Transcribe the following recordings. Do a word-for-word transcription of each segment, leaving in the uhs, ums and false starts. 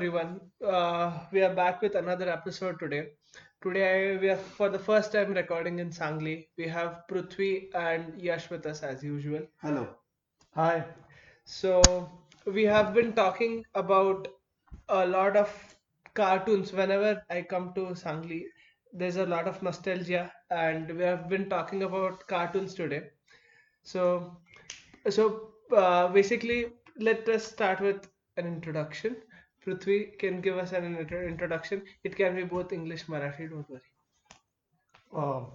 everyone. Uh, we are back with another episode today. Today, I, we are for the first time recording in Sangli. We have Prithvi and Yash with us as usual. Hello. Hi. So, we have been talking about a lot of cartoons. Whenever I come to Sangli, there's a lot of nostalgia, and we have been talking about cartoons today. So, so uh, basically, let us start with an introduction. Prithvi can give us an intro- introduction. It can be both English, Marathi, don't worry. Uh,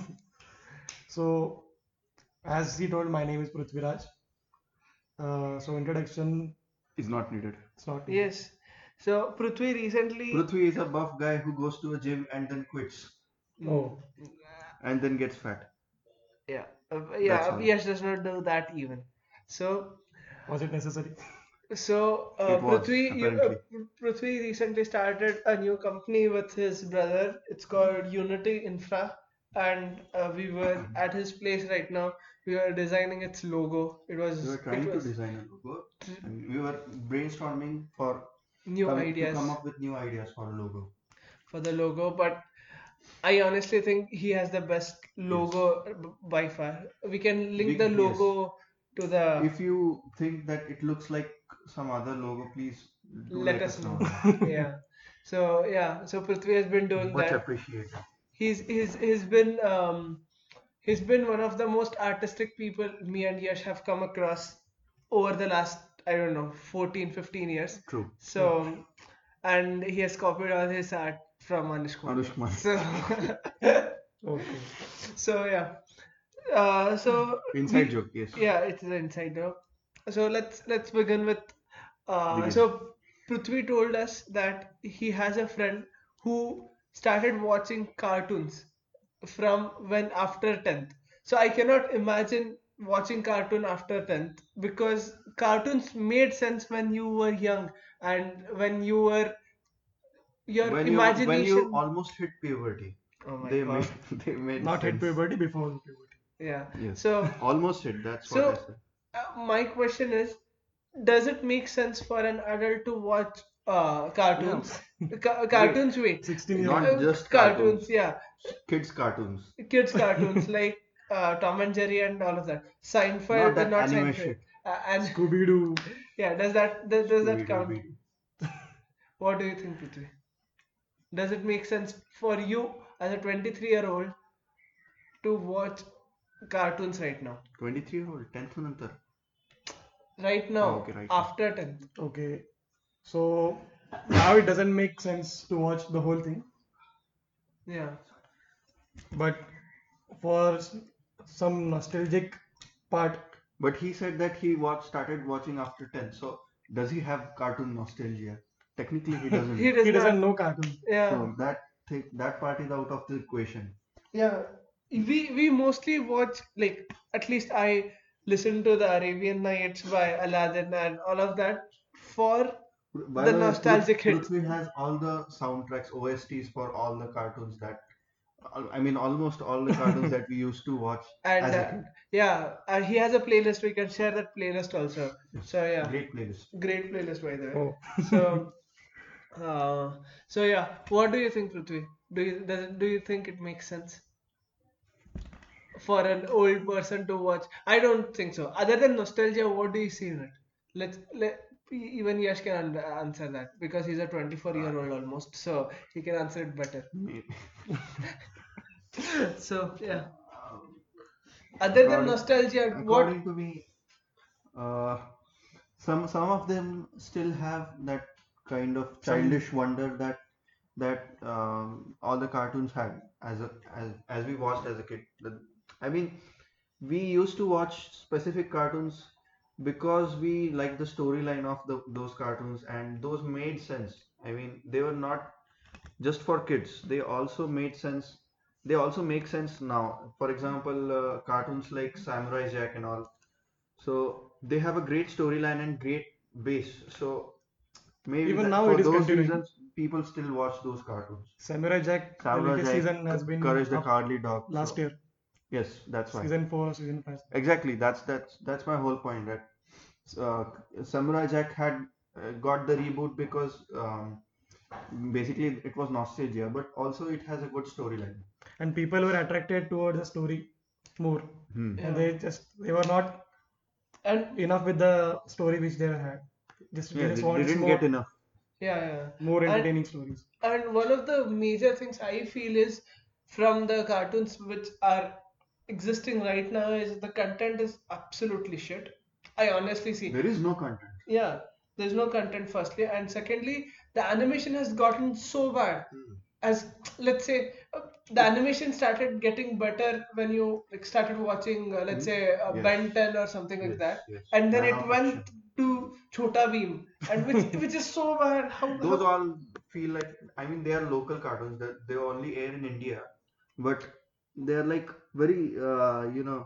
so, as he told, my name is Prithviraj. Uh, so, introduction Is not needed. is not needed. Yes. So, Prithvi recently. Prithvi is a buff guy who goes to a gym and then quits Oh, Mm, and then gets fat. yeah, uh, That's yeah, all. Yash does not do that even. So, was it necessary? so uh, It was, Prithvi, you, uh, apparently. Prithvi recently started a new company with his brother. It's called Unity Infra, and uh, we were at his place right now. We were designing its logo. It We were was it trying to was design a logo and we were brainstorming for new come to come ideas up with new ideas for a logo. for the logo, but I honestly think he has the best Yes. logo b- by far. We can link We, the yes. logo to the. If you think that it looks like some other logo, please do Let let us us know. know. Yeah. So yeah, so Prithvi has been doing Much that. appreciated. He's he's he's been um he's been one of the most artistic people me and Yash have come across over the last, I don't know, fourteen, fifteen years. True. So, and he has copied all his art from Anush Kumar. Anush Kumar. So, Okay. so yeah. Uh, so Inside we, joke, yes. yeah, it's an inside joke. So let's let's begin with. Uh, Begin. so Prithvi told us that he has a friend who started watching cartoons from when after tenth. So I cannot imagine watching cartoon after tenth because cartoons made sense when you were young and when you were your When you when you imagination. almost hit puberty, Oh my they god. made they made Not hit sense. puberty, before puberty. Yeah. Yes. So Almost hit. That's what I so said. uh, my question is, does it make sense for an adult to watch uh, Yeah. cartoons? Ca- Wait. cartoons, wait. sixteen year Not old. Uh, just cartoons, cartoons. yeah. Kids cartoons. Kids cartoons like uh, Tom and Jerry and all of that. Not Seinfeld, uh, that not anime Seinfeld. shit. Uh, and Scooby Doo. yeah, does that does, does that Scooby count? Doo. What do you think, Prithvi? Does it make sense for you as a twenty-three year old to watch cartoons right now? twenty-three year old. tenth nantar. Right Oh, now, okay, right now. after tenth. Okay. So, now it doesn't make sense to watch the whole thing. Yeah. But for s- some nostalgic part, But he said that he watched started watching after tenth. So does he have cartoon nostalgia? Technically, he doesn't. He does he doesn't not. know cartoon. Yeah. So that thing, that part is out of the equation. Yeah, we we mostly watch, like, at least I listen to the Arabian Nights by Aladdin and all of that for By the the way, Pruth- nostalgic hit. Prithvi has all the soundtracks, O S Ts for all the cartoons that, I mean, almost all the cartoons that we used to watch And as a uh, kid. yeah, uh, he has a playlist. We can share that playlist also. Yes, So yeah, great playlist. great playlist by the way. Oh. So uh, so yeah, what do you think, Prithvi? Do you does it, do you think it makes sense for an old person to watch? I don't think so. Other than nostalgia, what do you see in it? Let's let even Yash can an- answer that because he's a twenty-four year old almost, so he can answer it better. Maybe. So yeah, Um, other than according, nostalgia, what? according to me, uh, some some of them still have that kind of Some childish wonder that that um, all the cartoons had as a as as we watched as a kid. The, I mean, we used to watch specific cartoons because we liked the storyline of the, those cartoons, and those made sense. I mean, they were not just for kids. They also made sense. They also make sense now. For example, uh, cartoons like Samurai Jack and all. So they have a great storyline and great base. So maybe even that now for it is those continuing. reasons, people still watch those cartoons. Samurai Jack, the Samurai latest Jack, season has C- been Courage the up Cowardly Dog. last So year. yes, that's why. Season four or season five. Exactly. That's that's that's my whole point. That uh, Samurai Jack had uh, got the reboot because um, basically it was nostalgia, but also it has a good storyline. And people were attracted towards the story more, Hmm. and Yeah. they just they were not And enough with the story which they had. Just Yeah, they just they want didn't more get enough. yeah, yeah. more And entertaining stories. and one of the major things I feel is from the cartoons which are existing right now is the content is absolutely shit. I honestly see. There is no content. Yeah, there's no content firstly, and secondly, the animation has gotten so bad. Hmm. As let's say, uh, the animation started getting better when you like started watching, uh, let's Hmm. say, uh, Yes. Ben ten or something like Yes. that, Yes. and then Man it of went action. to Chota Beam, and which which is so bad. How Those how all feel like, I mean, they are local cartoons that they only air in India, but they are like very uh, you know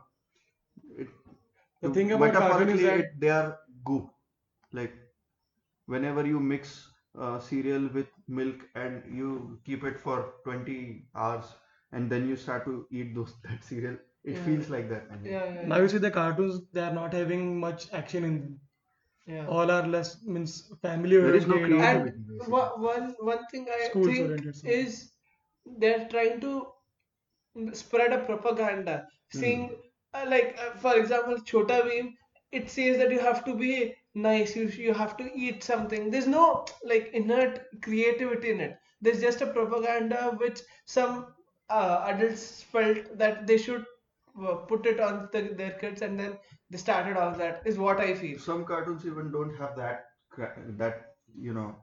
it, The to thing about cartoon is metaphorically that it they are goop. Like whenever you mix uh, cereal with milk and you keep it for twenty hours and then you start to eat those that cereal, it yeah feels like that. I mean, yeah yeah now you see the cartoons they are not having much action in them. yeah. yeah. All are less means family there is no oriented or And creativity basically. wha- one one thing I schools think oriented something. is they're trying to spread a propaganda Hmm. saying uh, like uh, for example Chota Beam, it says that you have to be nice, you, you have to eat something. There's no like inert creativity in it. There's just a propaganda which some uh, adults felt that they should uh, put it on the, their kids, and then they started off. That is what I feel. Some cartoons even don't have that cra- that you know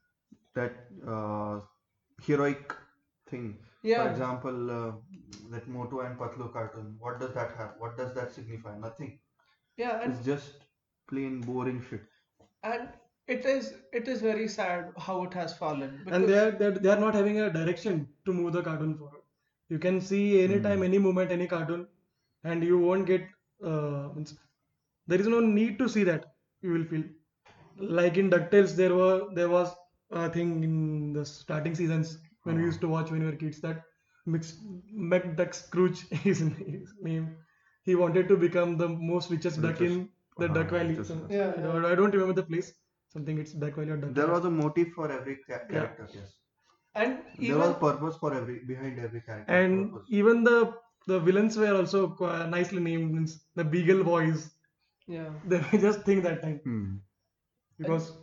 that uh, heroic thing. For Yeah, example, uh, that Motu and Patlu cartoon. What does that have? What does that signify? Nothing. yeah. and It's just plain boring shit. and it is it is very sad how it has fallen And because they are they are they are not having a direction to move the cartoon forward. You can see anytime, Hmm. any moment, any cartoon, and you won't get uh, means there is no need to see that. You will feel like in DuckTales there were there was a thing in the starting seasons when we Uh-huh. used to watch when we were kids that Mix McDuck Scrooge is his name. He wanted to become the most richest duck Richest. in the Uh-huh. Duck Valley. Richest. So yeah I yeah don't, I don't remember the place. Something it's Duck Valley or Duck There Valley. was a motive for every ca- Yeah. character. Yes. and There was even a purpose for every behind every character's And purpose. even the the villains were also quite nicely named. Means the Beagle Boys. yeah They were just think that time Hmm. and because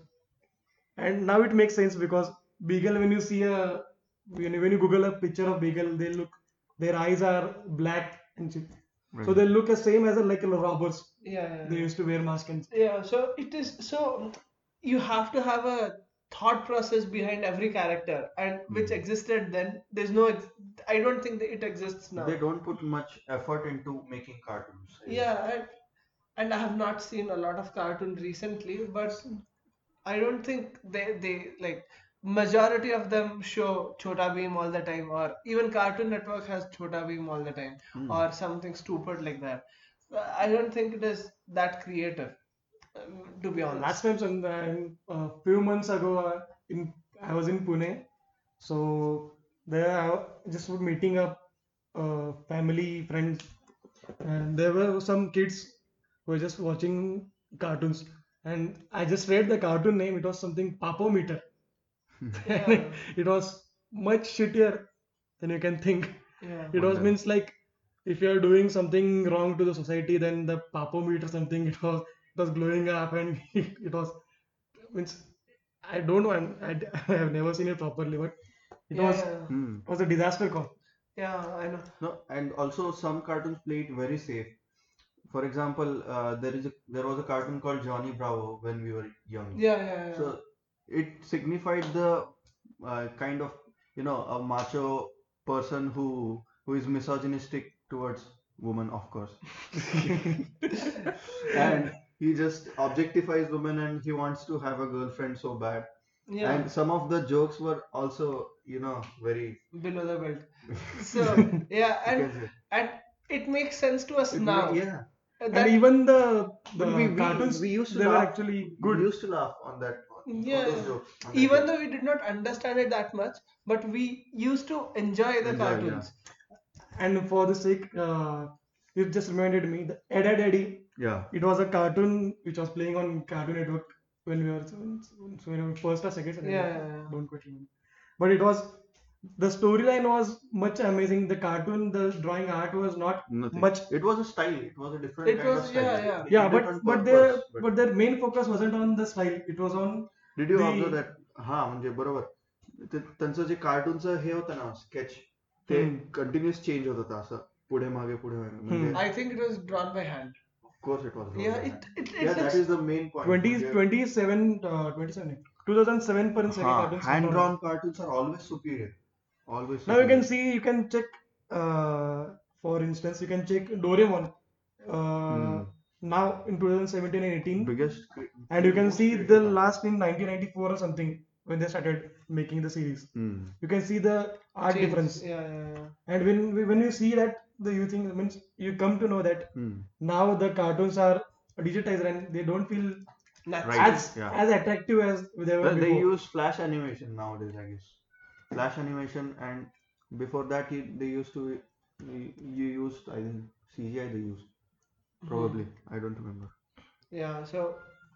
and now it makes sense because Beagle when you see a when you, when you Google a picture of Beagle they look their eyes are black and shit. So Right. they look the same as a, like a robbers. yeah yeah They yeah used to wear mask and yeah so it is so you have to have a thought process behind every character, and which Hmm. existed then. There's no ex- I don't think that it exists They now. don't put much effort into making cartoons. I guess. Yeah, and, and I have not seen a lot of cartoon recently, but I don't think they they like majority of them show Chota Beam all the time, or even Cartoon Network has Chota Beam all the time, Hmm. or something stupid like that. Uh, I don't think it is that creative, um, to be last honest. time some a uh, few months ago uh, in I was in Pune. So there I wa- just was meeting up uh, family friends and there were some kids who were just watching cartoons and I just read the cartoon name. It was something Papometer. And Yeah, it, it was much shittier than you can think. yeah, It What was the hell? means like if you are doing something wrong to the society, then the Papometer something it was it was glowing up and it, it was means I don't know. I'm, I, I have never seen it properly, but it yeah, was yeah, Hmm. was a disaster call. yeah. I know. No, and also some cartoons play it very safe. For example, uh, there is a there was a cartoon called Johnny Bravo when we were young. Yeah, yeah, yeah. So it signified the uh, kind of you know a macho person who who is misogynistic towards women, of course, Yeah, and he just objectifies women and he wants to have a girlfriend so bad. yeah. And some of the jokes were also you know very Below the belt. So yeah, you and can say and it makes sense to us it may now. yeah. uh, And That even the But we the we cartoons we used to they were laugh. actually We good. used to laugh on that on yeah, those jokes on that even jokes. though we did not understand it that much, but we used to enjoy the Enjoy, yeah, cartoons. And for the sake, uh, it just reminded me the Ed, Ed Eddie. yeah. It was a cartoon which was playing on Cartoon Network. when we were when, so when we were first or second standard. Yeah, I yeah, yeah. don't quite remember. But it was the storyline was much amazing. The cartoon, the drawing art was not Nothing. much. It was a style. It was a different It kind of was, style. yeah, They- yeah. they Yeah, did it but on but their purpose, but but their main focus wasn't on the style. It was on did you the observe that? हा म्हणजे बरोबर ते- त्यांचं जे कार्टूनचं हे होतं ना sketch ते हम्म. कंटिन्युअस चेंज होत होतं असं पुढे मागे पुढे मागे म्हणजे हम्म. I think it was drawn by hand. of course it was Yeah, it it, it yeah that looks is the main point twenty म्हणजे twenty-seven uh, twenty-seven two thousand seven पर्यंत सगळे हा cartoons hand drawn drawn cartoons are always superior always Now you can superior. see, you can check, uh, for instance, you can check Doraemon uh, Hmm. now in twenty seventeen and eighteen, biggest cre- and you can most see creative the cartoon. last in nineteen ninety-four or something when they started making the series. Hmm. You can see the art change. difference, Yeah, yeah, yeah. and when we- when you see that, the you think means you come to know that Hmm. now the cartoons are digitized and they don't feel Natural. Right. as yeah. as attractive as they were Well, they before. use flash animation nowadays, I guess. Flash animation, and before that, you, they used to you, you used I think C G I they used probably. I don't remember. Yeah, so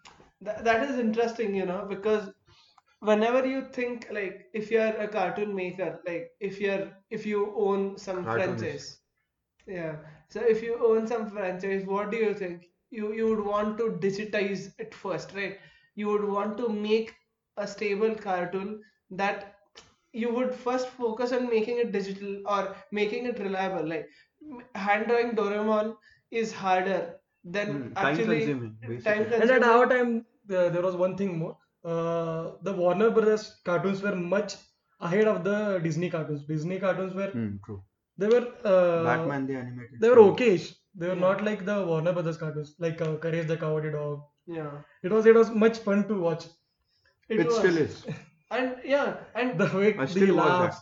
th- that is interesting, you know, because whenever you think like if you're a cartoon maker, like if you're if you own some Cartoonist. franchise, yeah. So if you own some franchise, what do you think? You you would want to digitize it first, right? You would want to make a stable cartoon that you would first focus on making it digital or making it reliable. Like hand drawing Doraemon is harder than Hmm, time actually consuming, basically. time And at consuming. our time, uh, there was one thing more. Uh, the Warner Brothers cartoons were much ahead of the Disney cartoons. Disney cartoons were Hmm, true. they were uh, Batman the animated. they were series. okayish. They were Yeah. not like the Warner Brothers cartoons, like uh, Courage the Cowardly Dog. Yeah, It was it was much fun to watch. it, It was. still is. And yeah, and The way I they still watch laughed.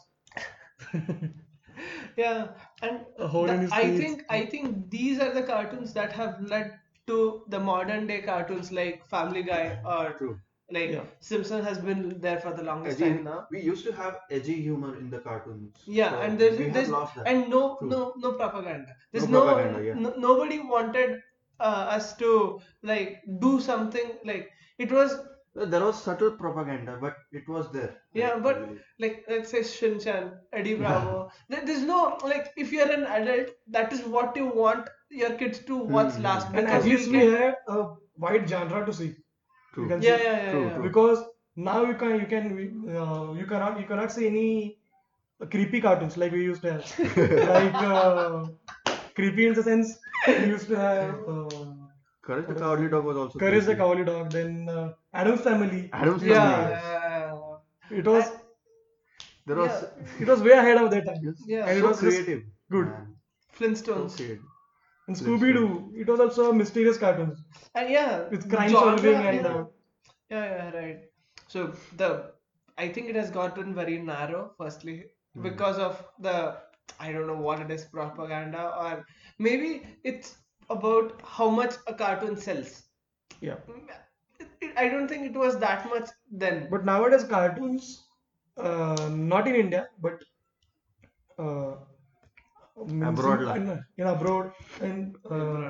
yeah, and A hole in the- his I teeth. think I think these are the cartoons that have led to the modern day cartoons like Family Guy or True. like Yeah. Simpson has been there for the longest Edgy, time now. we used to have edgy humor in the cartoons. Yeah, so and there's we have there's lost that. and no True. no no propaganda. There's No no, propaganda, yeah. no nobody wanted uh, us to like do something like it was There was subtle propaganda, but it was there. yeah, I- I but believe. like let's say Shinchan, Eddie Bravo. There, there's no like if you're an adult, that is what you want your kids to watch Hmm, last hmm. And because at least we we get, had a wide genre to see. True. You can yeah, see. yeah, yeah, True, yeah. true. Because now you can you can uh, you cannot you cannot see any creepy cartoons like we used to have. Like uh, creepy in the sense we used to have uh, Courage the What is Cowardly it? Dog was also Courage the creepy. Cowardly Dog, then uh, Adam's Family. Adam's Yeah, Family, yes. yeah, It was There was yeah. it was way ahead of their time. yes, Yeah. And it so was just creative. good. man. So Flintstones. creative. And Scooby Doo, it was also a mysterious cartoon And yeah, with crime genre, solving and yeah. uh, Yeah, yeah, right. So the I think it has gotten very narrow, firstly, because of the I don't know what it is, propaganda, or maybe it's about how much a cartoon sells. yeah. It, it, I don't think it was that much then. But nowadays cartoons, uh, not in India, but uh, means Abroad in, la. in, in abroad and uh,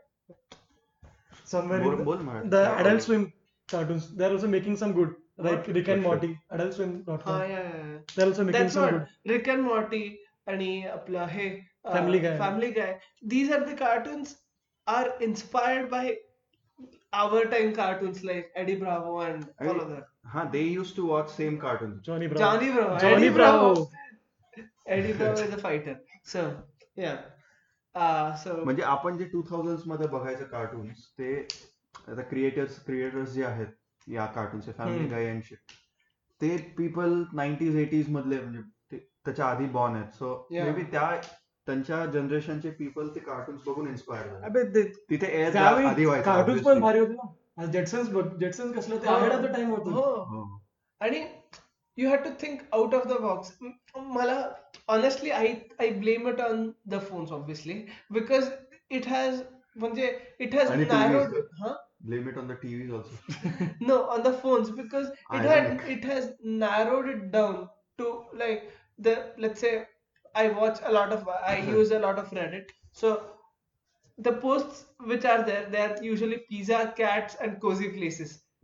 somewhere बोल in the, बोल Marathi. the क्या Adult बोल- Swim cartoons, they're also making some good, like Rick and For sure. Morty, adult swim dot com. Ah, yeah, yeah, yeah. They're also making That's some what good. Rick and Morty आणि आपलं हे uh, Family Guy. Family Guy. These are the cartoons are inspired by our time cartoons like Eddie Bravo and I all mean, of that. huh, they used to watch same cartoons. Johnny Bravo. Johnny Bravo. Johnny Eddie Bravo. Bravo. Eddie Bravo is a fighter. So yeah. Uh, so म्हणजे आपण जे two thousand मध्ये बघायचं cartoons ते आता creators creators जे आहेत या कार्टूनचे family hmm. Guy and shit ते पीपल नाईन्टीज एटीज मधले म्हणजे ते त्याच्या आधी बॉर्न आहेत सो Yeah. मे बी त्या त्यांच्या जनरेशनचे पीपल ते कार्टून्स बघून इन्स्पायर झाले अबे ते तिथे एअर आधी त्यावेळी व्हायचं कार्टून्स पण obviously. भारी होते ना. जेटसन्स बघ जेटसन्स कसलं ते हा. ahead of the time होतं. हो. हो. आणि you had to think out of the box. M- मला honestly I I blame it on the phones obviously because it has म्हणजे it has आणि T Vs narrowed का? huh? Blame it on the T Vs also. No, on the phones because it had Ironic. it has narrowed it down to like the let's say I watch a lot of I use a lot of Reddit. So the posts which are there, they are usually pizza, cats, and cozy places.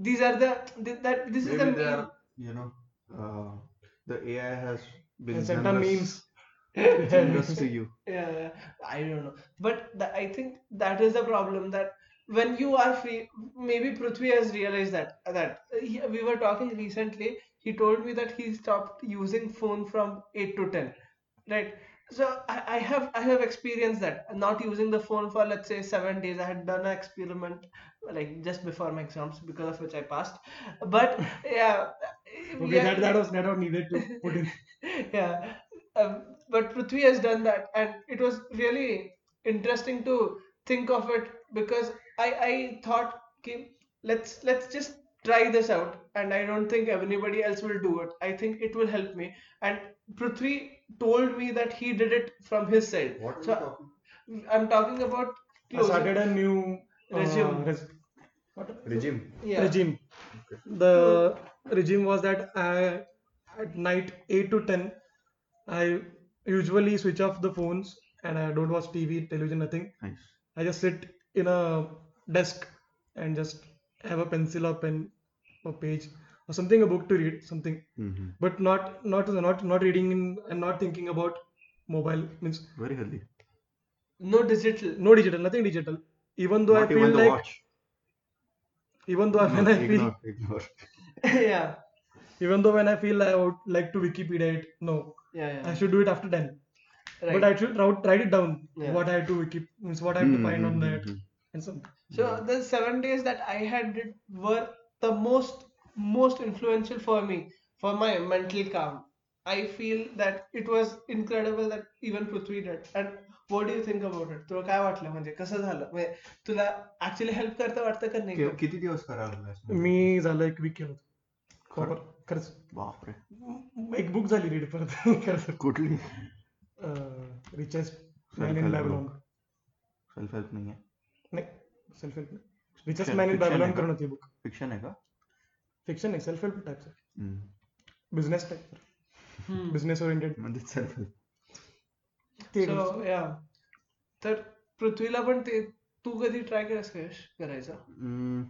these are the th- that this is the Maybe they meme. are, you know, uh, the A I has been And sent on generous, memes. generous to you. Yeah, yeah, I don't know, but th- I think that is the problem, that when you are free, maybe Prithvi has realized that that he, we were talking recently. He told me that he stopped using phone from eight to ten, right? So I, I have I have experienced that, not using the phone for, let's say, seven days. I had done an experiment like just before my exams, because of which I passed. But yeah, Okay, yeah, that that was that was needed to put in. yeah. Um, but Prithvi has done that, and it was really interesting to think of it, because I I thought, okay, let's let's just try this out, and I don't think anybody else will do it. I think it will help me. And Prithvi told me that he did it from his side. What are you So talking? I'm talking about I started a closing new uh, resume. res- what? Regime. Yeah. regime. Okay. The regime was that I at night eight to ten I usually switch off the phones and I don't watch T V, television, nothing. Nice. I just sit in a desk and just have a pencil or pen or page or something, a book to read, something. Mm-hmm. But not not not not reading in, and not thinking about mobile, means Very healthy. No digital. no digital, nothing digital. Even though I Not feel even the like, watch. even though when Ignore, I feel, ignore, ignore. Yeah. even though when I feel I would like to Wikipedia it, no, Yeah. I Yeah. should do it after ten. Right. But I should write write it down Yeah. what I have to wiki, means what I have to find on that Mm-hmm. and some. So the seven days that I had did were the most most influential for me, for my mental calm. I feel that it was incredible that even Prithvi did. And what do you think about it? तुला काय वाटलं, म्हणजे कसं झालं, म्हणजे तुला actually help करता वाटतं का नाही कि- करत? किती दिवस करायला लागलास? मी झालं एक वीक केलं खरं? प्रॉपर खरंच. बापरे. एक बुक झाली रीड परत खरंच. कुठली? Richest man Self in help Babylon. book. Self help नाही आहे. नाही, सेल्फ हेल्प नाही. Richest Fiction- man in fiction Babylon आहे का? करून होती बुक. फिक्शन आहे का? फिक्शन नाही, सेल्फ हेल्प टाईपचं, hmm. Business type, Hmm. Business oriented म्हणजे सेल्फ हेल्प. ते. So yeah. तर पृथ्वीला पण ते तू कधी ट्राय केलंस का यश करायचं? हम्म,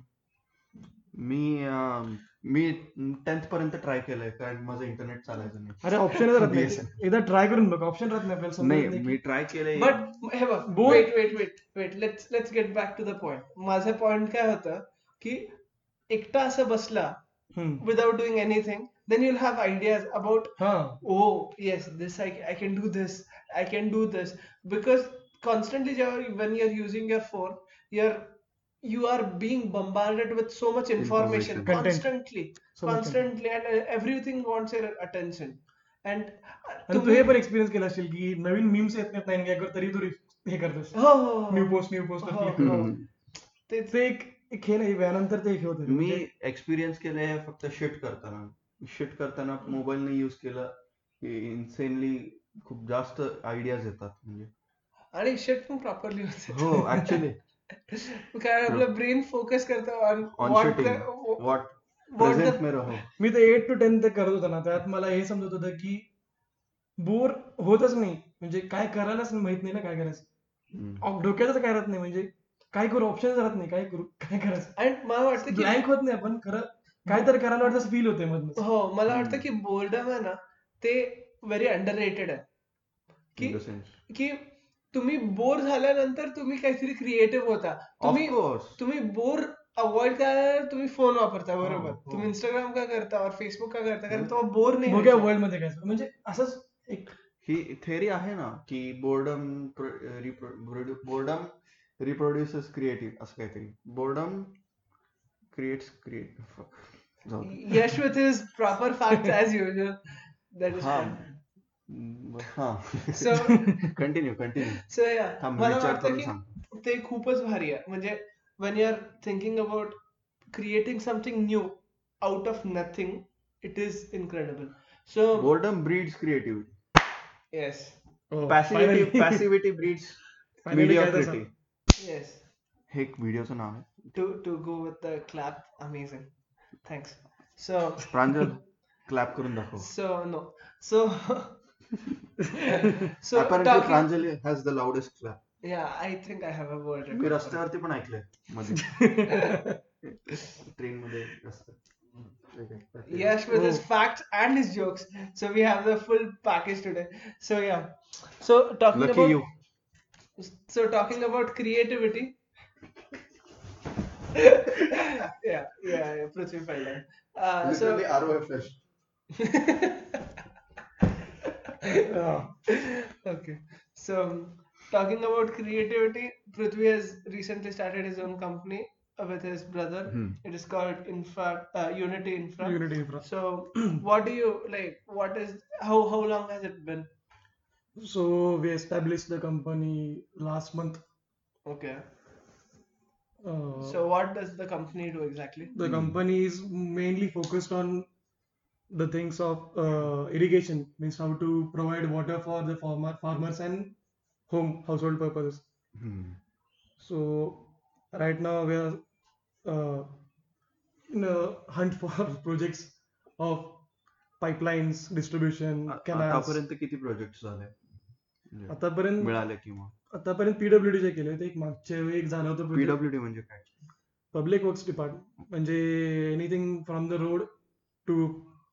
मी अं, मी टेन्थ पर्यंत ट्राय केलंय, कारण माझं इंटरनेट चालायचं नाही. अरे ऑप्शन राहत नाही, B S N L. एकदा ट्राय करून बघ, ऑप्शन राहत नाही आपल्याला, समजत नाही, नाही मी की- ट्राय केलंय. बट हे बघ, Both- wait wait wait wait let's let's get back to the point. माझं पॉइंट काय होतं की एकटा असं बसला हम्म. without doing anything, then you'll have ideas about, हा, oh yes, this I, I can do this, I can do this, because constantly जेव्हा- when you're using your phone, you're you are being bombarded with so much information, Information. Content. constantly So much constantly and uh, everything wants your attention. And uh, आणि तू तुम्ही- हे पण experience केला असेल की नवीन memes येत नाहीत नाही काय कर, तरी तू रि- हे करतोस, हो हो हो. न्यू पोस्ट न्यू पोस्ट हो, क्लिक हो. करतो. हम्म. तेच. ते एक एक हे नाही, व्यानंतर ते हे होतं मी म्हणजे एक्सपिरियन्स केलंय फक्त शिट करताना. शिट करताना मोबाईलने यूज केला की इन्सेनली खूप जास्त आयडियाज येतात. म्हणजे आणि शिट पण प्रॉपरली होते. हो, ऍक्च्युली काय आपलं ब्रेन फोकस करतो on on what shitting what what present में रहो. मी ते एट टू टेन ते करत होतो ना, त्यात मला हे समजत होतं की बोर होतच नाही, म्हणजे काय करायलाच माहित नाही ना काय करायचं, हम्म. ऑफ- डोक्यातच काय राहत नाही, म्हणजे काय करू, ऑप्शन राहत नाही, काय करू, काय करायचं, आणि मला वाटतं की ब्लँक होत नाही आपण, खरं काय तर करायला वाटतं फील होते मधनं. हो मला वाटतं हम्म. की बोर्डम आहे ना, ते व्हेरी अंडर रेटेड आहे. In की the sense. की तुम्ही बोर झाल्यानंतर तुम्ही काहीतरी क्रिएटिव्ह होता. तुम्ही Of course. तुम्ही बोर अवॉइड करायला तुम्ही फोन वापरता, बरोबर. हो, हो. तुम्ही इंस्टाग्राम का करता और फेसबुक का करता, कारण हो. तुम्हाला बोर नाही बघूया व्हायचं. वर्ल्ड मध्ये काय असतं. म्हणजे असंच एक ही थेअरी आहे ना की बोर्डम बोर्डम रिप्रोड्युसेस क्रिएटिव्ह, असं काहीतरी. Boredom creates create. Yash with his proper fact as usual. That is ha ha so continue continue. So या थांब, मला विचार वाटतं करून की सांग. ते खूपच भारी आहे. म्हणजे when you are thinking about creating something new out of nothing, it is incredible. So boredom breeds creativity. yes, oh, passivity finally. Passivity breeds Finally काय तर mediocrity. yes. हे एक व्हिडिओचं नाव आहे. To to go with the clap, amazing. Thanks. So Pranjal clap करून दाखव. so no. So so Apparently talking. Pranjal has the loudest clap. Yeah, I think I have a word. मी रस्त्यावरती पण ऐकलंय मध्ये. ट्रेन मध्ये असतं. Okay, that's it. Yash with his Oh, facts and his jokes. So we have the full package today. So yeah. So talking Lucky about you. so talking about creativity. yeah, yeah, yeah. Prithvi fell down. Uh, so Literally R O F L. yeah. okay. So talking about creativity, Prithvi has recently started his own company uh, with his brother. Hmm. It is called Infra, uh, Unity Infra. Unity Infra. So what do you like? What is how how long has it been? So we established the company last month. Okay. Uh, So what does the company do exactly? the Hmm. company is mainly focused on the things of uh, irrigation, means how to provide water for the farmer, farmers and home household purposes. Hmm. So right now we are uh, in a hunt for projects of pipelines, distribution, a- canals. आतापर्यंत किती project झाले म्हणजे आतापर्यंत मिळाले किंवा आतापर्यंत पीडब्ल्यूडीचे केले होते. एक मागच्या वेळी एक झालं होतं प्रोजेक्ट पीडब्ल्यूडी म्हणजे काय? पब्लिक वर्क्स डिपार्टमेंट, म्हणजे anything from the road to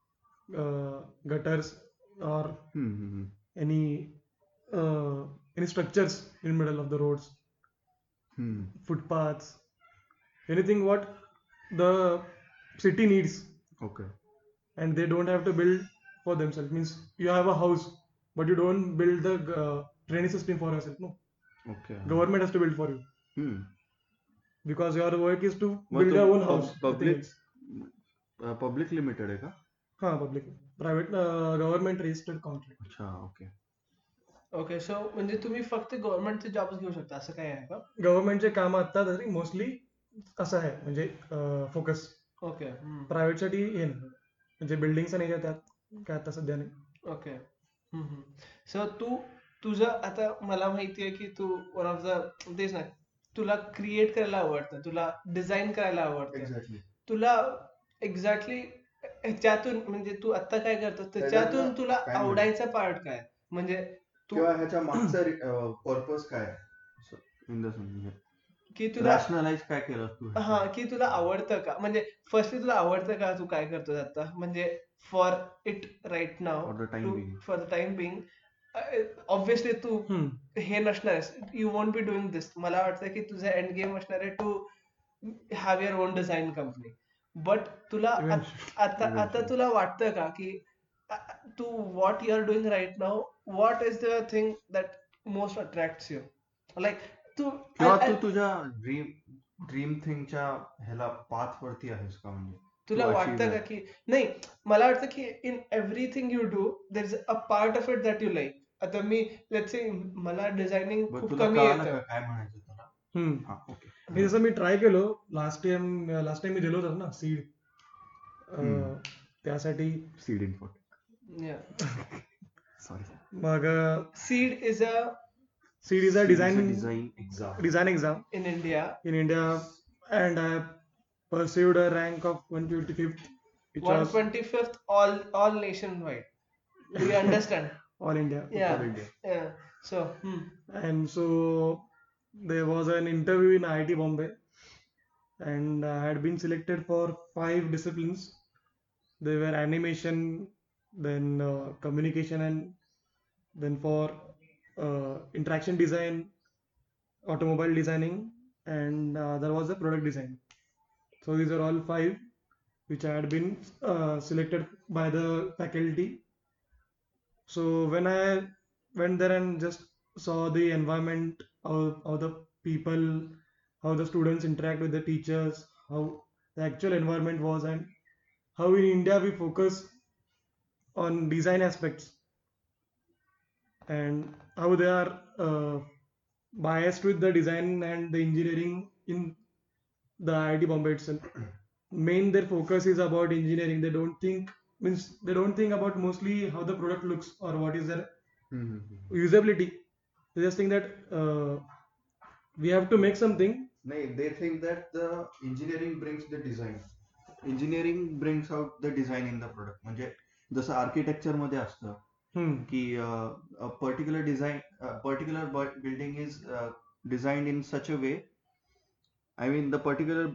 gutters or hmm, hmm, हम्म. any uh, any structures in middle of the roads, हम्म. footpaths, anything what the city needs, okay. and they don't have to build for themselves. Means you have a house, but you don't build the uh, drainage system for yourself. No, okay. government has to build for you हम्म. because your work is to मग build तो your own house. Nothing public else. Public limited आहे का? हाँ, public, private, uh, government registered contract. अच्छा, okay. Okay. So म्हणजे तुम्ही फक्त गव्हर्नमेंटचे जॉब्स घेऊ शकता असं काही आहे का? गव्हर्नमेंटचे काम आता तरी मोस्टली असं आहे, म्हणजे फोकस. ओके. प्रायव्हेट साठी हे नाही, म्हणजे बिल्डिंग्स नाही का त्यात काय आता सध्या नाही. ओके. सो तू तुझं आता मला माहिती आहे की तू वन ऑफ द तेच ना, तुला क्रिएट करायला आवडतं, तुला डिझाईन करायला आवडतं, एक्झॅक्टली. तुला एक्झॅक्टली ह्याच्यातून म्हणजे तू आता काय करतो त्याच्यातून त्याच्यातलं तुला काय मिळेल? आवडायचा पार्ट काय? म्हणजे तू किंवा ह्याच्या मागचा पर्पज काय इन द सेन्स की तुला रॅशनलाइज काय केलं तू? हा की तुला आवडतं का, म्हणजे फर्स्टली तुला आवडतं का तू काय करतोस आता, म्हणजे for it right now for the time being. For the time being. Obviously तू हम्म. हे नसणार आहेस, you won't be doing this. मला वाटतं की तुझं एंड गेम असणार आहे to have your own design company. But तुला आत- Eventually. आता आता Eventually. तुला वाटतं का की to what you are doing right now, what is the thing that most attracts you, like तू किंवा तू तुझ्या ड्रीम ड्रीम थिंगच्या ह्याला पाथ वरती आहेस का? म्हणजे तुला to achieve वाटतं का that. की नाही, मला वाटतं की in everything you do there is a part of it that you like. आता मी लेट्स से मला डिझायनिंग बरं, खूप तुला कमी कळालं येतं. का काय म्हणायचं तुला? हम्म. हा, ओके. मी जसं मी ट्राय केलो लास्ट टाइम लास्ट टाइम मी दिलो होतं ना सीड, हम्म. त्यासाठी. CEED info. सॉरी. मग CEED is a CEED is a design design exam. Design exam in India. in India, and I pursued a rank of one hundred twenty-fifth, which one was hundred twenty-fifth all all nationwide. Do you understand? all India. Yeah. All India. Yeah. So, hmm. And so there was an interview in I I T Bombay, and I had been selected for five disciplines. They were animation, then uh, communication, and then for uh, interaction design, automobile designing, and uh, there was a product design. So these are all five which I had been uh, selected by the faculty. So when I went there and just saw the environment, how, how the people, how the students interact with the teachers, how the actual environment was, and how in India we focus on design aspects, and how they are uh, biased with the design and the engineering in the I I T Bombay itself. Main their focus is about engineering. They don't think means they don't think about mostly how the product looks or what is their usability. They just think that uh, we have to make something. नाही, they think that the engineering brings the design. Engineering brings out the design in the product. म्हणजे जसं architecture मध्ये असतं Hmm. की a particular design particular building is designed in such a way, I mean the particular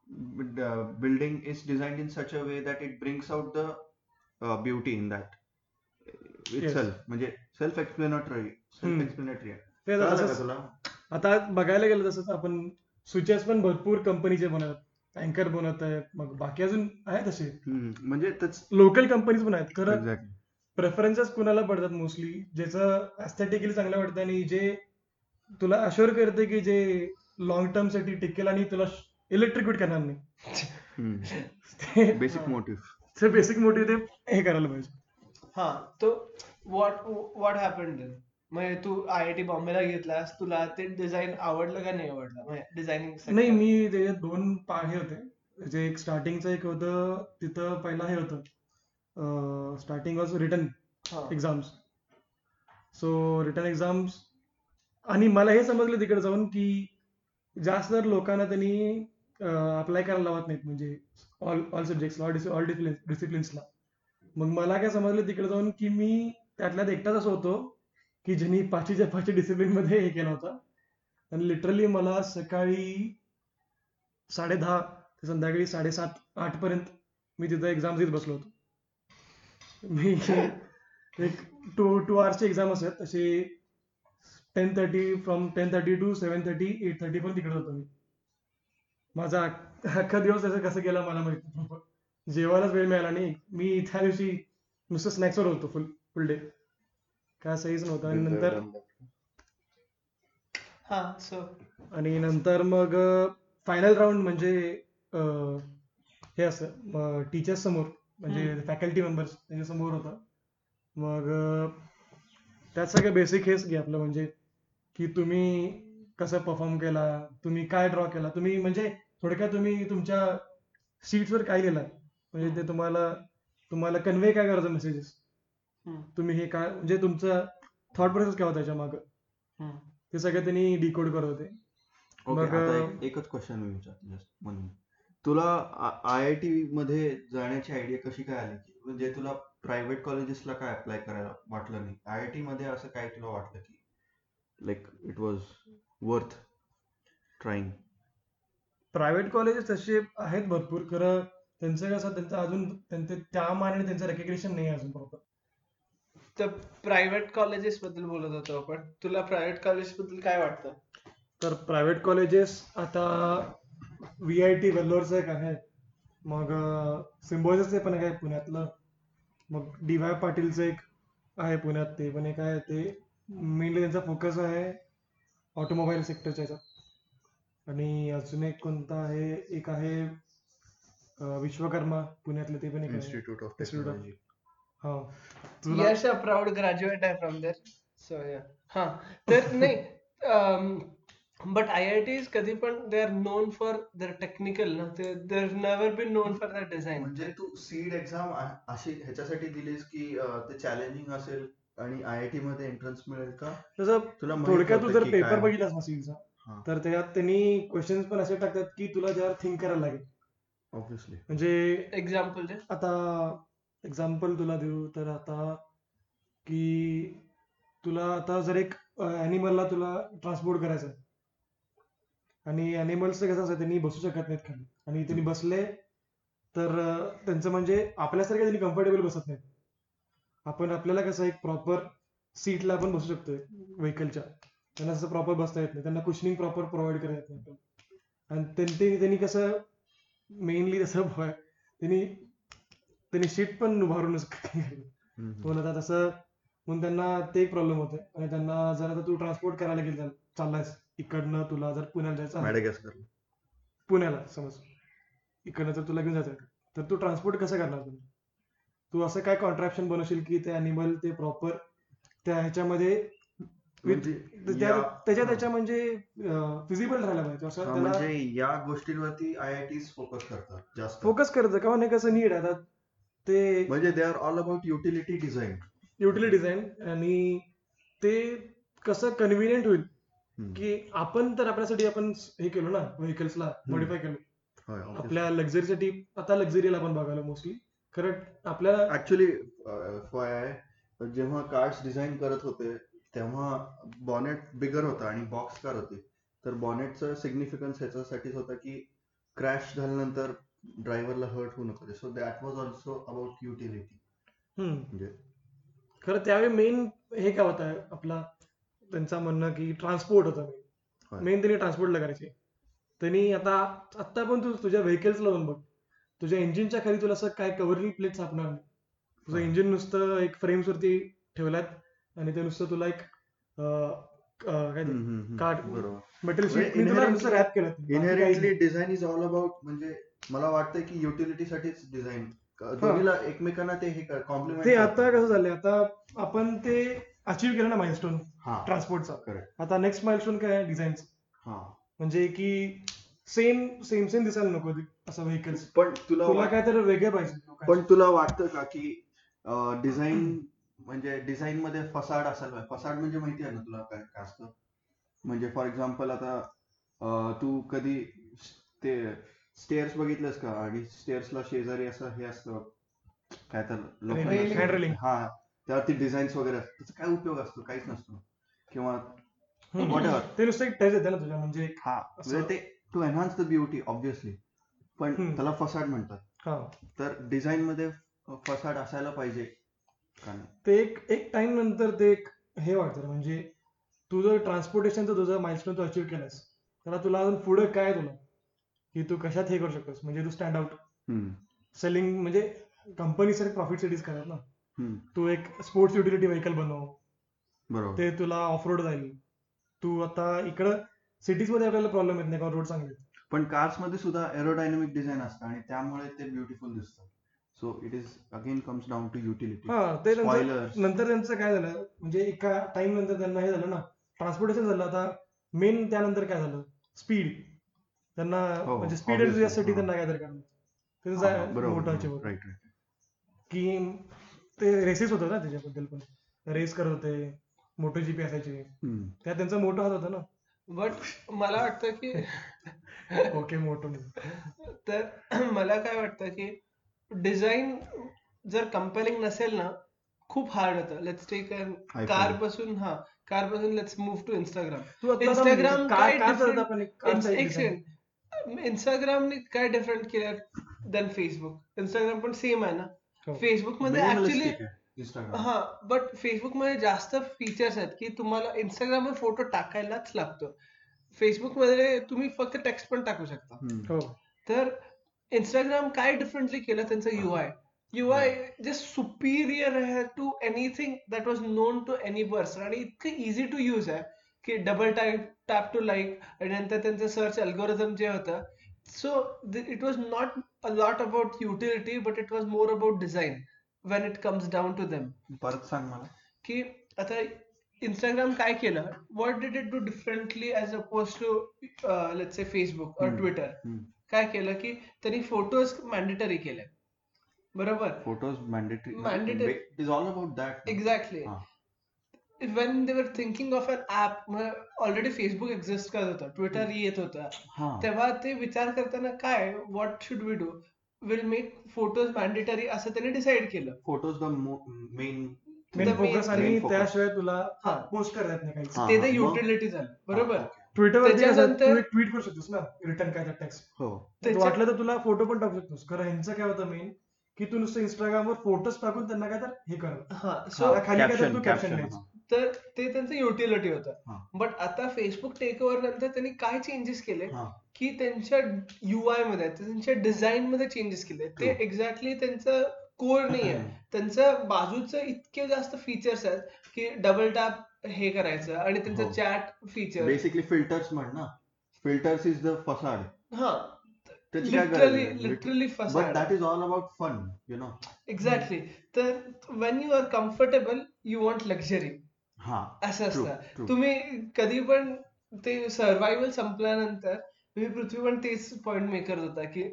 uh, building is designed in such a way that it brings out the uh, beauty in that yes itself. म्हणजे self explanatory self hmm explanatory आहे. ते आता कळालं का तसंच तुला? आता बघायला गेलं तसंच आपण स्विचेस पण भरपूर कंपनीचे बनवतात अँकर बनवत आहेत मग बाकी अजून आहेत असे हम्म, म्हणजे तेच लोकल कंपनीज पण आहेत खरं एक्झॅक्टली. प्रेफरन्सेस कुणाला पडतात मोस्टली ज्याचं ऍस्थेटिकली चांगलं वाटतं आणि जे तुला अश्युअर करते की जे लॉंग टर्म साठी टिकेल आणि तुला इलेक्ट्रिक्यूट करणार नाही ते बेसिक हा मोटिव्ह. ते बेसिक मोटिव्ह ते हे करायला पाहिजे. हा तो व्हॉट व्हॉट हॅपन्ड देन म्हणजे तू आय आय टी बॉम्बेला घेतलास तुला ते डिझाईन आवडलं का नाही आवडलं म्हणजे डिझायनिंग नाही सेक्टर. मी ते दोन पा हे होते जे एक स्टार्टिंगचं एक होतं तिथं पहिला हे होतं स्टार्टिंग वॉज रिटर्न हा एक्झाम्स सो रिटर्न एक्झाम्स आणि मला हे समजलं तिकडे जाऊन की जास्त तर लोकांना त्यांनी अप्लाय करायला लावत नाहीत म्हणजे all all subjects all all डिसिप्लिन्सला. मग मला काय समजलं तिकडे जाऊन की मी त्यातल्यात एकटाच असं होतो की ज्यांनी पाचवीच्या पाचवी डिसिप्लिन मध्ये हे केलं होतं आणि लिटरली मला सकाळी साडे दहा ते संध्याकाळी साडेसात आठ पर्यंत मी तिथं एक्झाम देत बसलो होतो. मी एक टू टू आवर्सची एक्झाम असत तशी ten thirty from ten thirty to seven thirty eight thirty पण तिकडे होतो मी. माझा अख- अख्खा दिवस असं कसं गेला मला माहिती नाही. जेवायलाच वेळ मिळाला नाही मी त्या दिवशी नुसतं स्नॅक्सवर होतो फुल फुल डे काय सहीच नव्हतं आणि नंतर हा सो आणि नंतर मग फायनल राऊंड म्हणजे अं, हे असं टीचर्स समोर म्हणजे फॅकल्टी मेंबर्स त्यांच्या समोर होता. मग अं, त्यात सगळं बेसिक हेच घे आपलं म्हणजे की तुम्ही कसं परफॉर्म केला तुम्ही काय ड्रॉ केला तुम्ही म्हणजे थोडक्यात तुम्ही तुमच्या शीट्सवर काय लिहिलं म्हणजे ते तुम्हाला तुम्हाला कन्वे काय करायचं मेसेजेस तुम्ही हे काय म्हणजे तुमचं थॉट प्रोसेस काय होता त्याच्या मागं ते सगळं त्यांनी डिकोड करत होते. ओके, मग आता अं, एक एकच क्वेश्चन मी विचारतो जस्ट म्हणून तुला आय आय टी मध्ये जाण्याची आयडिया कशी काय आली की म्हणजे तुला प्रायव्हेट कॉलेजेसला काय अप्लाय करायला वाटलं नाही आय आय टी मध्ये असं काय तुला वाटलं की like it was worth trying. Private colleges तसे आहेत भरपूर खरं त्यांचं कसं त्यांचं अजून त्यांचे त्या मानाने त्यांचं रेकग्नेशन नाही आहे अजून प्रॉपर. तर प्रायव्हेट कॉलेजेस बद्दल बोलत होतो आपण तुला प्रायव्हेट कॉलेज बद्दल काय वाटतं. तर प्रायव्हेट कॉलेजेस आता व्ही आय टी वेल्लोरचं एक आहे मग सिम्बॉयसिसचं पण एक आहे पुण्यातलं मग डी वाय पाटीलचं एक आहे पुण्यात ते पण एक आहे ते मेनली त्यांचा फोकस आहे ऑटोमोबाईल सेक्टरच्या ह्याच्यात आणि अजून एक कोणता आहे एक आहे अं, विश्वकर्मा पुण्यातलं ते पण एक आहे institute of institute of technology. हा तुला यश अ प्राऊड ग्रॅज्युएट आहे फ्रॉम देअर सो या हा तर नाही बट आय आय टीज कधी पण they are known for their technical ना ते they never been known for their design. म्हणजे तू सीड एक्झाम अशी ह्याच्यासाठी दिलीस की अं, ते चॅलेंजिंग असेल आणि आय आय टी मध्ये एंट्रन्स मिळेल का तसं तुला माहित थोडक्यात तू होतं जर की पेपर काय? बघितलास ना सीचा हा, तर त्याच्यात त्यांनी क्वेश्चन्स पण असे टाकतात की तुला ज्यावर थिंक करायला लागेल ऑब्विसली. म्हणजे एक्झाम्पल दे. आता एक्झाम्पल तुला देऊ तर आता की तुला आता जर एक ॲनिमलला तुला ट्रान्सपोर्ट करायचं आहे आणि ॲनिमल्सचं कसं असतं त्यांनी बसू शकत नाहीत खाली आणि त्यांनी बसले तर अं, त्यांचं म्हणजे आपल्यासारखं त्यांनी कम्फर्टेबल बसत नाहीत. आपण आपल्याला कसं एक प्रॉपर सीटला आपण बसू शकतोय व्हेकलच्या त्यांना असं प्रॉपर बसता येत नाही त्यांना कुशनिंग प्रॉपर प्रोव्हाइड करता येत नाही आपल्याला. आणि त्यांनी त्यांनी कसं मेनली तसं भ- त्यांनी त्यांनी सीट पण उभारूनच पण आता तसं म्हणून त्यांना ते एक प्रॉब्लेम होते आणि त्यांना जर आता तू ट्रान्सपोर्ट करायला गेला चाललायस इकडनं तुला जर पुण्याला जायचं आहे मॅडेगास्कर. पुण्याला समज इकडनं जर तुला घेऊन जायचं आहे तर तू ट्रान्सपोर्ट कसं करणार तू तू असं काय कॉन्ट्रॅक्शन बनवशील की ते अॅनिमल ते प्रॉपर त्या ह्याच्यामध्ये with- म्हणजे त्या- या त्याच्या हा. त्याच्या म्हणजे फिजिबल राहायला पाहिजे असं हा, त्याला म्हणजे या गोष्टींवरती आय आय टी फोकस करतात जास्त. फोकस करायचं का नाही कसं नीड आहे आता ते म्हणजे they are all about utility design. Utility design आणि ते कसं कन्व्हिनियंट होईल की आपण तर आपल्यासाठी आपण हे केलो ना व्हेकल्सला मॉडीफाय केलो आपल्या लक्झरीसाठी आता लक्झरीला आपण बघायला मोस्टली खरं आपल्याला ऍक्च्युली जेव्हा कार्स डिझाईन करत होते तेव्हा बॉनेट बिगर होता आणि बॉक्स कार होती तर बॉनेटचं सिग्निफिकन्स ह्याच्यासाठीच होतं की क्रॅश झाल्यानंतर ड्रायव्हरला हर्ट होऊ नको. So that was also about utility. Hmm. म्हणजे खरं त्यावेळी मेन हे काय होतं आपला त्यांचा म्हणणं की ट्रान्सपोर्ट होतं होय. मेन त्यांनी ट्रान्सपोर्टला करायचे. त्यांनी आता आत्ता पण तू तुझ्या व्हेकल्सला जाऊन बघ, तुझ्या इंजिनच्या खाली तुला असं काय कव्हरिंग प्लेट सापडणार नाही. तुझं हा. इंजिन नुसतं एक फ्रेम्स वरती ठेवल्यात आणि ते नुसतं तुला एक अं, अं, काय हम्म, हम्म, हम्म. कार्ड बरोबर. मेटल म्हणजे शीट तुला नुसतं रॅप केलं. Inherently design is all about, म्हणजे मला वाटतं की युटिलिटीसाठीच डिझाईन दोन्हीला एकमेकांना ते हे कॉम्प्लिमेंट. ते आता कसं झालंय, आता आपण ते अचीव्ह केलं ना माइलस्टोन हा ट्रान्सपोर्टचा. करेक्ट. आता नेक्स्ट माइलस्टोन काय आहे डिझाईनचं. हा म्हणजे की सेम सेम सेम दिसायला नको ते असं व्हेकल्स. पण तुला तुला वाट- काय तर वेगळं पाहिजे लोकांचं. पण तुला वाटतं का की डिझाईन म्हणजे डिझाईन मध्ये फसाड असायला पाहिजे. फसाड म्हणजे माहिती आहे ना तुला काय काय असतं. म्हणजे फॉर एक्झाम्पल आता अं, तू कधी ते स्टेअर्स बघितलंस का, आणि स्टेअर्सला शेजारी असं हे असतं काय तर Railing, hand लोखंडाचं- railing. हा त्यावरती डिझाईन्स वगैरे असतात. त्याचा काय उपयोग असतो? काहीच नसतो. किंवा हम्म. whatever. ते नुसतं एक टच येते ना तुझ्या, म्हणजे एक- हा असं- म्हणजे ते to enhance the beauty obviously, पण हम्म. त्याला फसाड म्हणतात. हा तर डिझाईन मध्ये फसाड असायला पाहिजे का नाही? ते एक एक टाइम नंतर ते एक हे वाटतं, म्हणजे तुझं ट्रान्सपोर्टेशनचं तुझं माइलस्टोन तू अचीव्ह केलास, तर तुला अजून पुढे काय तुला की तू कशात हे करू शकतोस. म्हणजे तू स्टँड आउट हम्म, सेलिंग, म्हणजे कंपनीसाठी प्रॉफिट सिटीज करत ना. हम्म, तू एक स्पोर्ट्स युटिलिटी व्हेकल बनव, बरोबर. ते तुला ऑफ रोड जाईल. तू आता इकडं सिटीज मध्ये आपल्याला प्रॉब्लेम येत नाही कारण रोड चांगले आहेत. पण कार्स मध्ये सुद्धा एरोडायनामिक डिझाईन असतं आणि त्यामुळे ते ब्युटिफुल दिसतं. So it is again comes down to utility. हा ते त्यांचं Spoilers. नंतर त्यांचं काय झालं, म्हणजे एका टाइम नंतर त्यांना हे झालं ना, ट्रान्सपोर्टेशन झालं. आता मेन त्यानंतर काय झालं, स्पीड. त्यांना हो, म्हणजे स्पीड obviously. यासाठी हा. त्यांना काय तर करायचं. हा, हा, त्यांचं बरोबर. मोठं राईट अचीव्ह राईट. की ते रेसेस होतं ना त्याच्याबद्दल पण, रेस करत होते, मोठे जीपी असायचे, हम्म. त्यात त्यांचा मोठा हात होता ना. बट मला वाटतं की ओके मोठो तर मला काय वाटतं की डिझाईन जर कंपेलिंग नसेल ना, खूप हार्ड होतं. Let's take I car follow. पासून हा कार पासून लेट्स मूव्ह टू इंस्टाग्राम. तू आता Instagram कार काय कार चालवत different- आपण एक कारचा एक एक design. सेकंड, इंस्टाग्रामने काय डिफरंट केलं देन फेसबुक. इंस्टाग्राम पण सेम आहे ना. हो. फेसबुक मध्ये ऍक्च्युली Minimalistic आहे Instagram. हा, बट फेसबुक मध्ये जास्त फीचर्स आहेत की तुम्हाला इंस्टाग्रामवर फोटो टाकायलाच लागतो. फेसबुक मध्ये तुम्ही फक्त टेक्स्ट पण टाकू शकता. हम्म. हो. तर इंस्टाग्राम काय डिफरंटली केलं त्यांचं युआय. युआय जस्ट सुपिरियर आहे to anything that was known to any person, आणि इतकं इझी टू यूज आहे की double type tap to like, आणि नंतर त्यांचं सर्च अल्गोरिदम जे होतं. So it was not a lot about utility, but it was more about design when it comes down to them. परत सांग मला. की आता इंस्टाग्राम काय केलं, what did it do differently as opposed to uh, let's say Facebook or हम्म. Twitter. हम्म. काय केलं की त्यांनी फोटोज मॅन्डेटरी केले. बरोबर. Photos mandatory. Mandatory. It is all about that. Exactly. हा. when they were thinking of an app, already Facebook exist करत होतं, ट्विटर येत होतं, हा. तेव्हा ते विचार करताना काय what should we do, will make photos mandatory असं त्यांनी डिसाईड केलं. Photos the main main The focus, main आणि main focus. त्याशिवाय तुला हा. पोस्ट करता येत नाही काहीच. हा. ते ते मग? युटिलिटी झालं. बरोबर. ट्विटरवर त्याच्यानंतर- तू एक ट्विट करू शकतोस ना, रिटर्न काय टेक्स्ट. हो. त्याच्या- वाटलं तर तुला फोटो पण टाकू शकतोस. कारण ह्यांचं काय होतं मेन, की तू नुसतं इंस्टाग्रामवर फोटोज टाकून त्यांना काय तर हे कर, हा, सो हा, खाली काय तर caption, तू कॅप्शन caption, लिहायचं. हा. तर ते त्यांचं युटिलिटी हा. होतं. बट आता फेसबुक टेक ओव्हर नंतर त्यांनी काय चेंजेस केले हा. की त्यांच्या युआय मध्ये, त्यांच्या डिझाईन मध्ये चेंजेस केले. ते True. एक्झॅक्टली त्यांचं कोर नाही आहे. त्यांचं बाजूचं इतके जास्त फीचर्स आहेत की डबल टॅप हे करायचं, आणि त्यांचं हो. Chat feature. बेसिकली फिल्टर्स म्हण ना. Filters is the facade. हा, त्याची काय गरज लिटरली आहे? Literally but facade. That is all about fun, you know. Exactly. तर when you are comfortable you want luxury, हा. असं True, असतं. true. तुम्ही कधी पण ते सर्व्हायवल संपल्यानंतर मी पृथ्वी पण तेच पॉइंट मेकर होता की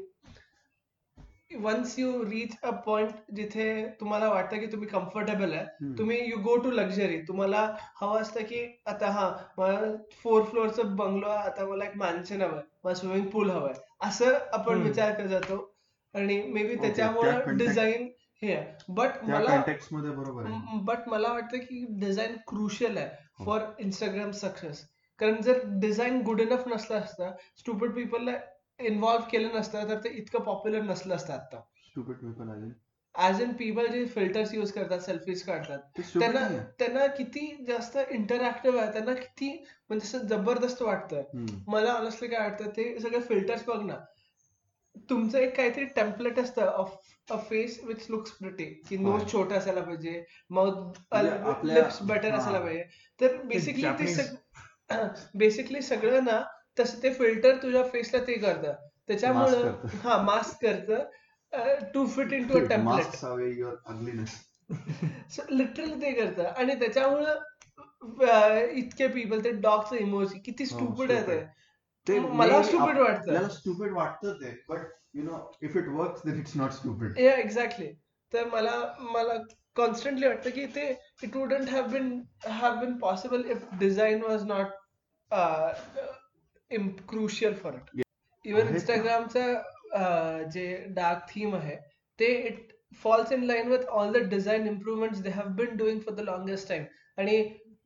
once you reach a point जिथे तुम्हाला वाटतं की तुम्ही कम्फर्टेबल आहे, हम्म. तुम्ही यू गो टू लक्झरी. तुम्हाला हवं असतं की आता हा मला फोर फ्लोअरचं बंगलो, आता मला एक मॅन्शन हवंय, मला स्विमिंग पूल हवंय, असं आपण हम्म. विचार करत जातो. आणि मे बी Okay, त्याच्यामुळे त्या context- डिझाईन हे आहे. बट त्या मला कॉन्टेक्स्ट मध्ये बरोबर आहे. बट मला वाटतं की डिझाईन क्रुशियल आहे हो. For Instagram success. कारण जर डिझाईन गुड इनफ नसला असता, स्टुपिड पीपलला इन्व्हॉल्व्ह केलं नसतं तर ते इतकं पॉप्युलर नसलं असतं आता. स्टुपिड पीपल आले ऍज इन पीपल जे फिल्टर्स यूज करतात, सेल्फीज काढतात, ते स्टुपिड त्यांना नाही आहे. त्यांना किती जास्त इंटरॅक्टिव्ह आहे, त्यांना किती म्हणजे असं जबरदस्त वाटतं. हम्म. मला ऑनेस्टली काय वाटतं, ते सगळे फिल्टर्स बघ ना, तुमचं एक काहीतरी टेम्पलेट असतं of a face which looks pretty, की होय. नोज छोटा असायला पाहिजे, माउथ म्हणजे आपल्या लिप्स बेटर हा असायला पाहिजे. तर ते बेसिकली ते जापनीज सग बेसिकली सगळं ना तसं ते फिल्टर तुझ्या फेसला ते करतं. मास्क त्याच्यामुळं करतं. हा मास्क करतं to fit in to a template. Mask away your ugliness. Literally ते करतं आणि त्याच्यामुळं अं, इतके पीपल ते डॉगचं इमोजी किती हो स्टुपिड आहे ते. स्टुपिड. ते म- मला मे स्टुपिड आपल्याला वाटतं. स्टुपिड वाटतं ते, but you know if it works then it's not stupid. Yeah exactly. तर मला मला कॉन्स्टंटली वाटतं की ते it wouldn't have been have been possible if design was not crucial for it. Even आहेत ना. इंस्टाग्रामचं जे डार्क थीम आहे ते it falls in line with all the design improvements they have been doing for the longest time. आणि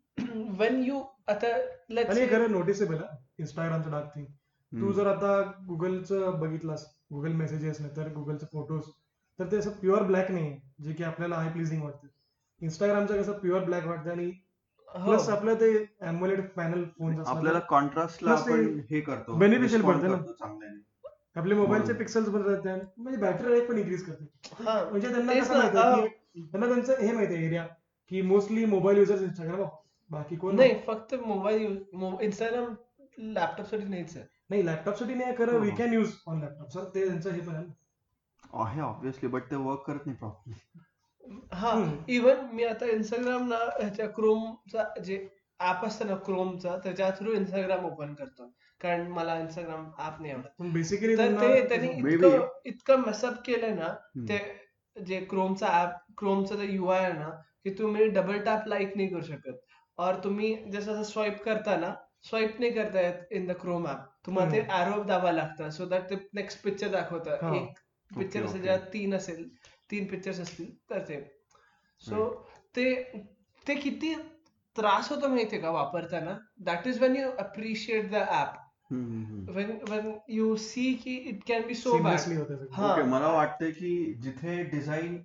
when you आता let's आणि हे से खरं नोटिसेबल आहे इंस्टाग्रामचं डार्क थिंग. तू जर आता गुगलचं बघितलास, गुगल मेसेजेस नाही तर गुगलचे फोटोज, तर ते असं प्युअर ब्लॅक नाही आहे, जे की आपल्याला आय प्लीजिंग वाटतं. इंस्टाग्रामचं कसं प्युअर ब्लॅक वाटतं आणि हो प्लस आपलं ते अॅम्बोलेड पॅनल फोन आपल्याला कॉन्ट्रास्टला प्लस ते आपण हे करतो, बेनिफिशियल रिस्पॉन्ड पडतं ना. करतो चांगल्याने. आपले मोबाईलचे म्हणून. पिक्सेल्स बनतात म्हणजे बॅटरी लाईफ पण इन्क्रीज करते. हा म्हणजे त्यांना तेच कसं ना. माहिती आहे अं, की त्यांना त्यांचं हे माहिती आहे एरिया की मोस्टली मोबाईल युजर्स इंस्टाग्राम बाकी कोण नाही फक्त मोबाईल यूज इंस्टाग्राम लॅपटॉप साठी नाहीच आहे. नाही. लॅपटॉपसाठी नाही खरं, हो, वी हो. Can use on laptop sir, ते त्यांचं हे पण आहे ना. आहे ऑब्विसली, बट ते वर्क करत नाही प्रॉपरली. हा हम्म. इवन मी आता इंस्टाग्राम ना ह्याच्या क्रोमचा जे ऍप असतं ना क्रोमचा, त्याच्या थ्रू इंस्टाग्राम ओपन करतो, कारण मला इंस्टाग्राम ऍप नाही आवडत. पण बेसिकली तर त्यांना ते त्यांनी कसं- Maybe. इतकं इतकं मेसअप केलंय ना हम्म. ते जे क्रोमचा ऍप, क्रोमचा जे यू आय आहे ना, की तुम्ही डबल टॅप लाईक नाही करू शकत, और तुम्ही जसं स्वाईप करता ना, स्वाईप नाही करता येत इन द क्रोम ऍप. तुम्हाला ते हम्म. ॲरो दाबावं लागतं सो दॅट ते नेक्स्ट पिक्चर दाखवतं. हा. एक पिक्चर Okay, असेल okay. ज्यात तीन असेल, तीन पिक्चर्स असतील तर ते. So Right. ते ते किती त्रास होतो माहितीये का वापरताना. That is when you appreciate the app. Hmm, hmm, हम्म. when when you see की it can be so bad. Seamlessly होतं सगळं. हा ओके, मला वाटतंय की जिथे डिझाईन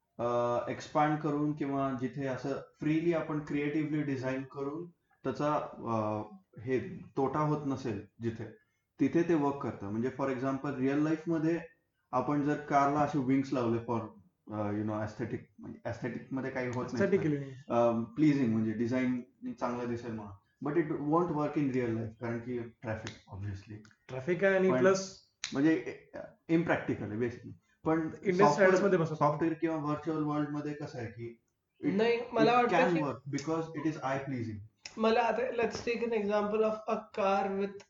एक्सपांड करून किंवा जिथे असं फ्रीली आपण क्रिएटिव्हली डिझाईन करून त्याचा अं, हे तोटा होत नसेल जिथे, तिथे ते वर्क करतं. म्हणजे फॉर एक्झाम्पल रिअल लाईफ मध्ये आपण जर कारला असे विंग्स लावले फॉर यु नो ऍस्थेटिक, म्हणजे ऍस्थेटिक मध्ये काही होत नाही, Aesthetically. प्लीजिंग म्हणजे डिझाईन चांगलं दिसेल म्हणून, but it won't work in real life कारण की ट्रॅफिक ऑब्व्हियसली, ट्रॅफिक आहे आणि पण- प्लस म्हणजे इम्प्रॅक्टिकल आहे बेसिकली. पण Indian standards मध्ये बसवतो. सॉफ्टवेअर किंवा व्हर्च्युअल वर्ल्ड मध्ये कसं आहे की नाही, मला वाटतं कॅन की- work because it is eye pleasing. मला आता let's take an example of a car with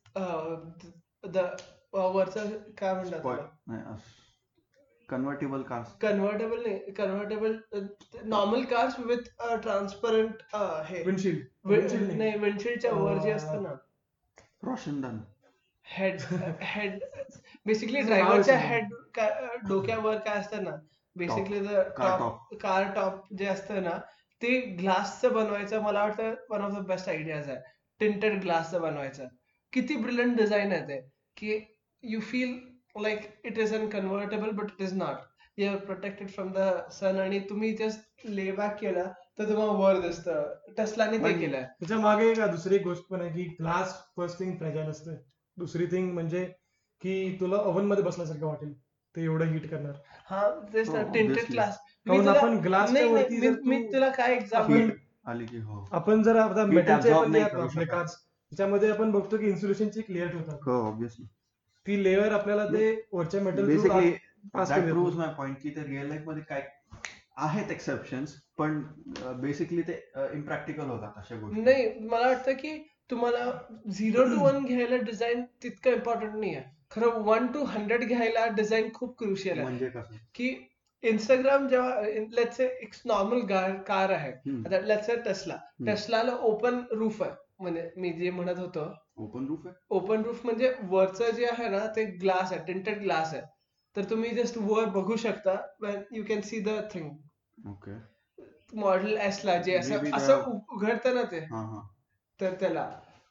the वरचं काय म्हणतात त्याला, कन्व्हर्टेबल कार्स. कन्व्हर्टेबल नाही, convertible normal cars with transparent हे विंडशील्ड Wind- नाही विंडशील्डच्या वर जे अं, असतं ना, रोशनदान. हेड हेड बेसिकली त्याचं नाव ड्रायव्हरच्या विसरलो. हेड डोक्यावर काय असतं ना, basically car top car top जे असतं ना, ते ग्लासचं बनवायचं मला वाटतं one of the best ideas आहे. टिंटेड ग्लासचं बनवायचं. किती ब्रिलियंट डिझाईन आहे ते, की you feel like it is an convertible but it is not. You are protected from the sun आणि तुम्ही जस्ट ले बॅक केला तर तुम्हाला वर दिसतं. टेस्लाने ते पण- केलंय. त्याच्या मागे एक दुसरी एक गोष्ट पण आहे की ग्लास फर्स्ट थिंग फ्रॅजाईल असते. दुसरी थिंग म्हणजे की तुला ओव्हन मध्ये बसल्यासारखं वाटेल ते एवढं हीट करणार. हा तेच ना, हो, टिंटेड obviously. ग्लास. काहून आपण ग्लासच्या नाही वरती नाही, जर मी मी तू- तुला काय एक्झाम्पल, आपण- Heat आली की हो आपण जर आता Heat मेटलचे absorb पण नाही जे करू आपले शकत. कार्स, त्याच्यामध्ये आपण बघतो की इन्सुलेशनची एक लेअर ठेवतात. हो ऑब्विसली. ती लेअर आपल्याला ते वरच्या मेटल बेसिकली पास दॅट करून प्रूव्हज देतो. माय पॉईंट की ते रिअल लाईफ मध्ये काय आहेत एक्सेप्शन्स, पण बेसिकली ते इम्प्रॅक्टिकल होतात अशा गोष्टी. नाही मला वाटतं की तुम्हाला झिरो टू वन घ्यायला डिझाईन तितकं इम्पॉर्टंट नाही आहे. खरं वन टू हंड्रेड घ्यायला डिझाईन खूप क्रुशियल आहे. म्हणजे कसं की इंस्टाग्राम जेव्हा लेट्स से एक नॉर्मल कार आहे, हम्म. आता लेट्स से टेस्ला, टेस्लाला ओपन रूफ आहे. म्हणजे मी जे म्हणत होतो ओपन रूफ आहे. ओपन रूफ म्हणजे वरचं जे आहे ना ते ग्लास आहे, टिंटेड ग्लास आहे. तर तुम्ही जस्ट वर बघू शकता, you can see the thing. Okay. Model S ला जे असं Maybe the- असं उ- उघडतं ना ते, हा हा. तर त्याला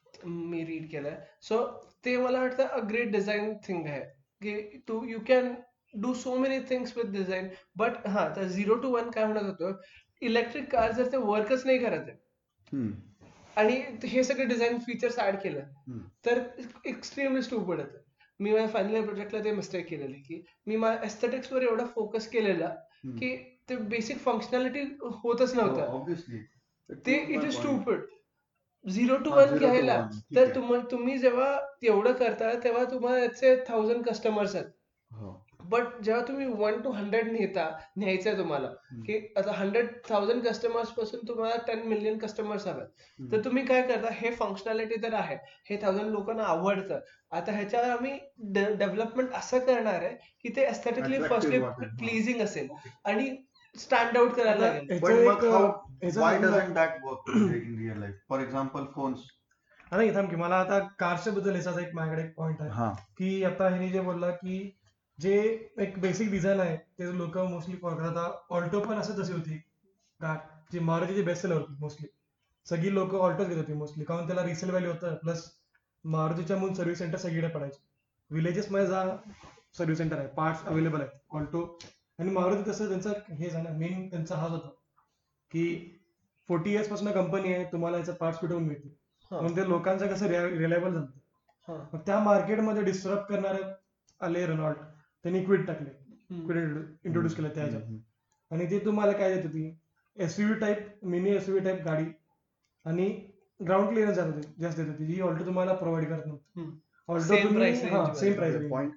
मी रीड केलंय. सो ते मला वाटतं अ ग्रेट डिझाईन थिंग आहे की तू you can do so many things with design. But हा तर झिरो टू वन काय म्हणत होतो, इलेक्ट्रिक कार जर ते वर्कच नाही करत आहे हम्म, आणि हे सगळे डिझाईन फीचर्स ऍड केलं हम्म, तर एक्स्ट्रीमली स्टूपिड होतं. मी माझ्या फायनल इयर प्रोजेक्टला ते मिस्टेक केलेली की मी माझ्या aesthetics वर एवढा फोकस केलेला हम्म. की ते बेसिक फंक्शनॅलिटी होतच हो, नव्हतं. ऑब्विसली ते prove it my is point. Stupid. Zero to हा, वन झिरो टू घ्यायला वन ठीक तर आहे. तुम्हाला तुम्ही जेव्हा एवढं करता तेव्हा तुम्हाला याचे थाउजंड कस्टमर्स आहेत. हो, बट जेव्हा तुम्ही वन टू हंड्रेड नेता न्यायचंय तुम्हाला हम्म, की आता हंड्रेड थाउजंड कस्टमर्स पासून तुम्हाला टेन मिलियन कस्टमर्स हवेत, हम्म. तर तुम्ही काय करता, हे फंक्शनॅलिटी तर आहे, हे थाउजंड लोकांना आवडतं, आता ह्याच्यावर आम्ही डेव्हलपमेंट असं करणार आहे की ते एस्थेटिकली फर्स्ट अट्रॅक्टिव्ह वाटेल. हा, प्लीजिंग असेल ओके. आणि स्टँड आउट करायला आता लागेल. ह्याचं पण एक मग हाऊ ह्याचं वाय सांगू डझंट का? दॅट वर्क म्हणजे in real life? For example phones. आता इथं की मला आता कारच्या बद्दल याचा एक माझ्याकडे एक पॉइंट आहे हा, की आता ह्याने जे बोलला की जे एक बेसिक डिझाईन आहे ते लोक मोस्टली फॉलो करतात. आता ऑल्टो पण असं तशी होती कार, जी मारुतीची बेस्ट सेलर होती मोस्टली. सगळी लोक ऑल्टोच घेत होती मोस्टली, कारण त्याला रिसेल व्हॅल्यू होतं. प्लस मारुतीच्या म्हणून सर्व्हिस सेंटर सगळीकडे पडायचे. विलेजेस मध्ये जा सर्व्हिस सेंटर आहे, पार्ट्स अवेलेबल आहेत. ऑल्टो आणि मारुती तसं त्यांचं हे झालं, मेन त्यांचा हाच होता की फोर्टी इयर्स पासून कंपनी आहे, तुम्हाला याचा पार्ट्स कुठून मिळतील. हा म्हणून ते लोकांचं कसं रिलायबल झालं. हा मग त्या मार्केटमध्ये डिस्टर्ब करणारे आले रेनॉल्ट, त्यांनी क्विट टाकले, हम्म. क्विट इंट्रोड्यूस केलं त्या ह्याच्यात. हम्म, आणि ते तुम्हाला काय देत होती, SUV type, mini SUV type गाडी आणि ग्राउंड क्लिअरन्स जात होती जास्त देत होती, जी ऑल्टो तुम्हाला प्रोव्हाइड करत नव्हती. हम्म. ऑल्टो सेम तुम्ही प्राइस हा range same price hmm. Range. Point.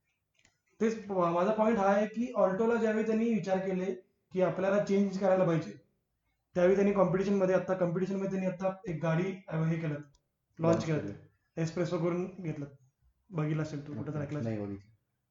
तेच प- माझा पॉईंट हा आहे की ऑल्टोला ज्यावेळी त्यांनी विचार केले की आपल्याला चेंज करायला पाहिजे, त्यावेळी त्यांनी कॉम्पिटिशन मध्ये आता कॉम्पिटिशन मध्ये त्यांनी आता एक गाडी अं, हे केलं, लॉन्च केलं, एस्प्रेसो करून घेतलं. बघितलं असेल तू, कुठं तर ऐकलं असेल. नाही बघितलं.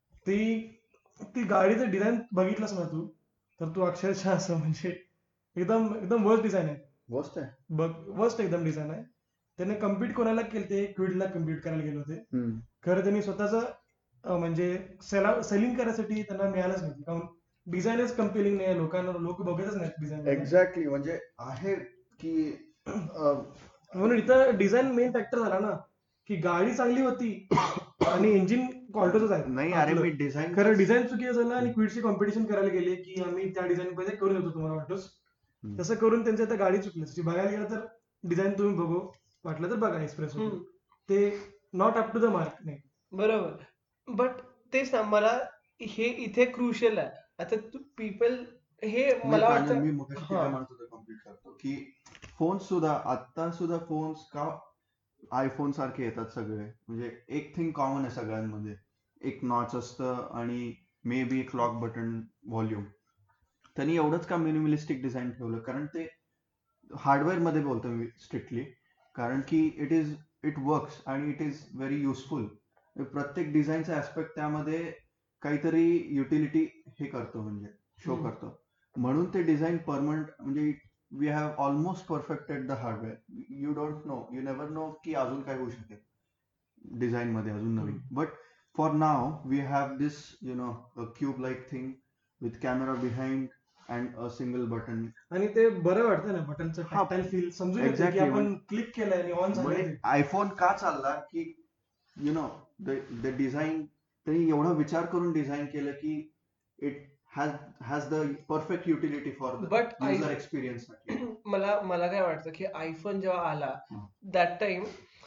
ती ती गाडीचं डिझाईन बघितलंस ना तू, तर तू अक्षरशः असं म्हणजे एकदम एकदम वर्स्ट डिझाईन आहे. गोष्ट आहे. बघ, वर्स्ट एकदम डिझाईन आहे. त्याने कम्पीट कोणाला केलं, ते क्विडला कम्पीट करायला गेले होते. हम्म. खरं त्यांनी स्वतःच म्हणजे सेला सेलिंग करायसाठी त्यांना मिळालंच नाही, कारण डिझाईनच कम्पेलिंग नाही, लोकांना लोक बघतच नाहीत डिझाईन. एक्झॅक्टली, म्हणजे आहे की अं, म्हणून इथं डिझाईन मेन फॅक्टर झाला ना, की गाडी चांगली होती आणि इंजिन ऑल्टोच आहे. नाही अरे, आपलं. मी डिझाईन खरं डिझाईन चुकीचं झालं आणि क्विडची कॉम्पिटिशन करायला गेले की आम्ही त्या डिझाईन मध्ये करून देतो तुम्हाला ऑल्टोज. तसं करून त्यांच्या आता गाडी चुकली. तशी बघायला गेलं तर डिझाईन तुम्ही बघू वाटलं तर बघा एक्सप्रेस, हम्म. ते not up to the mark नाही. बरोबर. बट तेच ना, मला हे इथे क्रुशियल आहे. आता पीपल हे नाही मला प्रांजल, वाटतं मी मगाशी ते हा काय म्हणत होतो कम्प्लीट करतो की फोन्स सुद्धा आता सुद्धा फोन्स का आयफोन सारखे येतात सगळे. म्हणजे एक थिंग कॉमन आहे सगळ्यांमध्ये, एक नॉच असतं आणि may be clock button, volume. त्यांनी एवढंच का मिनिमलिस्टिक डिझाईन ठेवलं? कारण ते हार्डवेअर मध्ये बोलतो मी स्ट्रिक्टली, कारण की इट इज इट वर्क्स आणि इट इज व्हेरी युजफुल. प्रत्येक डिझाईनचा ऍस्पेक्ट त्यामध्ये काहीतरी युटिलिटी हे करतो, म्हणजे शो हम्म. करतो. म्हणून ते डिझाईन परमनंट, म्हणजे we have almost perfected the hardware. You don't know, you never know की अजून काय होऊ शकेल डिझाईन मध्ये अजून नवीन. But for now we have this you know cube like thing with camera behind and a single button. आणि ते बरं वाटतं ना, बटनचं हा, टॅक्टाईल फील समजून येते की एक्झॅक्टली. आपण क्लिक केलंय आणि ऑन झालंय म्हणजे ते. आयफोन का चालला की यु नो द डिझाईन, त्यांनी एवढा विचार करून डिझाईन केलं की it has has the perfect utility for the but user experience साठी. मला मला काय वाटतं की आयफोन जेव्हा आला हा. दॅट टाइम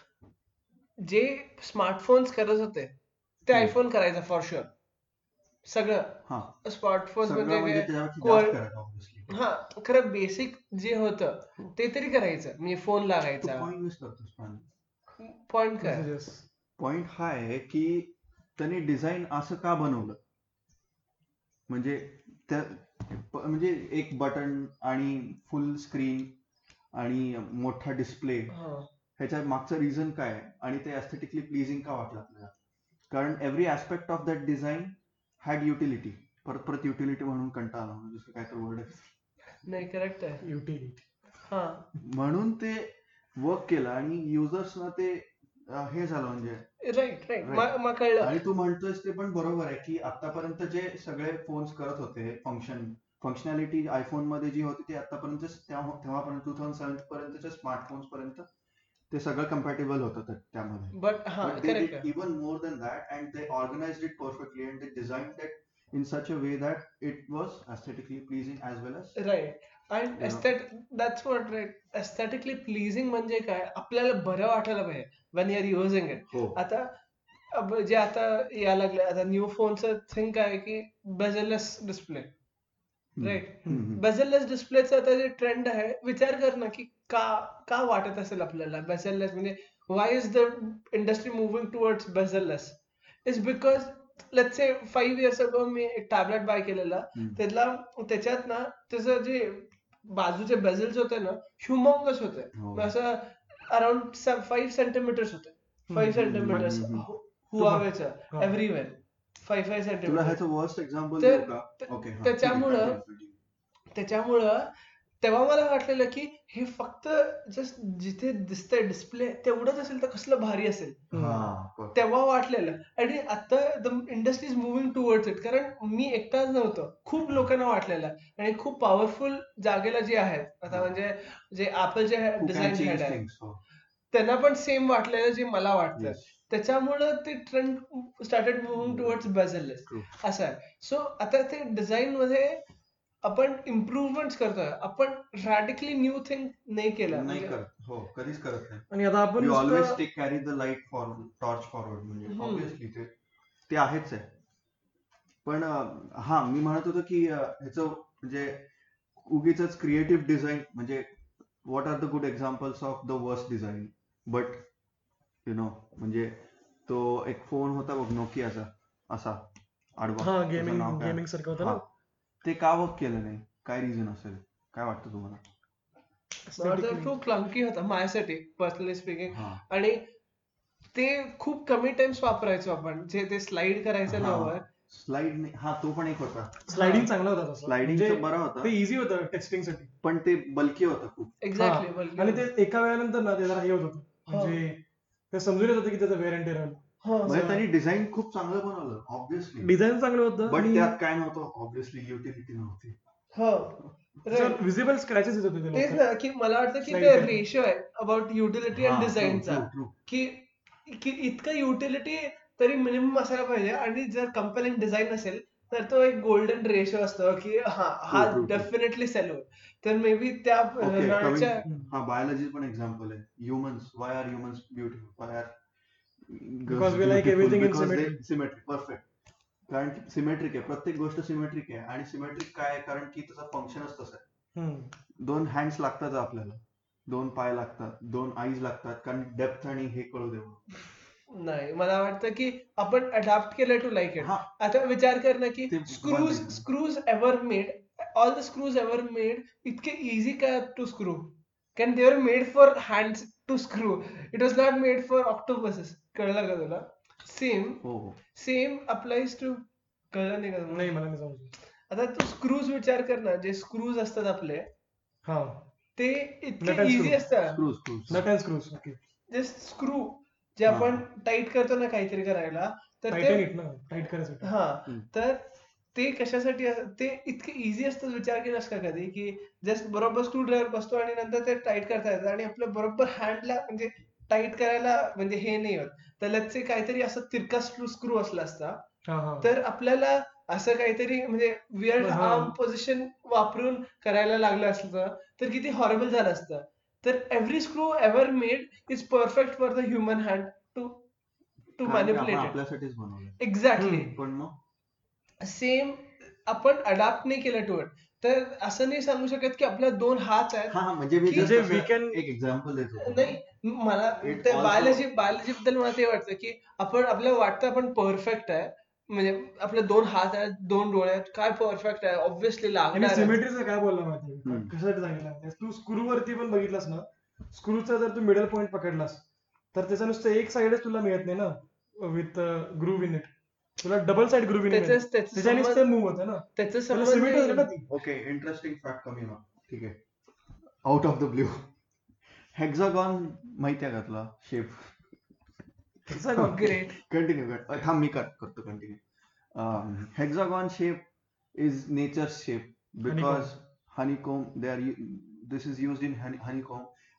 जे स्मार्टफोन्स करत होते ते हम्म. आयफोन करायचा फॉर शुअर. सगळं हा, स्मार्टफोन्स सगळं म्हणजे म्हणजे काय, त्याच्यापेक्षा कोर जास्त करायचं ऑब्व्हियसली. हा खरं बेसिक जे होतं ते तरी करायचं, म्हणजे फोन तू लागायचा. पॉइंट मिस करतोस पण. पॉइंट काय Messages. पॉइंट हा आहे की त्यांनी डिझाईन असं का बनवलं, म्हणजे त्या प- म्हणजे एक बटन आणि फुल स्क्रीन आणि मोठा डिस्प्ले, हा ह्याच्या मागचं रिझन काय आहे आणि ते एस्थेटिकली प्लीजिंग का वाटलं आपल्याला? कारण every aspect of that design had utility. परत परत युटिलिटी म्हणून कंटाळा आला, म्हणजे दुसरं काय तर वर्ड आहे. नाही, करेक्ट आहे. युटिलिटी. हा म्हणून ते वर्क केलं आणि युजर्सना ते अं, हे झालं म्हणजे. Right right Right. मग कळलं. आणि तू म्हणतोयस ते पण बरोबर आहे की आतापर्यंत जे सगळे फोन्स करत होते फंक्शन फंक्शनॅलिटी आयफोन मध्ये जी होती ती आतापर्यंत तेव्हापर्यंत टू थाउजंड सेव्हन पर्यंतच्या स्मार्टफोन्स पर्यंत ते सगळं कम्पॅटेबल होतं त्या- त्यामध्ये. बट हा But they correct did even more than that, and they organized it perfectly, and they designed it in such a way that it was aesthetically pleasing as well as right and you know. Aesthete that's what right aesthetically pleasing म्हणजे काय आपल्याला बरं वाटायला पाहिजे when you're using it. हो. आता अब जे आता यायला लागले आता न्यू फोनचं थिंग काय आहे की बेझललेस डिस्प्ले हम्म. राईट हम्म, हम्म. बेझललेस डिस्प्लेचं आता जे ट्रेंड आहे विचार कर ना की का का वाटत असेल आपल्याला बेझललेस म्हणजे why is the industry moving towards bezelless is because let's say five years ago मी एक टॅबलेट बाय केलेला हम्म. त्याला त्याच्यात ना त्याचं जे बाजूचे बेझल्स होते ना ह्युमंगस होते हो. म्हणजे असं अराउंड फाईव्ह सेंटीमीटर्स होते five hmm, centimetres hmm, hmm. हुआवेचं हा. एव्हरीवेअर फाईव्ह फाईव्ह तुला सेंटीमीटर ह्याचं वर्स्ट एक्झाम्पल तर- देऊ का? त- ओके, हा, त्याच्यामुळं- ठीक आहे, continue, continue. त्याच्यामुळं तेव्हा मला वाटलेलं की हे फक्त जस्ट जिथे दिसतंय डिस्प्ले तेवढंच असेल तर कसलं भारी असेल हा, perfect. तेव्हा वाटलेलं आणि आता the industry is moving towards it कारण मी एकटाच नव्हतो खूप लोकांना वाटलेलं आणि खूप पॉवरफुल जागेला जे आहेत आता म्हणजे जे ऍपलचे Who can design head change आहे things, हो. त्यांना पण सेम वाटलेलं जे मला वाटतं Yes, त्याच्यामुळं ते trend started moving towards bezelless true. असं आहे सो आता ते डिझाईन मध्ये आपण इम्प्रुव्हमेंट करतोय आपण रॅडिकली न्यू थिंग नाही केलं नाही म्हणजे करत, हो, कधीच करत नाही. आणि आता आपण We always नुसतं take carry the light forward, torch forward, म्हणजे हम्म. ऑब्विसली ते ते आहेच आहे. पण अं, हा मी म्हणत होतो की अं, ह्याचं म्हणजे उगीच क्रिएटिव्ह डिझाईन म्हणजे what are the good examples of the worst design but you know म्हणजे तो एक फोन होता बघ नोकियाचा असा आडवा, हा त्याचं गेमिंग नाव काय? गेमिंग सारखं होतं हा. ना ते का वर्क केलं नाही? काय रिझन असेल? काय वाटतं तुम्हाला? aesthetically. खूप क्लंकी होता माझ्यासाठी पर्सनली स्पीकिंग हा. आणि ते खूप कमी टाइम्स वापरायचो आपण जे ते स्लाइड करायचं ना वर स्लाइड नाही, हा तो पण एक होता. स्लायडिंग चांगला होता तसं Sliding म्हणजे चा बरा होता. ते इझी होतं टेक्स्टिंग साठी पण ते बल्की होतं खूप. एक्झॅक्टली हा. आणि ते एका वेळानंतर ना ते जरा हे होत होतं म्हणजे ते समजून येत होतं की त्याचं वेअर अँड टेअर म्हणजे त्यांनी डिझाईन खूप चांगलं बनवलं ऑब्विसली, डिझाईन चांगलं होतं बट आणि त्यात काय नव्हतं ऑब्विसली युटिलिटी नव्हती. विजिबल स्क्रॅचेस येत होते तेच त्याला. ना की मला वाटतं की Slide ते करताना. रेशो आहे अबाउट युटिलिटी अँड हा, डिझाईनचा true, true, true. की की इतकं युटिलिटी तरी मिनिमम असायला पाहिजे आणि जर कंपेलिंग डिझाईन असेल तर तो एक गोल्डन रेशो असतो की हा हा True, true, true. Definitely sell होईल तर मे बी त्या Okay, रनरच्या coming- हा बायोलॉजी पण एक्झाम्पल आहे. Humans, why are humans beautiful, why are Because we like everything in symmetry. Symmetric, perfect. कारण की सिमेट्रिक आहे, प्रत्येक गोष्ट सिमेट्रिक आहे आणि सिमेट्रिक काय आहे कारण की त्याचं फंक्शनच तसं आहे. हम्म. दोन हँड्स लागतात आपल्याला, दोन पाय लागतात, दोन आईज लागतात कारण डेप्थ आणि हे कळू देऊ. नाही मला वाटतं की आपण अडॅप्ट केलं टू लाईक इट हा. आता विचार कर ना की ते screws one reason. Screws ever made all the screws ever made इतके इझी काय to screw can they are made for hands to screw it was not made for octopuses कळलं का तुला सेम हो हो. सेम अप्लाइज टू कळलं नाही का तुला? नाही मला नाही समजलं. आता तू स्क्रूज विचार कर ना जे स्क्रूज असतात आपले हा ते Nut इतके and इझी screw. असतात screws screws nut and screws okay जे स्क्रू जे हा. आपण टाईट करतो ना काहीतरी करायला तर टायटन ते इट ना टाईट करायसाठी. हा हम्म. तर ते कशासाठी अस- ते इतके इझी असतं विचार केलास का कधी की जस्ट बरोबर स्क्रू ड्रायव्हर बसतो आणि नंतर ते टाईट करता येतं आणि आपलं बरोबर हँडला म्हणजे टाईट करायला म्हणजे हे नाही होत तर let's say काहीतरी असं तिरका स्क्रू असला असता हा हा तर आपल्याला असं काहीतरी म्हणजे विअर्ड हा. आर्म पोझिशन वापरून करायला लागलं असतं तर किती हॉरेबल झालं असतं तर every screw ever made is perfect for the human hand to to कारण की आपण मॅनिपुलेट इट आपल्यासाठीच बनवलं. एक्झॅक्टली हम्म. पण मग सेम आपण अडॅप्ट नाही केलं टू इट तर असं नाही सांगू शकत की आपल्या दोन हात आहेत हा हा, म्हणजे मी की just जे असं we can- एक एक्झाम्पल देत होतो. नाही मला It ते also- बायोलॉजी बायोलॉजी बद्दल मला ते वाटतं की आपण आपल्याला वाटतं आपण परफेक्ट आहे म्हणजे आपले दोन हात आहेत दोन डोळे आहेत काय परफेक्ट आहे ऑब्व्हियसली आणि लागणार आहे. सिमेट्रीचं काय बोलला माहिती हम्म. कशासाठी सांगितलं तू स्क्रू वरती पण बघितलास ना स्क्रूचा जर तू मिडल पॉईंट पकडलास तर त्याचा नुसतं एक साइडच तुला मिळत नाही ना विथ ग्रूव इन इट तुला डबल साइड ग्रूव इन त्याचं त्याचं त्याच्यानेच ते संबंध- मूव्ह होतं ना त्याचं त्याला संबंध सिमेंट होतं ना नाही. ती ओके, इंटरेस्टिंग फॅक्ट कमी ना, ठीक आहे. Out of the blue, hexagon माहिती आहे का तुला शेप? Hexagon. Great. कंटिन्यू कर, थांब मी कर करतो continue. Hexagon shape is nature shape because honeycomb, they are u- this is used in honey, honeycomb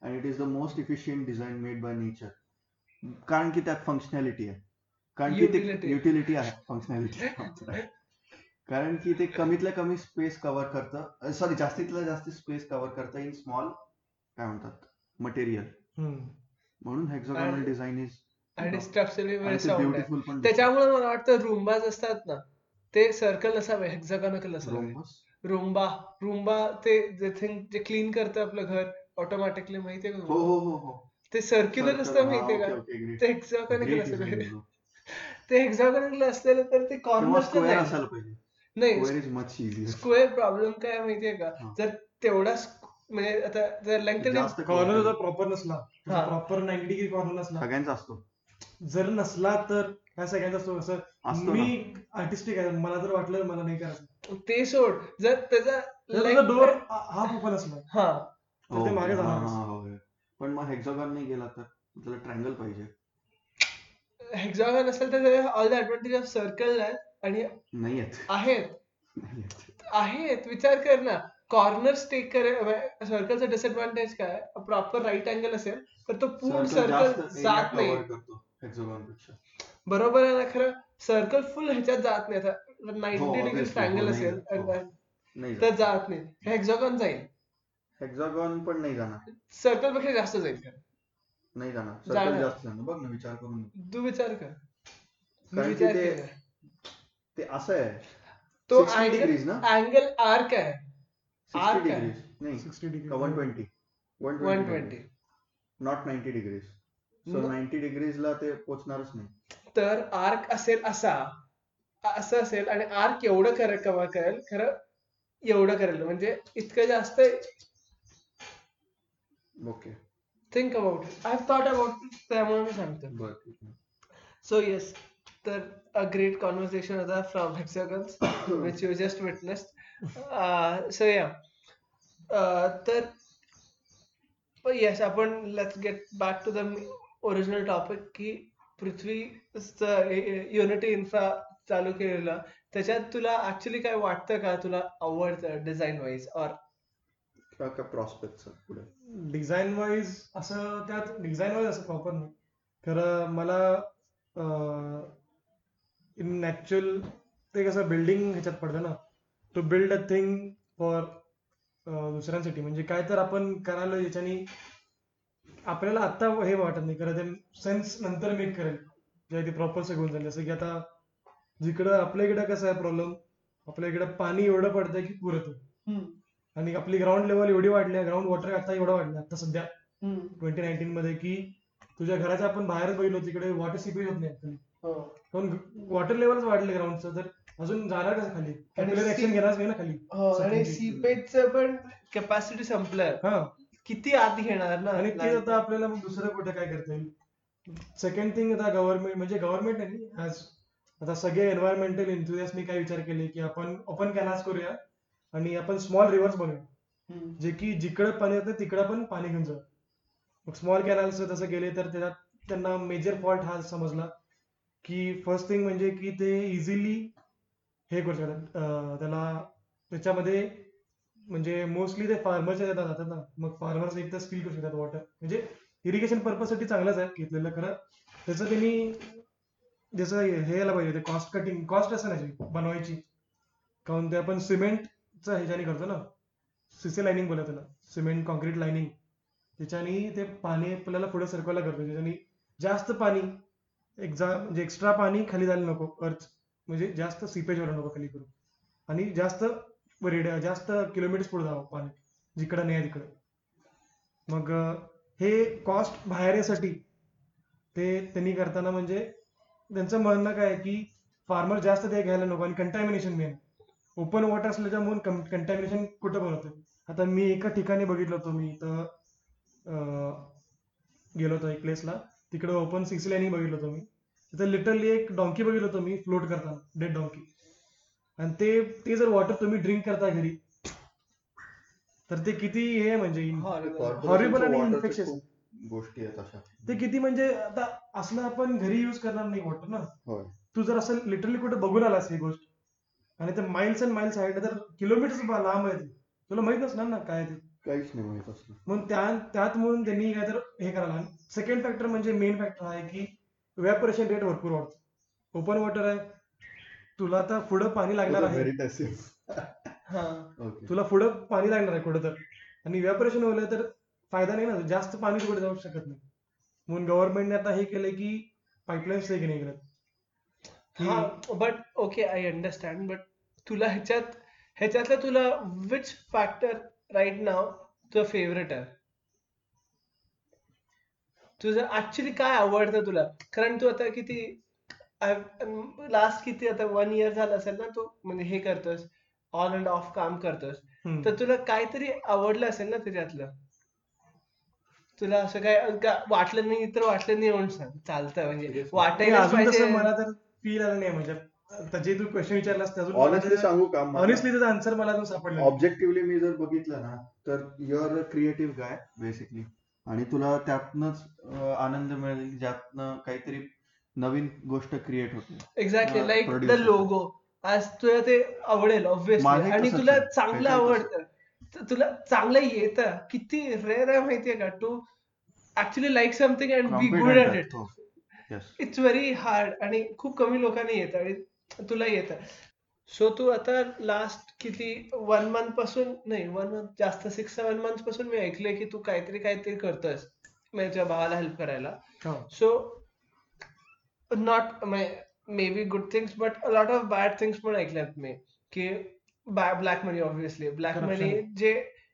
and it is the most efficient design made by nature. कारण की त्यात functionality आहे, कारण की ते Utility. युटिलिटी आहे, फंक्शनॅलिटी. कारण की ते कमीतल्या कमी स्पेस कव्हर करतं, सॉरी जास्तीतल्या जास्त स्पेस कव्हर करतं इन स्मॉल काय म्हणतात मटेरियल. हम्म. म्हणून हेक्सागोनल आणि- डिझाईन इज आणि स्ट्रक्चरली आणि व्हेरी ते साऊंड आहे. ब्युटिफुल पण त्याच्यामुळे मला वाटतं रुंबाज असतात ना ते सर्कल नसावे, हेक्झागॉनिकल असावे. रोम्बस. रुंबा रुंबा ते जे थिंग जे क्लीन करतं आपलं घर ऑटोमॅटिकली, माहितीये का हो तुम्हाला? हो हो हो ते सर्क्युलर Circle, असतं, हा, माहितीये okay, का? okay, great. ते हेक्झागॉनिकल Great असेल. design bro. ते हेक्झागॉनिकल असलेलं तर ते किंवा कॉर्नर्स स्क्वेअर असायला पाहिजे. नाही. Square is much easier. Square problem काय माहितीये का, हा. जर तेवढा squ- म्हणजे आता जर लेंथ जास्त कॉर्नर cover जर प्रॉपर नसला, हा. प्रॉपर नाईन्टी डिग्री कॉर्नर नसला, सगळ्यांचा असतो जर नसला तर काय सगळ्यांचा असतो असं. असतो मी आर्टिस्टिक आहे, मला जर वाटलं मला नाही करायचं, ते सोड, जर त्याचा तर तुझा length- डोर हाफ ओपन असला हा तर ते मागे हा, जाणार. हा, हो, हो. पण मग हेक्सागॉन नाही गेला तर त्याला ट्रायंगल पाहिजे. हेक्झागॉन असेल तर all the advantage of circle आहेत आणि नाही आहेत. आहेत नाही आहेत. आहेत विचार कर ना, कॉर्नर टेक करे. सर्कलचा डिसएडव्हान्टेज काय, प्रॉपर राईट अँगल असेल तर तो पूर्ण Circle सर्कल जास्त area जात नाही. cover करतो हेक्सागॉन पेक्षा. बरोबर आहे ना? खरं सर्कल फुल ह्याच्यात जात नाही. आता हो, नाईन्टी डिग्री obviously. ट्रायंगल हो, नाही असेल जात. हो. नाही तर जात नाही. हेक्झागॉन जाईल, हेक्सागॉन पण नाही जाणार. सर्कल पेक्षा जास्त जाईल. खरं नाही जाणार. जाणार. सर्कल जास्त जाणार. बघ ना, विचार करून बघ. तू विचार कर. मी कारण की विचार ते केला. ते असं आहे. तो सिक्स्टी डिग्रीज ना? अँगल आर्क आहे. सिक्स्टी Arc आहे. डिग्रीज नाही, sixty degree one twenty one one twenty twenty not ninety degrees. So No. Ninety डिग्रीजला ते पोचणारच नाही. तर आर्क असेल असा, असं असेल आणि आर्क एवढं कर कव्हर करेल, खरं एवढं करेल म्हणजे इतकं जास्त. Okay, think about it, I have thought about it, त्यामुळे मी सांगतो. बरं ठीक आहे. सो येस, तर अ ग्रेट कॉन्व्हर्सेशन होता from hexagons which you just witnessed. So या तर येस, आपण let's get back to the original topic की पृथ्वी युनिटी इन्फ्रा चालू केलेलं, त्याच्यात तुला ऍक्च्युली काय वाटतं का, तुला आवडतं डिझाईन वाईज और काय काय प्रॉस्पेक्ट पुढे? डिझाईन वाईज असं, त्यात डिझाईन वाईज असं प्रॉपर नाही खरं. मला इन ऍक्च्युअल ते कसं बिल्डिंग ह्याच्यात पडतं ना, to build a thing for दुसऱ्यांसाठी. म्हणजे काय तर आपण करायला याच्यानी आपल्याला आत्ता हे वाटत नाही, खरं ते सेन्स नंतर मेक करेल जेव्हा ते प्रॉपर सगळं झालं. जसं की आता जिकडं आपल्या इकडं कसं आहे प्रॉब्लेम, आपल्या इकडं पाणी एवढं पडतंय की पुरतं, आणि आपली ग्राउंड लेवल एवढी वाढली आहे, ग्राउंड वॉटर आता एवढं वाढलं आता सध्या ट्वेंटी नाईन्टीन मध्ये, की तुझ्या घराच्या आपण बाहेर बघितलो तिकडे वॉटर सिपेज होत नाही. पण वॉटर लेवलच वाढले ग्राउंडचं, तर अजून जाणार कसं खाली? कॅपिलरी ऍक्शन घेणारच नाही ना खाली. आणि सीपेजचं पण कॅपॅसिटी संपलं, हा, किती आत घेणार ना. आणि तेच आता आपल्याला मग दुसरं कुठं काय करता येईल. सेकंड थिंग, आता गव्हर्नमेंट म्हणजे गव्हर्नमेंट नाही, ऍज आता सगळे एन्व्हायरमेंटल एन्थुझियास्टनी काय विचार केले की आपण ओपन कॅनल्स करूया आणि आपण स्मॉल रिव्हर्स बनवूया, जे की जिकडे पाणी येतं तिकडं पण पाणी घेऊन जाऊ. मग स्मॉल कॅनल्स तसं केले तर त्याच्यात त्यांना मेजर फॉल्ट हा समजला की फर्स्ट थिंग म्हणजे की ते इझिली हे करू शकतात, अं, त्याला त्याच्यामध्ये म्हणजे मोस्टली ते फार्मरच्या येतात जातात ना, मग फार्मर्स एक तर स्टील करू शकतात वॉटर, म्हणजे इरिगेशन पर्पजसाठी चांगलंच आहे घेतलेलं. खरं त्याचं त्यांनी जसं हे यायला पाहिजे, ते कॉस्ट कटिंग कॉस्ट असं नाही बनवायची, काहून ते आपण सिमेंटचं ह्याच्याने करतो ना, सीसी लाइनिंग बोलतो त्याला, सिमेंट कॉन्क्रीट लाइनिंग, त्याच्याने ते पाणी आपल्याला पुढे सरकवायला करतो, त्याच्याने जास्त पाणी एक्झा म्हणजे एक्स्ट्रा पाणी खाली जायला नको, अर्थ म्हणजे जास्त सीपेज व्हायला नको खाली करून, आणि जास्त रेडिया जास्त किलोमीटर्स पुढे जावं पाणी जिकडं नाही आहे तिकडं. मग हे कॉस्ट बाहेर यासाठी ते त्यांनी करताना म्हणजे त्यांचं म्हणणं काय आहे की फार्मर जास्त ते घ्यायला नको, आणि कंटॅमिनेशन मेन ओपन वॉटर असल्याच्यामुळे कंटॅमिनेशन कुठं पण होतं. आता मी एका ठिकाणी बघितलं होतं, मी इथं गेलो होतो एक प्लेसला, तिकडं ओपन सिक्स लाईनिंग बघितलं होतं मी, तिथं लिटरली एक डॉंकी बघितलं होतं मी फ्लोट करताना, डेड डॉंकी, आणि ते ते जर वॉटर तुम्ही ड्रिंक करता घरी तर ते किती हे म्हणजे हॉरिबल आणि इन्फेक्शियस गोष्टी आहेत अशा. ते किती म्हणजे आता असलं आपण घरी युज करणार नाही वॉटर ना. तू जर असं लिटरली कुठे बघून आलास ही गोष्ट, आणि ते माइल्स अँड माइल्स आहे तर किलोमीटर्स लांब आहे, तुला माहित नसणार ना काय ते. काहीच नाही माहित असलं. म्हणून त्या त्यात म्हणून त्यांनी काय तर हे करायला. सेकंड फॅक्टर म्हणजे मेन फॅक्टर आहे की इव्हॅपोरेशन रेट भरपूर वाढतो. ओपन वॉटर आहे, तुला आता पुढं पाणी लागणार आहे, व्हेरी पॅसिव्ह. हा ओके. तुला पुढं पाणी लागणार आहे कुठं तर, आणि इव्हॅपोरेशन होलं तर फायदा नाही ना, जास्त पाणी तिकडे जाऊ शकत नाही. म्हणून गव्हर्नमेंटने आता हे केलंय की पाईपलाईन्स हे नाही करत की हा but okay I understand, but तुला ह्याच्यात ह्याच्यातलं तुला विच फॅक्टर राईट नाव तुझं फेवरेट आहे? तुझं ऍक्च्युली काय आवडतं तुला? कारण तू आता किती लास्ट किती आता वन इयर झालं असेल ना तू म्हणजे हे करतोस, ऑन अँड ऑफ काम करतोस, हम्म. तर तुला काहीतरी आवडलं असेल ना त्याच्यातलं. तुला असं काय का वाटलं नाही तर वाटलं नाही म्हणून सांग, चालतं म्हणजे Seriously. नाही, वाटायलाच अजून तसं पाहिजे. मला तर फील आलं नाही. म्हणजे आता जे तू क्वेश्चन विचारलास ते अजून मला ऑनेस्टली सांगू का, ऑनेस्टली त्याचा आन्सर मला अजून सापडला नाही. ऑब्जेक्टिव्हली मी जर बघितलं ना तर your a creative guy basically, आणि तुला त्यातनंच अं, आनंद मिळेल ज्यातनं काहीतरी नवीन गोष्ट क्रिएट होते. एक्झॅक्टली किंवा लाईक द produce होते. लोगो. आज तुला ते आवडेल ऑब्व्हियसली माझंही आणि तसंच तुला आहे. चांगलं त्याचंही तसंच. आवडतं, तर तुला चांगलं येतं. किती रेअर आहे माहितीये का, to actually like something and be good Competent at आहे. इट. हो. Yes. इट्स व्हेरी हार्ड आणि खूप कमी लोकांनी येतं आणि तुला येतं. सो तू आता लास्ट किती वन मंथ पासून नाही, वन मंथ जास्त सिक्स सेवन मंथ पासून मी ऐकलंय की तू काहीतरी काहीतरी करतोयस म्हणजे तुझ्या भावाला हेल्प करायला. हो. So not maybe good things but a lot of bad things पण ऐकल्यात मी की black money, obviously black Corruption. Money जे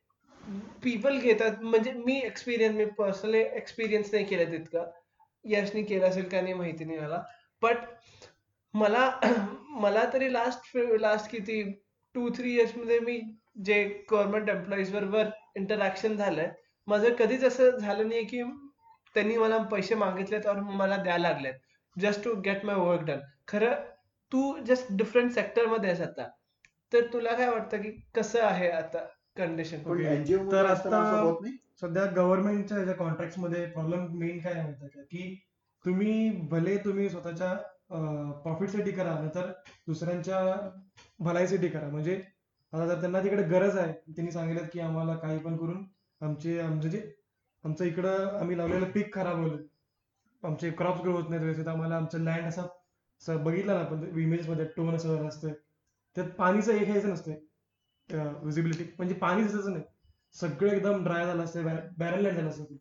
पीपल घेतात. म्हणजे मी एक्सपिरियन्स मी पर्सनली एक्सपिरियन्स नाही केलं तितकं, यशनी केलं असेल का नाही माहिती नाही मला, बट मला मला तरी लास्ट लास्ट किती टू थ्री इयर्स मध्ये मी जे गव्हर्नमेंट एम्प्लॉईज बरोबर इंटरॅक्शन झालंय, माझं कधीच असं झालं नाही की त्यांनी मला पैसे मागितलेत और मला द्यायला लागलेत just to get my work done. खरं तू जस्ट डिफरंट सेक्टर मध्ये आहेस आता, तर तुला काय वाटतं की कसं आहे आता कंडिशन? पण Okay. एनजीओ तर मध्ये असताना आता- असं होत नाही. सध्या गव्हर्नमेंटच्या ज्या कॉन्ट्रॅक्ट मध्ये प्रॉब्लेम मेन काय आहे माहिती आहे का, की तुम्ही भले तुम्ही स्वतःच्या प्रॉफिटसाठी करा, नंतर दुसऱ्यांच्या भलाईसाठी करा. म्हणजे आता जर त्यांना तिकडे गरज आहे, त्यांनी सांगितलं की आम्हाला काही पण करून आमचे आमचं जे आमचं इकडं आम्ही लावलेलं पीक खराब होलं, आमचे क्रॉप्स ग्रो होत नाहीत व्यवस्थित, आम्हाला आमचं लँड असं असं बघितलं ना आपण इमेज मध्ये टोन असं असतं, त्यात पाणीचं एक ह्याचं नसतं विजिबिलिटी, म्हणजे पाणी दिसायचं नाही, सगळं एकदम ड्राय झालं असतं, बॅरल लँड झालं असतं.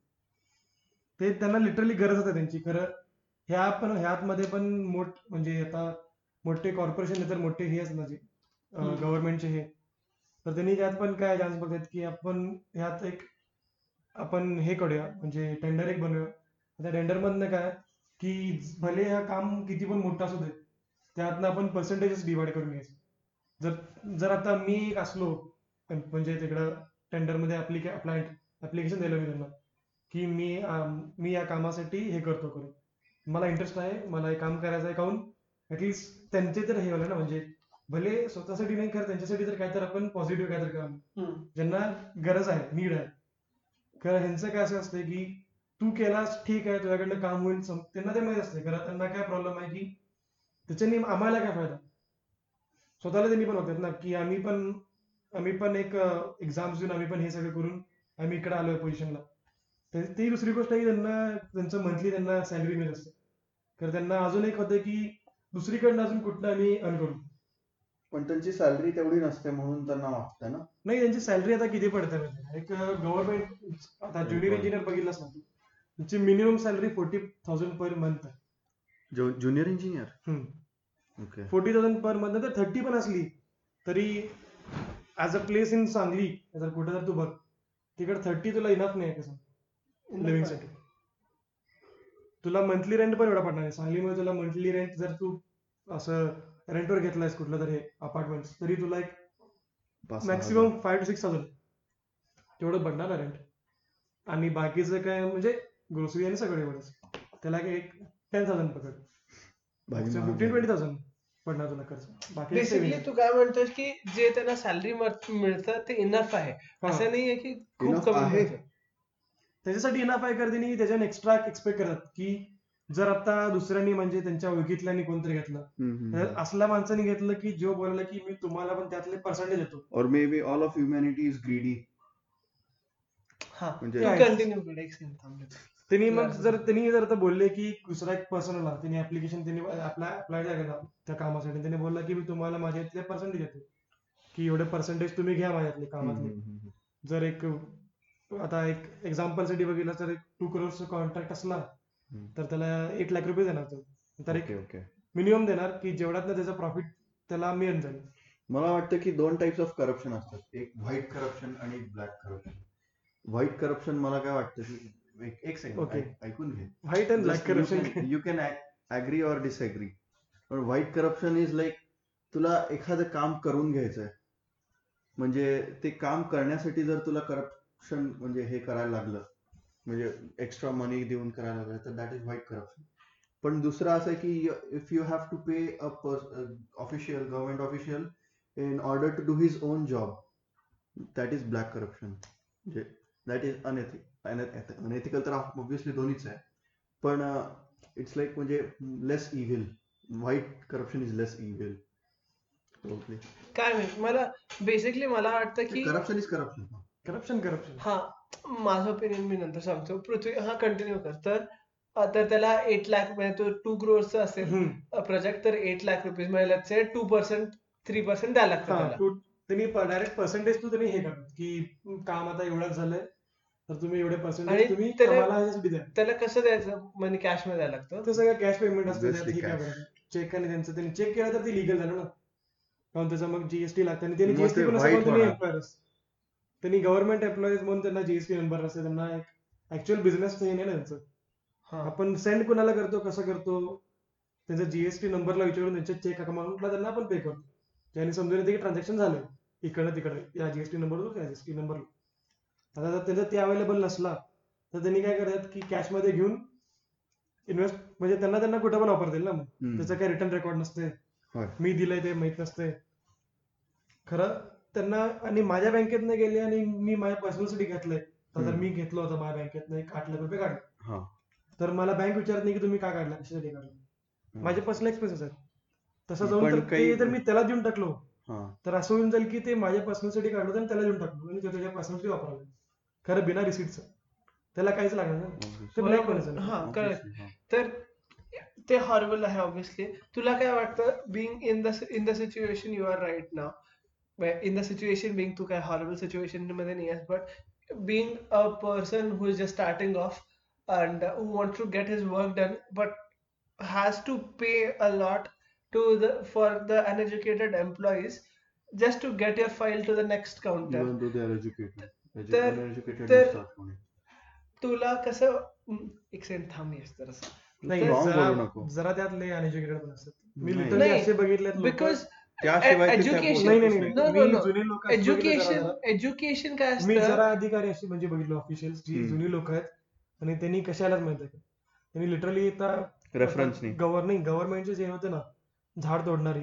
ते त्यांना लिटरली गरज आहे त्यांची. खरं ह्या पण ह्यात मध्ये पण मोठ म्हणजे आता मोठे कॉर्पोरेशन तर मोठे हे असतात म्हणजे हम्म. गव्हर्नमेंटचे हे, तर त्यांनी त्यात पण काय चान्स बघतात की आपण ह्यात एक आपण हे करूया, म्हणजे टेंडर एक बनवूया. त्या टेंडर मधनं काय की भले हा काम किती पण मोठा असू दे, त्यातनं आपण पर्सेंटेजेस डिवाइड करून घ्यायचं. जर जर आता मी एक असलो म्हणजे तिकडं टेंडर मध्ये अप्लिके अप्लाय ऍप्लिकेशन दिलं मी त्यांना की मी अं, मी या कामासाठी हे करतो करून मला इंटरेस्ट आहे, मला हे काम करायचं आहे, काहून ऍटलीस्ट त्यांचे तर हे झालं ना, म्हणजे भले स्वतःसाठी नाही कर, त्यांच्यासाठी तर काय तर आपण पॉझिटिव्ह काय तर काम हम्म. ज्यांना गरज आहे, नीड आहे. कारण ह्यांचं काय असं असतं की तू केलास ठीक आहे, तुझ्याकडनं काम होईल, सम- त्यांना ते माहित असते. कारण त्यांना काय प्रॉब्लेम आहे की त्याच्याने आम्हाला काय फायदा, स्वतःला त्यांनी पण होतात ना की आम्ही पण आम्ही पण एक एक्झाम्स देऊन आम्ही पण हे सगळं करून आम्ही इकडे आलोय पोझिशनला. ती दुसरी गोष्ट आहे की त्यांना त्यांचं मंथली त्यांना सॅलरी मिळत असते. तर त्यांना अजून एक होतं की दुसरीकडनं अजून कुठनं आम्ही अर्न करू. पण त्यांची सॅलरी तेवढी नसते म्हणून त्यांना वाटतं ना. नाही, त्यांची सॅलरी आता किती पडते म्हणजे एक गव्हर्नमेंट आता ज्युनियर इंजिनियर बघितलंच ना तू, त्यांची minimum salary forty thousand per month आहे. Junior engineer. Okay. Forty thousand per month. तर थर्टी पण असली तरी as a place in Sangli जर कुठे जर तू बघ, तिकडे थर्टी तुला इनफ नाही आहे कसं लिव्हिंगसाठी. तुला मंथली रेंट पण एवढा पडणार नाही सांगलीमध्ये. तुला मंथली रेंट जर तू असं रेंटवर घेतलायस कुठलं तरी अपार्टमेंट, तरी तुला एक पाच सहा हजार. Maximum five two six thousand तेवढं पडणार रेंट. आणि बाकीचं काय म्हणजे ग्रोसरी आणि सगळं एवढंच, त्याला काय एक टेन थाउजंड पकड, भाजी महाग फिफ्टीन आहे. ट्वेंटी थाउजंड पडणार तुला खर्च. बाकी बेसिकली तू काय म्हणतोस की जे त्यांना सॅलरी मिळतं ते इनफ आहे, असं नाहीये की खूप Enough कमी आहे. मिळतं. त्याच्यासाठी इनफ आहे करते नाही, त्याच्याने एक्स्ट्रा एक्सपेक्ट करतात की जर आता दुसऱ्यांनी म्हणजे त्यांच्या ओळखीतल्यानी कोणतरी घेतलं, हम्म, हम्म, तर हम्म. असल्या माणसाने घेतलं की जो बोलला की मी तुम्हाला पण त्यातले पर्सेंटेज देतो. Or maybe all of humanity is greedy. हा म्हणजे- तू आहे. कंटिन्यू कर एक सेकंड थांब. त्यांनी तुला मग असं जर सांग. त्यांनी जर आता बोलले की दुसरा एक पर्सन आला, त्यांनी ऍप्लिकेशन त्यांनी अप्लाय अप्लाय केला त्या कामासाठी, त्यांनी बोलला की मी तुम्हाला माझ्या इथले पर्सेंटेज देतो, की एवढे पर्सेंटेज तुम्ही घ्या माझ्यातले हम्म, कामातले. हम्म, हम्म, हम्म. जर एक आता एक एक्झाम्पल साठी बघितलं तर एक टू करोडचा कॉन्ट्रॅक्ट असला हम्म. तर त्याला एक लाख रुपये देणार तो. तर एक ओके ओके मिनिमम देणार की जेवढ्यातनं त्याचा प्रॉफिट त्याला मिळून जाईल. मला वाटतं की दोन टाइप्स ऑफ करप्शन असतात, एक व्हाईट करप्शन आणि ब्लॅक करप्शन. व्हाईट करप्शन मला काय वाटतं की एक एक Okay. सेकंड ऐकून घे. White and black corruption. You can agree or disagree, पण व्हाईट करप्शन इज लाईक तुला एखादं काम करून घ्यायचंय, म्हणजे ते काम करण्यासाठी जर तुला करप्शन म्हणजे हे करायला लागलं, म्हणजे एक्स्ट्रा मनी देऊन करायला लागलं, तर दॅट इज व्हाईट करप्शन. पण दुसरं असं आहे की if you have to pay a official government official in order to do his own job, that is black corruption. म्हणजे that is unethical. unethical तर ऑब्विसली दोन्हीच आहे, पण इट्स लाईक म्हणजे less evil. White corruption is less evil. काय माहित मला basically मला वाटतं की corruption is corruption. Corruption corruption हा माझं ओपिनियन मी नंतर सांगतो. पृथ्वी हा कंटिन्यू कर. तर तर त्याला एट लाख म्हणजे तो टू क्रोअरचा असेल प्रोजेक्ट, तर एट लाख रुपीज म्हणजे टू पर्सेंट थ्री पर्सेंट द्यायला लागतं हा त्याला. तू त्यांनी डायरेक्ट पर्सेंटेज तू त्यांनी हे करतात की काम आता एवढंच झालंय तर तुम्ही एवढे आणि पर्सेंटेज तुम्ही त्याला- आम्हाला ह्याच्यासाठी द्या. त्याला कसं द्यायचं म्हणजे कॅश मध्ये द्यायला लागतं. ते सगळं कॅश पेमेंट असतं, Obviously त्यात हे cash. काय चेक आणि त्यांचं त्यांनी चेक केलं तर ते लिगल झालं ना, कारण त्याचं मग जीएसटी लागतं आणि त्यांनी मग जीएसटी ते पण असं white पण त्यांनी होणार. एम्प्लॉयर्स त्यांनी गव्हर्नमेंट एम्प्लॉईज म्हणून त्यांना जीएसटी नंबर असते, त्यांना एक ऍक्च्युअल बिझनेस नाही ना त्यांचं. हा आपण सेंड कुणाला करतो कसं करतो, त्यांचा जीएसटी नंबरला विचारून त्यांच्या चेक अकाउंटला त्यांना आपण पे करतो, ज्याने समजून येते की ट्रान्झॅक्शन झालं इकडनं तिकडे या जीएसटी नंबरवर त्या जीएसटी नंबरला. आता जर त्यांचा ते अवेलेबल नसला तर त्यांनी काय करतात की कॅश मध्ये घेऊन इन्व्हेस्ट, म्हणजे त्यांना त्यांना कुठं पण वापरतील ना, मग हम्म. त्याचं काही रिटर्न रेकॉर्ड नसते, होय. मी दिलंय ते माहित नसते खरं त्यांना. आणि माझ्या बँकेतनं गेले आणि मी माझ्या पर्सनलसाठी घेतलंय, तर जर हम्म. मी घेतलं होतं माझ्या बँकेतनं एक आठ लाख रुपये काढले, हा. तर मला बँक विचारत नाही की तुम्ही का काढला, कशासाठी काढला, माझे पर्सनल एक्सपेन्सेस आहेत. तसं जाऊन पण तर काही- ते जर मी त्याला देऊन टाकलो हा. तर असं होऊन जाईल की ते माझ्या पर्सनलसाठी काढलं आणि त्याला देऊन टाकलो आणि तो त्याच्या पर्सनलसाठी वापरला, खरं बिना रिसिटचं त्याला काहीच लागणार नाही, ते ब्लॅक बरोबर. करायचं. हा करेक्ट. Obviously, हा. तर ते हॉरेबल आहे ऑब्विसली. तुला काय वाटतं being in the in the situation you are right now, in the situation being तू काय हॉरेबल सिच्युएशन मध्ये नाही आहेस, but being a person who is just starting off and who wants to get his work done but has to pay a lot to the for the uneducated employees just to get your file to the next counter. Even though they are educated. Edu- तर- uneducated तर- नसतात कोणी. तुला कसं हम्म, एक second थांब yes तर नाही Wrong जरा बोलू नको. जरा त्यातले अनएज्युकेटेड पण असतात. मी नाही. लिटरली नाही, असे बघितलेत लोकं- बिकॉज त्याशिवाय ते त्या education- नाही बोलतच नाही No, नाही no, मी no. जुने लोक असे बघितले जरा एज्युकेशन जरा. एज्युकेशन काय मी असतं. जरा अधिकारी अशी म्हणजे बघितलो ऑफिशियल्स जी हम्म. जुनी लोक आहेत आणि त्यांनी कशालाच माहिती आहे त्यांनी लिटरली आता रेफरन्स नाही. गव्हर्निंग गव्हर्नमेंटचे जे होते ना झाड तोडणारी,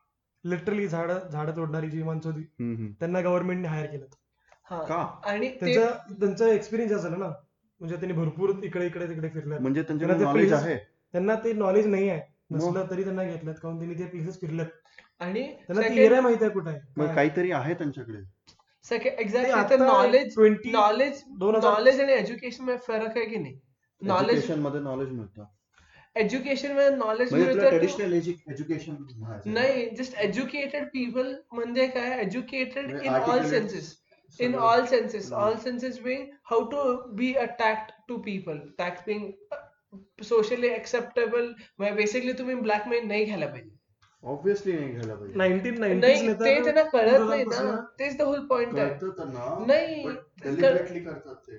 लिटरली झाड झाड तोडणारी जी माणसं होती हम्म, हम्म. त्यांना गव्हर्नमेंटने हायर केलं. हा. का? आणि ते त्यांचं त्यांचं एक्सपिरियन्स झालं ना, म्हणजे त्यांनी भरपूर इकडे इकडे तिकडे फिरले, म्हणजे त्यांना त्यांच्याकडे ते नॉलेज places- आहे. त्यांना ते नॉलेज नाही आहे, मग? नसलं तरी त्यांना घेतलं कारण त्यांनी ते प्लेसेस फिरलेत, आणि त्यांना ती एरिया माहित आहे कुठे आहे मग काय. काहीतरी आहे त्यांच्याकडे. सेकंड ते एक्झॅक्टली आता तर नॉलेज ट्वेंटी नॉलेज दोन हजार नॉलेज आणि एज्युकेशन मध्ये फरक आहे की नाही. नॉलेज एज्युकेशन मध्ये नॉलेज मिळतं. एज्युकेशन मध्ये नॉलेज म्हणजे तुला मिळतं. ट्रेडिशनल एज्युकेशन नाही, जस्ट एज्युकेटेड पीपल म्हणजे काय, एज्युकेटेड म्हणजे in all articulate senses, in सगळं. all senses, हा. all senses being how to be a tact to people, tact being uh, socially acceptable. म्हणजे बेसिकली तुम्ही ब्लॅकमेल नाही घ्यायला पाहिजे. ऑब्विसली नाही घ्यायला पाहिजे. नाईन्टीन नाही नाईन्टीज ते त्यांना कळत नाही ना, तेच द होल पॉइंट आहे. कळतं त्यांना, नाही, but कळ- deliberately करतात ते.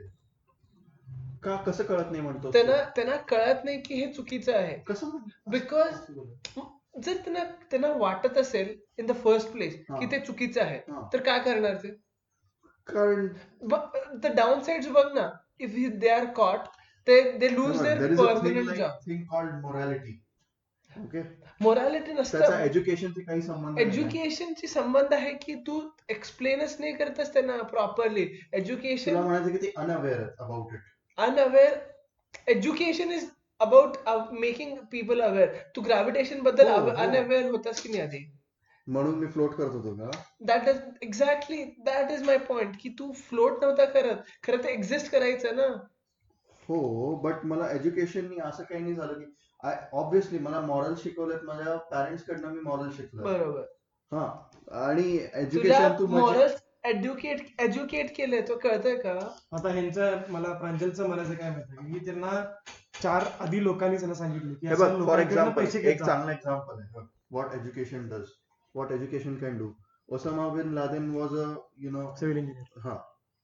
का कसं कळत नाही म्हणतो त्यांना त्यांना कळत नाही की हे चुकीचं आहे. कसं बिकॉज possible? जर त्यांना त्यांना वाटत असेल इन द फर्स्ट प्लेस हा. की ते चुकीचं आहे, हा. तर काय करणार ते. कारण द डाऊन साइड्स बघ ना, इफ दे आर कॉट ते they lose there there is a thing permanent like job. thing called morality. Okay? Morality त्याचा नसतं. एज्युकेशनशी काही संबंध नाही. एज्युकेशनची संबंध आहे की तू एक्सप्लेनच नाही करतस त्यांना प्रॉपरली. तुला एज्युकेशन म्हणायचं की ते unaware about it. Unaware. Education is about making people aware. तू ग्रॅव्हिटेशन बद्दल हो, हो. अनअवेअर होतास की नाही आधी. म्हणून मी फ्लोट करत होतो का? That is exactly that is my point की तू फ्लोट नव्हता करत, खरं ते एक्झिस्ट करायचं ना. हो, बट मला एज्युकेशननी असं काही नाही झालं की ऑब्विसली मला मॉरल शिकवलेत माझ्या पॅरेंट्स कडनं, मी मॉरल शिकलो. बरोबर. हा, आणि तुला एज्युकेशन तू म्हणजे मॉरल एज्युकेट एज्युकेट केलंय तो कळतंय का? आता ह्यांचं मला प्रांजलचं म्हणायचं काय माहिती की त्यांना चार आधी लोकांनी त्यांना सांगितलं की हे असं बघ, फॉर लोकांकडनं एक्झाम्पल पैसे एक घेत जा. चांगलं एक्झाम्पल आहे what education does, what education can do. Osama bin Laden was a you know civil engineer. हा,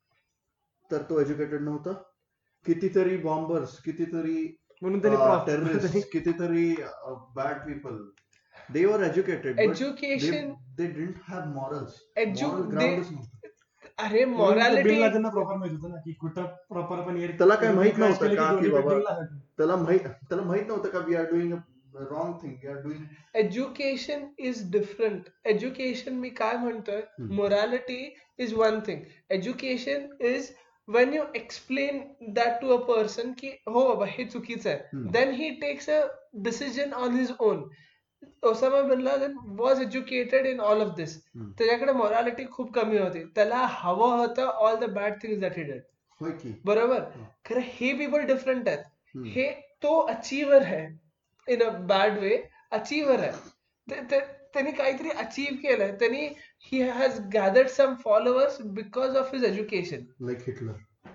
तर तो एज्युकेटेड नव्हता. कितीतरी बॉम्बर्स, कितीतरी म्हणून त्यांनी प्रॉफ टेररिस्ट, कितीतरी bad people, they were educated but they education they didn't have morals. एज्यु Moral दे groundच नव्हतं. अरे बिन मॉरॅलिटी लादेनना प्रॉपर माहित होतं ना की कुठं प्रॉपर पण एअर त्याला काय माहित क्रॅश नव्हतं केले की का की दोन्ही बाबा बिल्डिंगला हट. त्याला माहित त्याला माहित नव्हतं का we are doing a wrong thing, we are doing. Education is different. Education मी काय म्हणतोय, हम्म. Morality is one thing. Education is when you explain that to a person की हो बाबा हे चुकीचं आहे, हम्म. then he takes a decision on his own. Osama bin Laden was educated in all of this. हम्म. त्याच्याकडे मोरॅलिटी खूप कमी होती, त्याला हवं होतं all the bad things that he did. होय की. बरोबर. हं. खरं हे पीपल डिफरंट आहेत. हम्म. हे तो अचीवर आहे in a bad way. Achiever आहे. ते- ते- त्यांनी काहीतरी अचीव केलंय. त्यांनी he has gathered some followers because of his education. Like Hitler.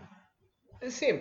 Same.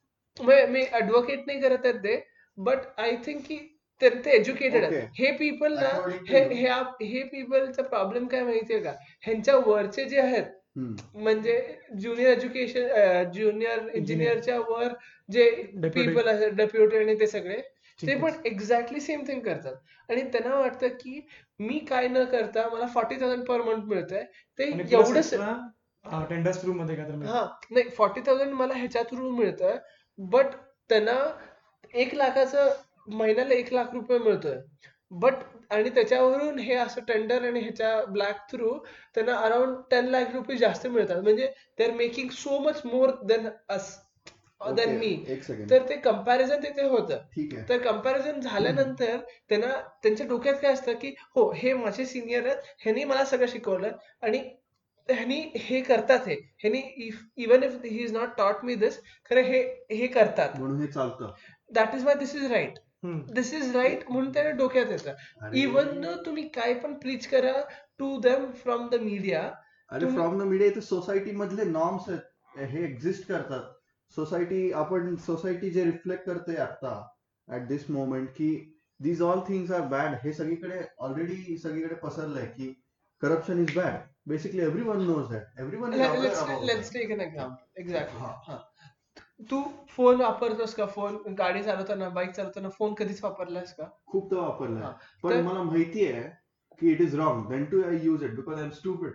मी ऍडव्होकेट नाही करत आहेत ते, बट आय थिंक की ते ते एज्युकेटेड आहेत. Okay. हे पीपल ना, According to हे you. हे आप- हे पीपलचा प्रॉब्लेम काय माहितीये का, ह्यांच्या वरचे जे आहेत हम्म. म्हणजे ज्युनियर एज्युकेशन ज्युनियर इंजिनियरच्या वर जे Deputy. पीपल आहेत, डेप्युटी आणि ते सगळे, ते Chief पण एक्झॅक्टली सेम थिंग करतात. आणि त्यांना वाटतं की मी काय न करता मला फॉर्टी थाउजंड पर मंथ मिळतंय, ते आणि प्लस एवढंच. एक्स्ट्रा टेंडर्स थ्रू मध्ये काय तर मिळतं. हा, नाही फॉर्टी थाउजंड मला ह्याच्या थ्रू मिळतंय, बट त्यांना एक लाखाचं महिन्याला एक लाख रुपये मिळतोय. बट आणि त्याच्यावरून हे असं टेंडर आणि ह्याच्या ब्लॅक थ्रू त्यांना अराउंड टेन लाख रुपये जास्त मिळतात. म्हणजे they are making so much more than us than Okay, मी. एक सेकंड. तर ते कम्पॅरिझन तिथे होतं. ठीक आहे. तर कम्पॅरिझन झाल्यानंतर त्यांना त्यांच्या डोक्यात काय असतं की हो हे माझे सिनियर आहेत, ह्यांनी मला सगळं शिकवलं आणि ह्यांनी हे करतात, हे ह्यांनी even if he is not taught me दिस, खरं हे हे करतात. म्हणून हे चालतं. That is why this is right. Hmm. This is right म्हणून त्याच्या डोक्यात येतं. अरे. इवन दो तुम्ही काय पण प्रीच करा to them from the media. अरे फ्रॉम द मीडिया, इथे सोसायटी मधले नॉर्म्स आहेत, हे एक्झिस्ट करतात. सोसायटी, आपण सोसायटी जे रिफ्लेक्ट करते आता ऍट दिस मोमेंट की these all things are bad, हे सगळीकडे ऑलरेडी सगळीकडे पसरलंय की corruption is bad. Basically everyone knows that, everyone is aware about let's take an example. Exactly. हा. तू फोन वापरतोस का? फोन गाडी चालवताना, बाईक चालवताना फोन कधीच वापरलास का? खूपदा वापरलाय, हा. पण तर- मला माहिती आहे की it is wrong, then too I use it because I am stupid.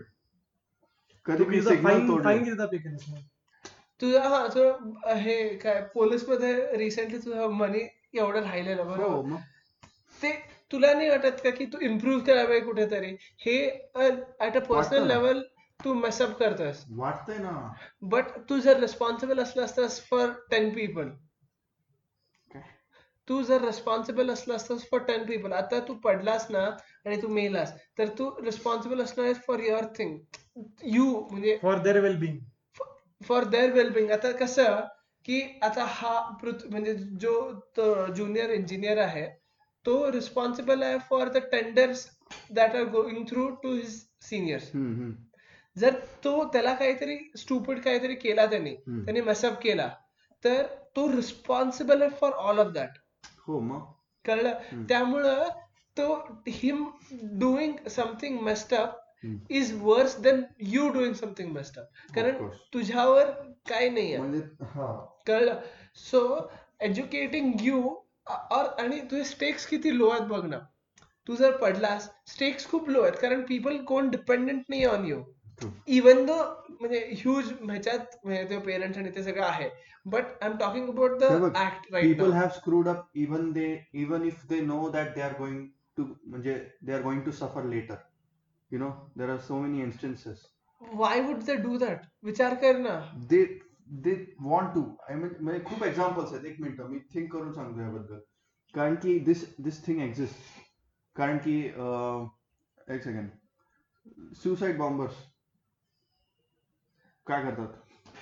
कधी मी सिग्नल फाईन तोडलं. फाईन किती पे केलंस मग? तुझा हा तुझं हे काय पोलीस मध्ये रिसेंटली तुझं मनी एवढं राहिलेलं हो, बरोबर. मग ते तुला नाही वाटत का की तू इम्प्रूव्ह करावे कुठेतरी? हे ऍट अ पर्सनल वाटतं ना. लेवल तू मेसअप करतोयस. वाटतंय ना. बट तू जर रिस्पॉन्सिबल असला असतास फॉर टेन पीपल, काय? तू जर रिस्पॉन्सिबल असला असतास फॉर टेन पीपल, आता तू पडलास ना आणि तू मेलास, तर तू रिस्पॉन्सिबल असणार फॉर युअर थिंग. यू म्हणजे for their well being. For their wellbeing. आता कसं की आता हा पृथ- म्हणजे जो ज्युनियर इंजिनियर आहे तो रिस्पॉन्सिबल आहे for the tenders that are going through to his seniors. Hmm, hmm. जर तो त्याला काहीतरी स्टुपिड काहीतरी केला त्यांनी हम्म. त्यांनी मेसअप केला, तर तो रिस्पॉन्सिबल आहे फॉर ऑल ऑफ दॅट. हो, मग कळलं? हम्म. त्यामुळं तो him doing something messed up hmm. Is worse than you doing something messed up. कारण Of course. तुझ्यावर काय नाहीये. म्हणजे हा, कळलं? सो एज्युकेटिंग यू और आणि तुझे स्टेक्स किती लो आहेत बघ ना. तू जर पडलास, स्टेक्स खूप लो आहेत कारण पीपल कोण डिपेंडेंट नाही on you. True. Even though म्हणजे ह्यूज ह्याच्यात म्हणजे पेरेंट्स आणि ते सगळं आहे, but I am talking about the हे बघ, act right people now. have screwed up even they even if they know that they are going to म्हणजे they are going to suffer later. You know, there are so many instances. Why would they do that? विचार कर ना. They they want to. I mean, म्हणजे खूप examples आहेत. एक minute me think करून सांगतो याबद्दल. कारण की दिस दिस थिंग एक्झिस्ट. कारण की अं, एक सेकंड. सुसाईड बॉम्बर्स काय करतात?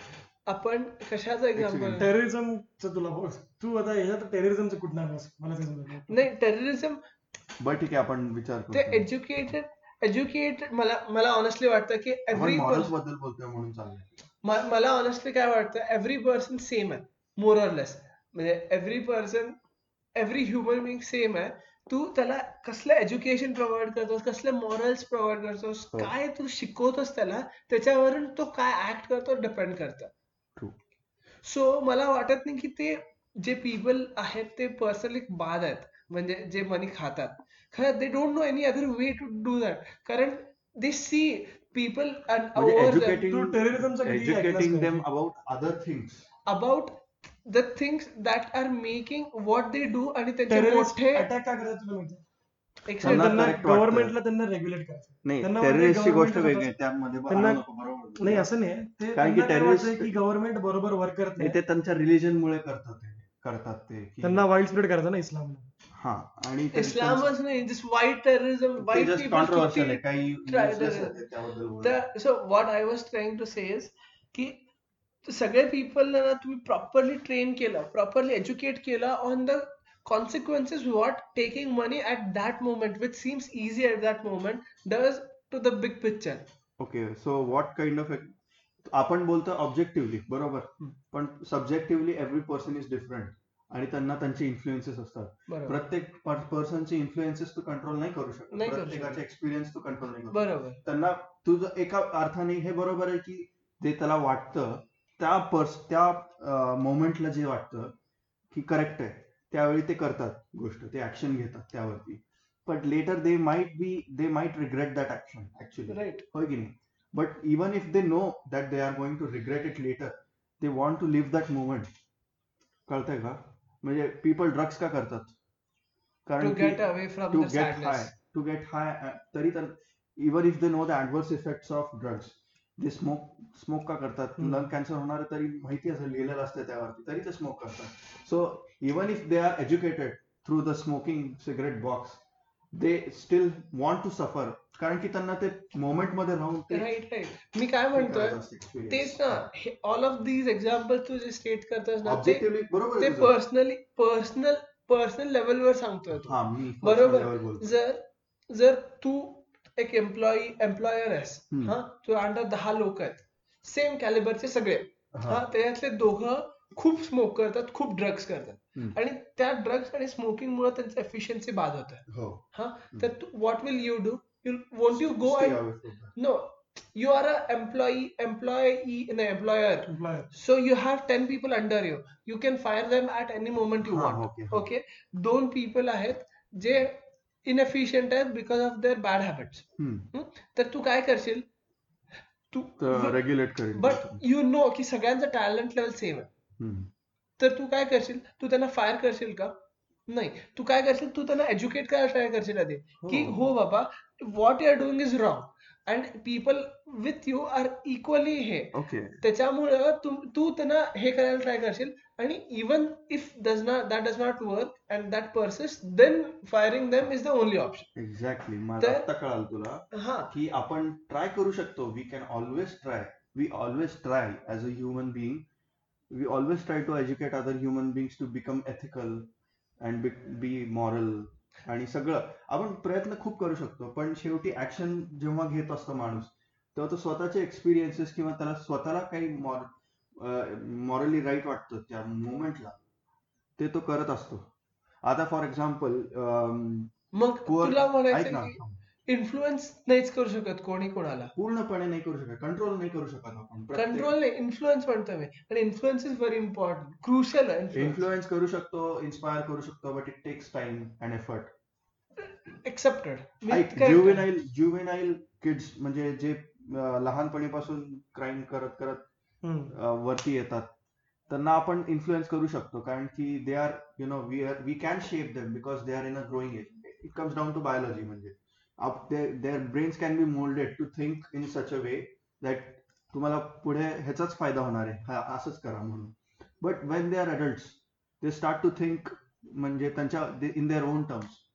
आपण कशाचं एक्झाम्पल? second. टेररिझमचं तुला बोल. तू आता ह्याच्यात टेररिझमचं कुठं आणलंस? मला ते समजलं नाही. नाही, टेररिझम बरं ठीक आहे, आपण विचार ते करतो. एज्युकेटेड एज्युकेटेड मला मला ऑनेस्टली वाटतं की आपण एव्हरी मॉरल्स बद्दल बोलतोय म्हणून चाललंय. मला ऑनेस्टली काय वाटतं, एव्हरी पर्सन सेम आहे मोर ऑर लेस. म्हणजे every person every human being same आहे. तू त्याला कसलं एज्युकेशन प्रोव्हाइड करतोस, कसले मॉरल्स प्रोव्हाइड करतोस, हो. काय तू शिकवतोस त्याला, त्याच्यावरून तो काय ऍक्ट करतो डिपेंड करतं. True. सो मला वाटत नाही की ते जे पीपल आहेत ते पर्सनली बाद आहेत, म्हणजे जे मनी खातात. खरं they don't know any other way to do that. कारण दे सी पीपल म्हणजे एज्युकेटिंग तू terrorismचं कधी ऐकलंस एज्युकेटिंग का? Them about other things. About the things that are making what they do, आणि त्यांचे टेररिस्ट मोठे अटॅक का करतात तुला माहिती? एक त्यांना त्यांना correct वाटतं. गव्हर्नमेंटला त्यांना रेग्युलेट करायचं. नाही, त्यांना वाटतं टेररिस्टची गोष्ट government वेगळी आहे, स्वतःच- त्यामध्ये ब- त्यांना- आणू नको, बरोबर. नाही असं नाही ते कारण की त्यांना काय terrorist- वाटतंय की गव्हर्नमेंट बरोबर वर्क करत नाही, नाही. ते त्यांच्या रिलीजन मुळे करतात ते करतात ते की त्यांना वाईल्ड स्प्रेड करायचं ना इस्लाम. हा, आणि ते- इस्लामच नाही, जस्ट व्हाईट टेररिझम, ते व्हाईट just पीपल controversial आहे, काही try useless to- आहे ते त्याबद्दल बोलणं. तर so what I was trying to say is की सगळे पीपलला ना तुम्ही प्रॉपरली ट्रेन केलं, प्रॉपरली एज्युकेट केलं on the consequences what taking money at that moment, which seems easy at that moment, does to the big picture. Okay, so what kind of आपण बोलतो objectively बरोबर, पण subjectively every person is different आणि त्यांना त्यांचे influences असतात. बरोबर प्रत्येक पर्सनचे इन्फ्लुएन्सेस तू कंट्रोल नाही करू शकत, नाही करू शकत. प्रत्येकाचे एक्सपिरियन्स तू कंट्रोल नाही करू शकत. बरोबर त्यांना तुझं एका अर्थाने हे बरोबर आहे की जे त्याला वाटतं त्या पर्स त्या मोमेंटला जे वाटतं की करेक्ट आहे, त्यावेळी ते करतात गोष्ट, ते ऍक्शन घेतात त्यावरती. But later they might be they might regret that action actually, right. होय की नाही? But even if they know that they are going to regret it later, they want to live that moment. कळतंय का? म्हणजे people drugs का करतात? To कारण get away from to the get high sadness. To get high तरी तर even if they know the adverse effects of drugs, ते smoke smoke का करतात? हम्म. लंग कॅन्सर होणार आहे तरी माहिती असं लिहिलेलं असतं त्यावरती, तरी ते स्मोक करतात. So even if they are educated through the smoking cigarette box, they still want to suffer, कारण की त्यांना ते मोमेंट मध्ये राहून ते राईट राईट मी काय म्हणतोय तेच ना, हे ऑल ऑफ दीज एक्झाम्पल तू जे स्टेट करतोस ना, ते ऑब्जेक्टिव्हली बरोबर ते आहे तुझं. पर्सनली पर्सनल पर्सनल लेवलवर सांगतोय तू. हा, मी बरोबर. level बोलतो. जर जर तू एक एम्प्लॉई एम्प्लॉयर आहेस, हम्म. हा तुझ्या अंडर दहा लोक आहेत, सेम कॅलिबरचे सगळे, हा. हा त्याच्यातले दोघं खूप स्मोक करतात, खूप ड्रग्स करतात, हम्म. आणि त्या ड्रग्स आणि स्मोकिंग मुळे त्यांचं एफिशियन्सी बाद होत आहे. हो. हा तर what will you do? You won't you go Stay and away from that. no, you are a employee employee an employer, Employer. so you have ten people under you, you can fire them at any moment you हा, want. okay, हा. Okay, दोन people आहेत जे inefficient आहेत because of their bad habits. Hmm. तर तू काय करशील? तू रेग्युलेट करेल. बट यू नो की सगळ्यांचं टॅलेंट लेवल सेम आहे, हम्म. तर तू काय करशील? तू त्यांना फायर करशील का? नाही. तू काय करशील? तू त्यांना एज्युकेट करायला ट्राय करशील आधी की हो. हो बाबा, what you are doing is wrong, and people with you are equally हे. ओके. त्याच्यामुळं तू तू त्यांना हे करायला ट्राय करशील, आणि even if does not that does not work and that persist, then firing them is the only option. Exactly. मला तर- आता कळालं तुला हा की आपण ट्राय करू शकतो. We can always try. We always try as a human being. We always try to educate other human beings to become ethical and be moral, आणि सगळं आपण प्रयत्न खूप करू शकतो. पण शेवटी ऍक्शन जेव्हा घेत असतो माणूस, तेव्हा तो स्वतःचे एक्सपिरियन्सेस किंवा त्याला स्वतःला काही मॉरली राईट वाटतं त्या मोमेंटला, ते तो करत असतो. आता फॉर एक्झाम्पल मग तुला ऐक म्हणायचं ना, की इन्फ्लुएन्स नाहीच करू शकत कोणी कोणाला. पूर्णपणे नाही करू शकत, कंट्रोल नाही करू शकत आपण. प्रत्येक- कंट्रोल नाही, इन्फ्लुएन्स म्हणतो मी, आणि influence is very important, crucial आहे. इन्फ्लुएन्स करू शकतो, इन्स्पायर करू शकतो, but it takes time and effort. Accepted. ऐक, ज्युवेनाईल ज्युवेनाईल किड्स म्हणजे जे अं, लहानपणीपासून क्राईम करत करत हम्म. अं, वरती येतात, त्यांना आपण इन्फ्लुएन्स करू शकतो, कारण की they are you know we are we can shape them because they are in a growing age. It comes down to biology. म्हणजे their brains can be moulded to think in such a way that तुम्हाला पुढे ह्याचाच फायदा होणार आहे, हा असंच करा म्हणून. But when they are adults, they start to think म्हणजे त्यांच्या in their own terms.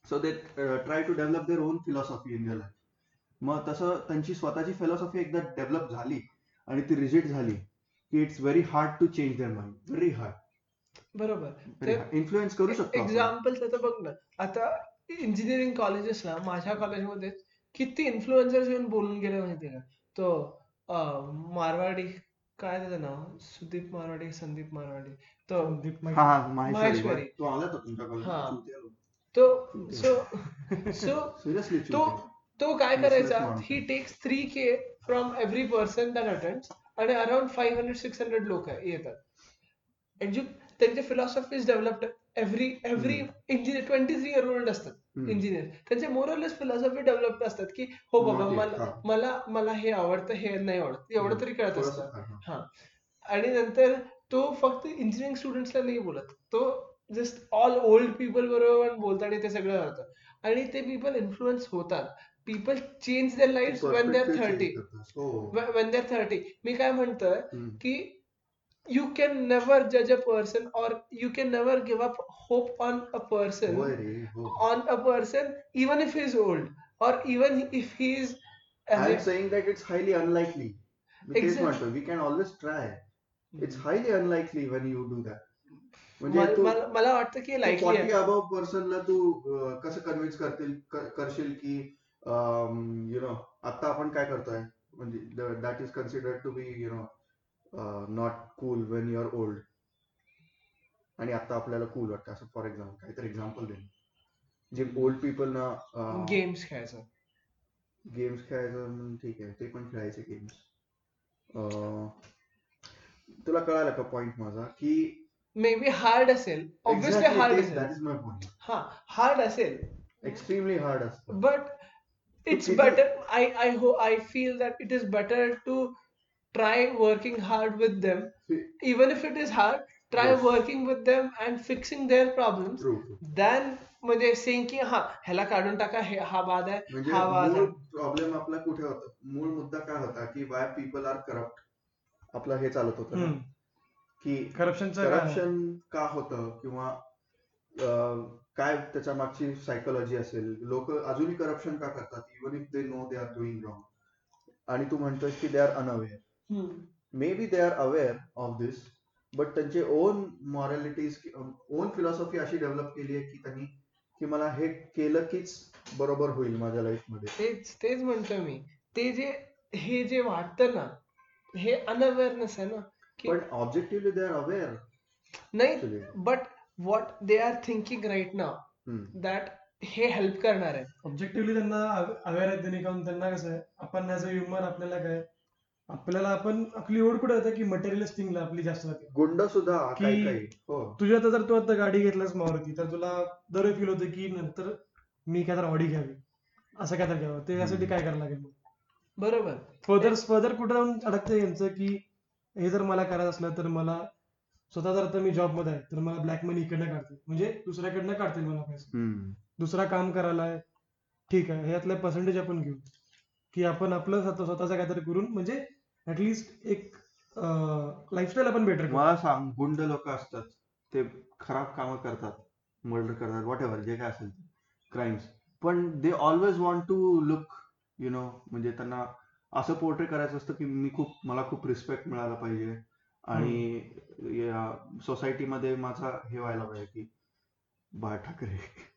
So they try to develop their own philosophy in your life. मग तसं त्यांची स्वतःची फिलॉसॉफी एकदा डेव्हलप झाली आणि ती रिजिट झाली की it's very hard to change their mind. Very hard. बरोबर. व्हेरी तर हार्ड. इन्फ्लुएन्स करू शकतो आपण. एक्झाम्पल आता बघ ना, आता इंजिनिअरिंग कॉलेजेसला माझ्या कॉलेजमध्ये किती इन्फ्लुएन्सर्स येऊन बोलून गेले माहितीये का. तो अं, मारवाडी, काय त्याचं नाव, सुदीप मारवाडी, संदीप मारवाडी, तो संदीप हा माहिती. हा माहेश्वरी. माहेश्वरी. तो आला होता तुमच्या हा. कॉलेज. तो सो सो सिरियसली तो तो काय Useless करायचा, माणूस ही आहे. Takes three K from every person that attends आणि around five hundred six hundred लोक येतात. Edu- त्यांचे philosophies developed every every engineer twenty three year old असतात हम्म. इंजिनियर. त्यांचे मोरलेस फिलॉसॉफी डेव्हलप्ड असतात की हो बाबा Not yet, मला हा. मला मला हे आवडतं, हे नाही आवडत, एवढं तरी कळत थोडंसं असतं. फार, हा. हा. आणि नंतर तो फक्त इंजिनिअरिंग स्टुडंट्सला नाही बोलत, तो जस्ट ऑल ओल्ड पीपल बरोबर बोलतो आणि ते सगळं करतं. आणि ते पीपल इन्फ्लुएन्स होतात. People change their life when they are Perspective thirty. change करतात. हो. When they are thirty. मी काय म्हणतोय हम्म. की you can never judge a person or you can never give up hope on a person होय रे, हो. on a person even if he is old or even if he is I am saying that it's highly unlikely. मी तेच Exactly. म्हणतो, we can always try. It's highly unlikely when you do that. म्हणजे मला तू मला- मला वाटतं की likely forty आहे. Above पर्सनला तू अं, कसं कन्व्हिन्स करतील कर- करशील की यु नो आता आपण काय करतोय, म्हणजे that is considered to be you know not cool when you are old, आणि आता आपल्याला कूल वाटतं असं. फॉर एक्झाम्पल काहीतरी एक्झाम्पल दे जे ओल्ड पीपल ना गेम्स खेळायचं. गेम्स खेळायचं. हम्म, ठीक आहे, ते पण खेळायचे गेम्स. तुला कळालं का पॉइंट माझा की मे बी हार्ड असेल, ऑब्विसली हार्ड असेल. That is my point. हा, हार्ड असेल, एक्स्ट्रीमली हार्ड असतं. but it's किती- better. I I hope I feel that it is better to try working hard with them, even if it is hard. Try Yes. working with them and fixing their problems. True, true. Then म्हणजे saying की हा ह्याला काढून टाका, हे हा बाद आहे, म्हणजे हा बाद मूळ आहे. प्रॉब्लेम आपला कुठे होता, मूळ मुद्दा काय होता की वाय पीपल आर करप्ट. आपला हे चालत होतं ना, की करप्शनचं करप्शन का होतं, किंवा अं, काय त्याच्या मागची सायकोलॉजी असेल. लोक अजूनही करप्शन का करतात even if they know they are doing wrong. आणि तू म्हणतोय की they are unaware. Hmm. Maybe they are aware of this, but त्यांचे ओन मॉरॅलिटीज, ओन फिलॉसॉफी अशी डेव्हलप केली आहे की त्यांनी की मला हे केलं कीच बरोबर होईल माझ्या लाईफ मध्ये. तेच तेच म्हणतोय मी. ते जे हे जे वाटतं ना, हे अनअवेअरनेस आहे ना, की पण ऑब्जेक्टिव्हली दे आर अवेअर. नाही, but what they are thinking right now that हे हेल्प करणार आहे. ऑब्जेक्टिव्हली त्यांना अवेअर आहेत त्यांनी, कारण त्यांना कसं आहे, आपण ऍज अ ह्युमन आपल्याला काय, आपल्याला आपण आपली ओढ कुठे होते की मटेरियलिस्ट थिंगला आपली जास्त राहते. गुंड सुद्धा की काही काही. हो. तुझ्या आता जर तू आता गाडी घेतलास मारुती, तर तुला दर फील होतं की नंतर मी काय तर ऑडी घ्यावी, असं काय तर घ्यावं. ते यासाठी काय करायला लागेल. बरोबर. फर्दर फर्दर कुठं जाऊन अडकतं यांचं की हे जर मला करायचं असलं तर मला स्वतः जर आता मी जॉब मध्ये आहे तर मला ब्लॅक मनी इकडनं काढते, म्हणजे दुसऱ्याकडनं काढते मला पैसे. हम्म. दुसरा काम करायला आहे, ठीक आहे, ह्यातले पर्सेंटेज आपण घेऊ की आपण आपलं स्वतः स्वतःचं काहीतरी करून म्हणजे ऍटलिस्ट एक लाईफस्टाईल आपण बेटर करू. मला सांग, गुंड लोक असतात ते खराब कामं करतात, मर्डर करतात, व्हॉट एव्हर जे काय असेल क्राईम्स, पण they always want to look you know, म्हणजे त्यांना असं पोर्ट्रे करायचं असतं की मी खूप मला खूप रिस्पेक्ट मिळाला पाहिजे आणि सोसायटीमध्ये माझा हे व्हायला पाहिजे की बाळ ठाकरे.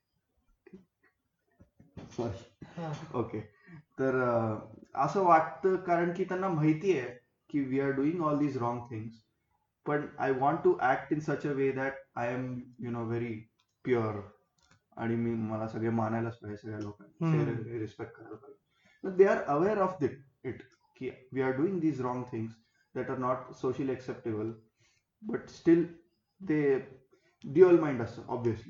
सॉरी. ओके. तर अं, असं वाटतं कारण की त्यांना माहिती आहे की we are doing all these wrong things, पण I want to act in such a way that I am you know very pure, आणि मी मला सगळे मानायलाच पाहिजे, सगळ्या लोकांनी रिस्पेक्ट करायला पाहिजे. They are aware of that it की we are doing these wrong things that are not socially acceptable, but still ते ड्युअल माइंड असतं ऑब्व्हियसली.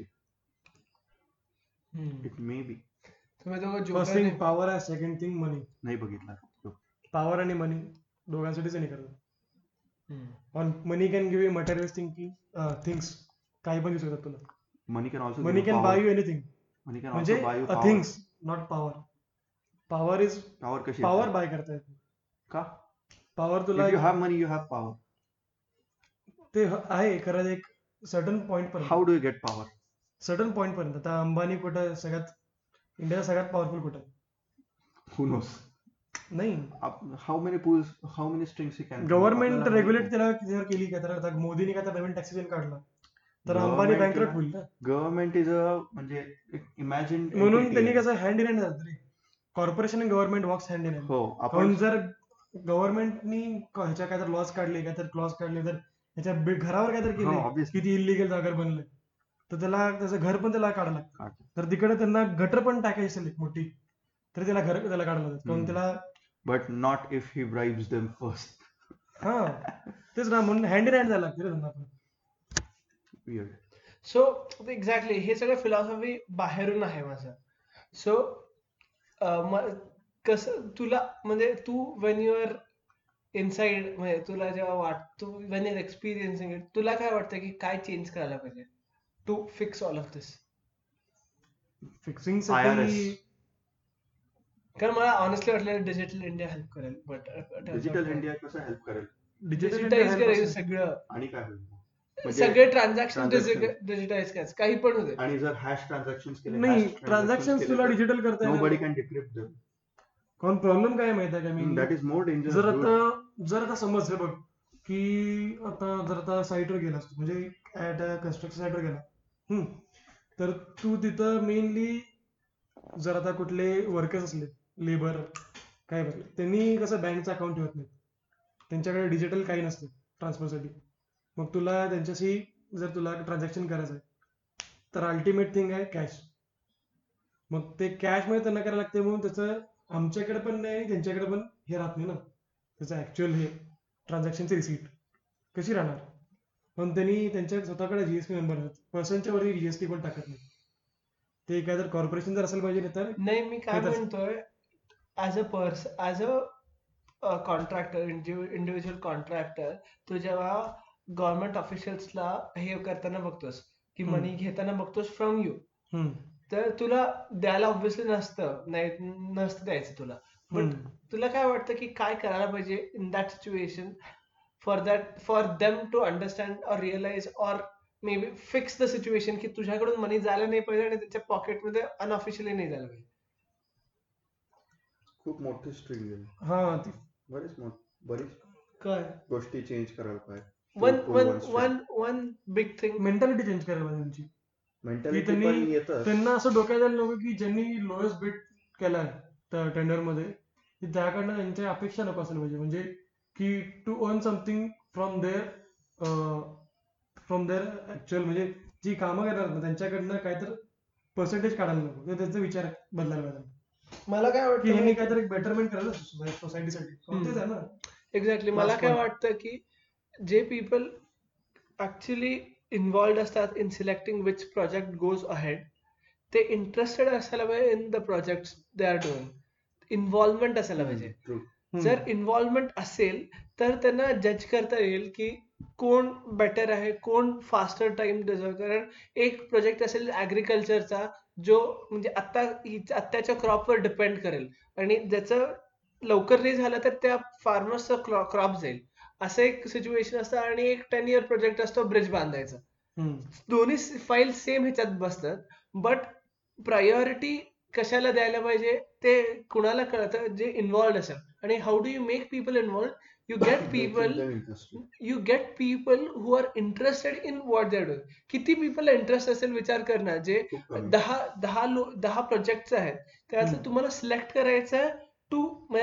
It may be. तुम्ही दोघं फर्स्ट जोकर थिंग नाही. पॉवर आहे, सेकंड थिंग मनी. नाही बघितला. Power आणि मनी दोघांसाठीच नाही करत. हम्म. On money can give you materialist thinking things, काही पण देऊ शकतात तुला. Money can also money can buy you anything, money can म्हणजे also buy you things not power. Power is power. कशी पॉवर बाय करता येते का? पॉवर तुला if you have money you have power. ते आहे खरं, एक सर्टन पॉइंट पण. How do you get power? Certain point पर्यंत. आता अंबानी कुठं सगळ्यात इंडियाचा सगळ्यात पॉवरफुल कुठं Who knows? नाही. How many pools, how many strings he can pull? Government आपल्याला माहित रेग्युलेट नाही. त्याला त्याच्यावर केली का? तर आता मोदीने काय तर नवीन टॅक्सेशन काढला तर अंबानी Government बँकरप्ट ना- होईल ना. Government is a म्हणजे इमॅजिन म्हणून त्यांनी कसं हँड इन हँड झालं रे. कॉर्पोरेशन आणि government works hand in hand. हो कारण आपण जर गव्हर्नमेंटनी ह्याच्या काय तर लॉस काढले काय तर क्लॉज काढले तर ह्याच्या बि- घरावर काय तर हो केले ऑब्विसली किती इलिगल जागा बनले तर त्याला त्याचं घर पण त्याला काढायला लागतं. तर तिकडे त्यांना गटर पण टाकायची असेल एक मोठी तर त्याला घर त्याला काढायला लागतं. कारण हम्म. त्याला but not if he bribes them first. हा तेच ना म्हणून हँड इन हँड जायला लागते रे त्यांना पण. Weird. सो एक्झॅक्टली हे सगळं फिलॉसॉफी बाहेरून आहे माझं. सो कसं तुला म्हणजे तू वेन युअर इनसाइड म्हणजे तुला जेव्हा वाटतो वेन युअर एक्सपिरियन्सिंग इट तुला काय वाटतं की काय चेंज करायला पाहिजे to fix all of this? Fixing I R S. साठी कारण मला ऑनेस्टली वाटलं डिजिटल इंडिया हेल्प करेल बट डिजिटल इंडिया कसं हेल्प करेल डिजिटल डिजिटाईज करायचं सगळं, आणि काय होईल म्हणजे सगळे ट्रान्झॅक्शन transaction. डिजिटाईज करायचं काही पण होते. आणि जर हॅश ट्रान्झॅक्शन केले नाही ट्रान्झॅक्शन तुला डिजिटल करता नोबडी येणार. Can decrypt them. कारण प्रॉब्लेम काय माहिती आहे का मी दॅट इज मोर जर डेंजरस. आता जर आता समज हे बघ की आता जर आता साईटवर गेलास तू, म्हणजे ऍट कन्स्ट्रक्शन साईटवर गेला हम्म, तर तू तिथं मेनली जर आता कुठले वर्कर्स असले लेबर काय बघ त्यांनी कसं बँकचं अकाउंट ठेवत नाही, त्यांच्याकडे डिजिटल काही नसतं ट्रान्सफरसाठी. मग तुला त्यांच्याशी जर तुला ट्रान्झॅक्शन करायचं आहे तर अल्टिमेट थिंग आहे कॅश. मग ते कॅशमध्ये त्यांना करायला लागते म्हणून त्याचं आमच्याकडे पण नाही आणि त्यांच्याकडे पण हे राहत नाही ना त्याचं ऍक्च्युअल हे ट्रान्झॅक्शनची रिसीट कशी राहणार. पण त्यांनी त्यांच्या स्वतःकडे जीएसटी नंबर आहेत, पर्सनच्या वरती जीएसटी पण टाकत नाही. ते काय तर कॉर्पोरेशन जर असेल पाहिजे तर नाही मी काय ते तर- म्हणतोय ऍज अ पर्स as a contractor individual contractor तू जेव्हा गव्हर्नमेंट ऑफिशियल्सला हे करताना बघतोस की हम्म. मनी घेताना बघतोस फ्रॉम यू, हम्म, तर तुला द्यायला ऑब्व्हियसली नसतं नाही नसतं द्यायचं तुला. बट हम्म. तुला काय वाटतं की काय करायला पाहिजे in that situation for that for them to understand or realise or maybe fix the situation की तुझ्याकडून मनी जायला नाही पाहिजे आणि त्याच्या पॉकेटमध्ये अनऑफिशियली नाही जायला पाहिजे. खूप मोठी स्ट्रिंग आहे. हा ती बरीच मोठ बरीच काय गोष्टी चेंज करायला पाहिजे. One pull one one string. One one big thing mentality change करायला पाहिजे त्यांची. मेंटॅलिटी त्यांनी- पण येतं. त्यांना असं डोक्यात आलं नको की ज्यांनी लोएस्ट बिट केलाय त्या टेंडर मध्ये की त्याकडनं त्यांच्या अपेक्षा नको असायला पाहिजे. म्हणजे की to earn something from their from their actual म्हणजे जी कामं करणार ना त्यांच्याकडनं काहीतर पर्सेंटेज काढायला नको. तर त्यांचा विचार बदलायला पाहिजे मला काय की वाटतं ह्यांनी माहिती- काहीतरी एक बेटरमेंट करायला सोसायटीसाठी. हम्म. तेच आहे ना. एक्झॅक्टली मला Last काय point. वाटतं की जे पीपल ऍक्च्युली इन्व्हॉल्ड असतात in selecting which project goes ahead ते इंटरेस्टेड असायला पाहिजे in the project they are doing. Involvement असायला पाहिजे. True. हम्म. जर इन्व्हॉल्वमेंट असेल तर त्यांना जज करता येईल की कोण बेटर आहे, कोण फास्टर टाइम डिझर्व. कारण एक प्रोजेक्ट असेल ऍग्रिकल्चरचा जो म्हणजे आता आत्ताच्या क्रॉपवर डिपेंड करेल आणि ज्याचं लवकर नाही झालं तर त्या फार्मर्सचा क्रॉप जाईल असं एक सिच्युएशन असतं. आणि एक टेन इयर प्रोजेक्ट असतो ब्रिज बांधायचा. हम्म. दोन्ही फाईल सेम ह्याच्यात बसतात बट प्रायोरिटी कशाला द्यायला पाहिजे ते कुणाला कळतं जे इन्व्हॉल्ड असेल. आणि how do you make people involved? You get Making people them interested. You get people who are interested in what they are doing. किती पीपल इंटरेस्ट असेल विचार करणार जे खूप कमी. दहा दहा लो दहा प्रोजेक्ट आहेत त्यातलं हम्म. तुम्हाला सिलेक्ट करायचं टू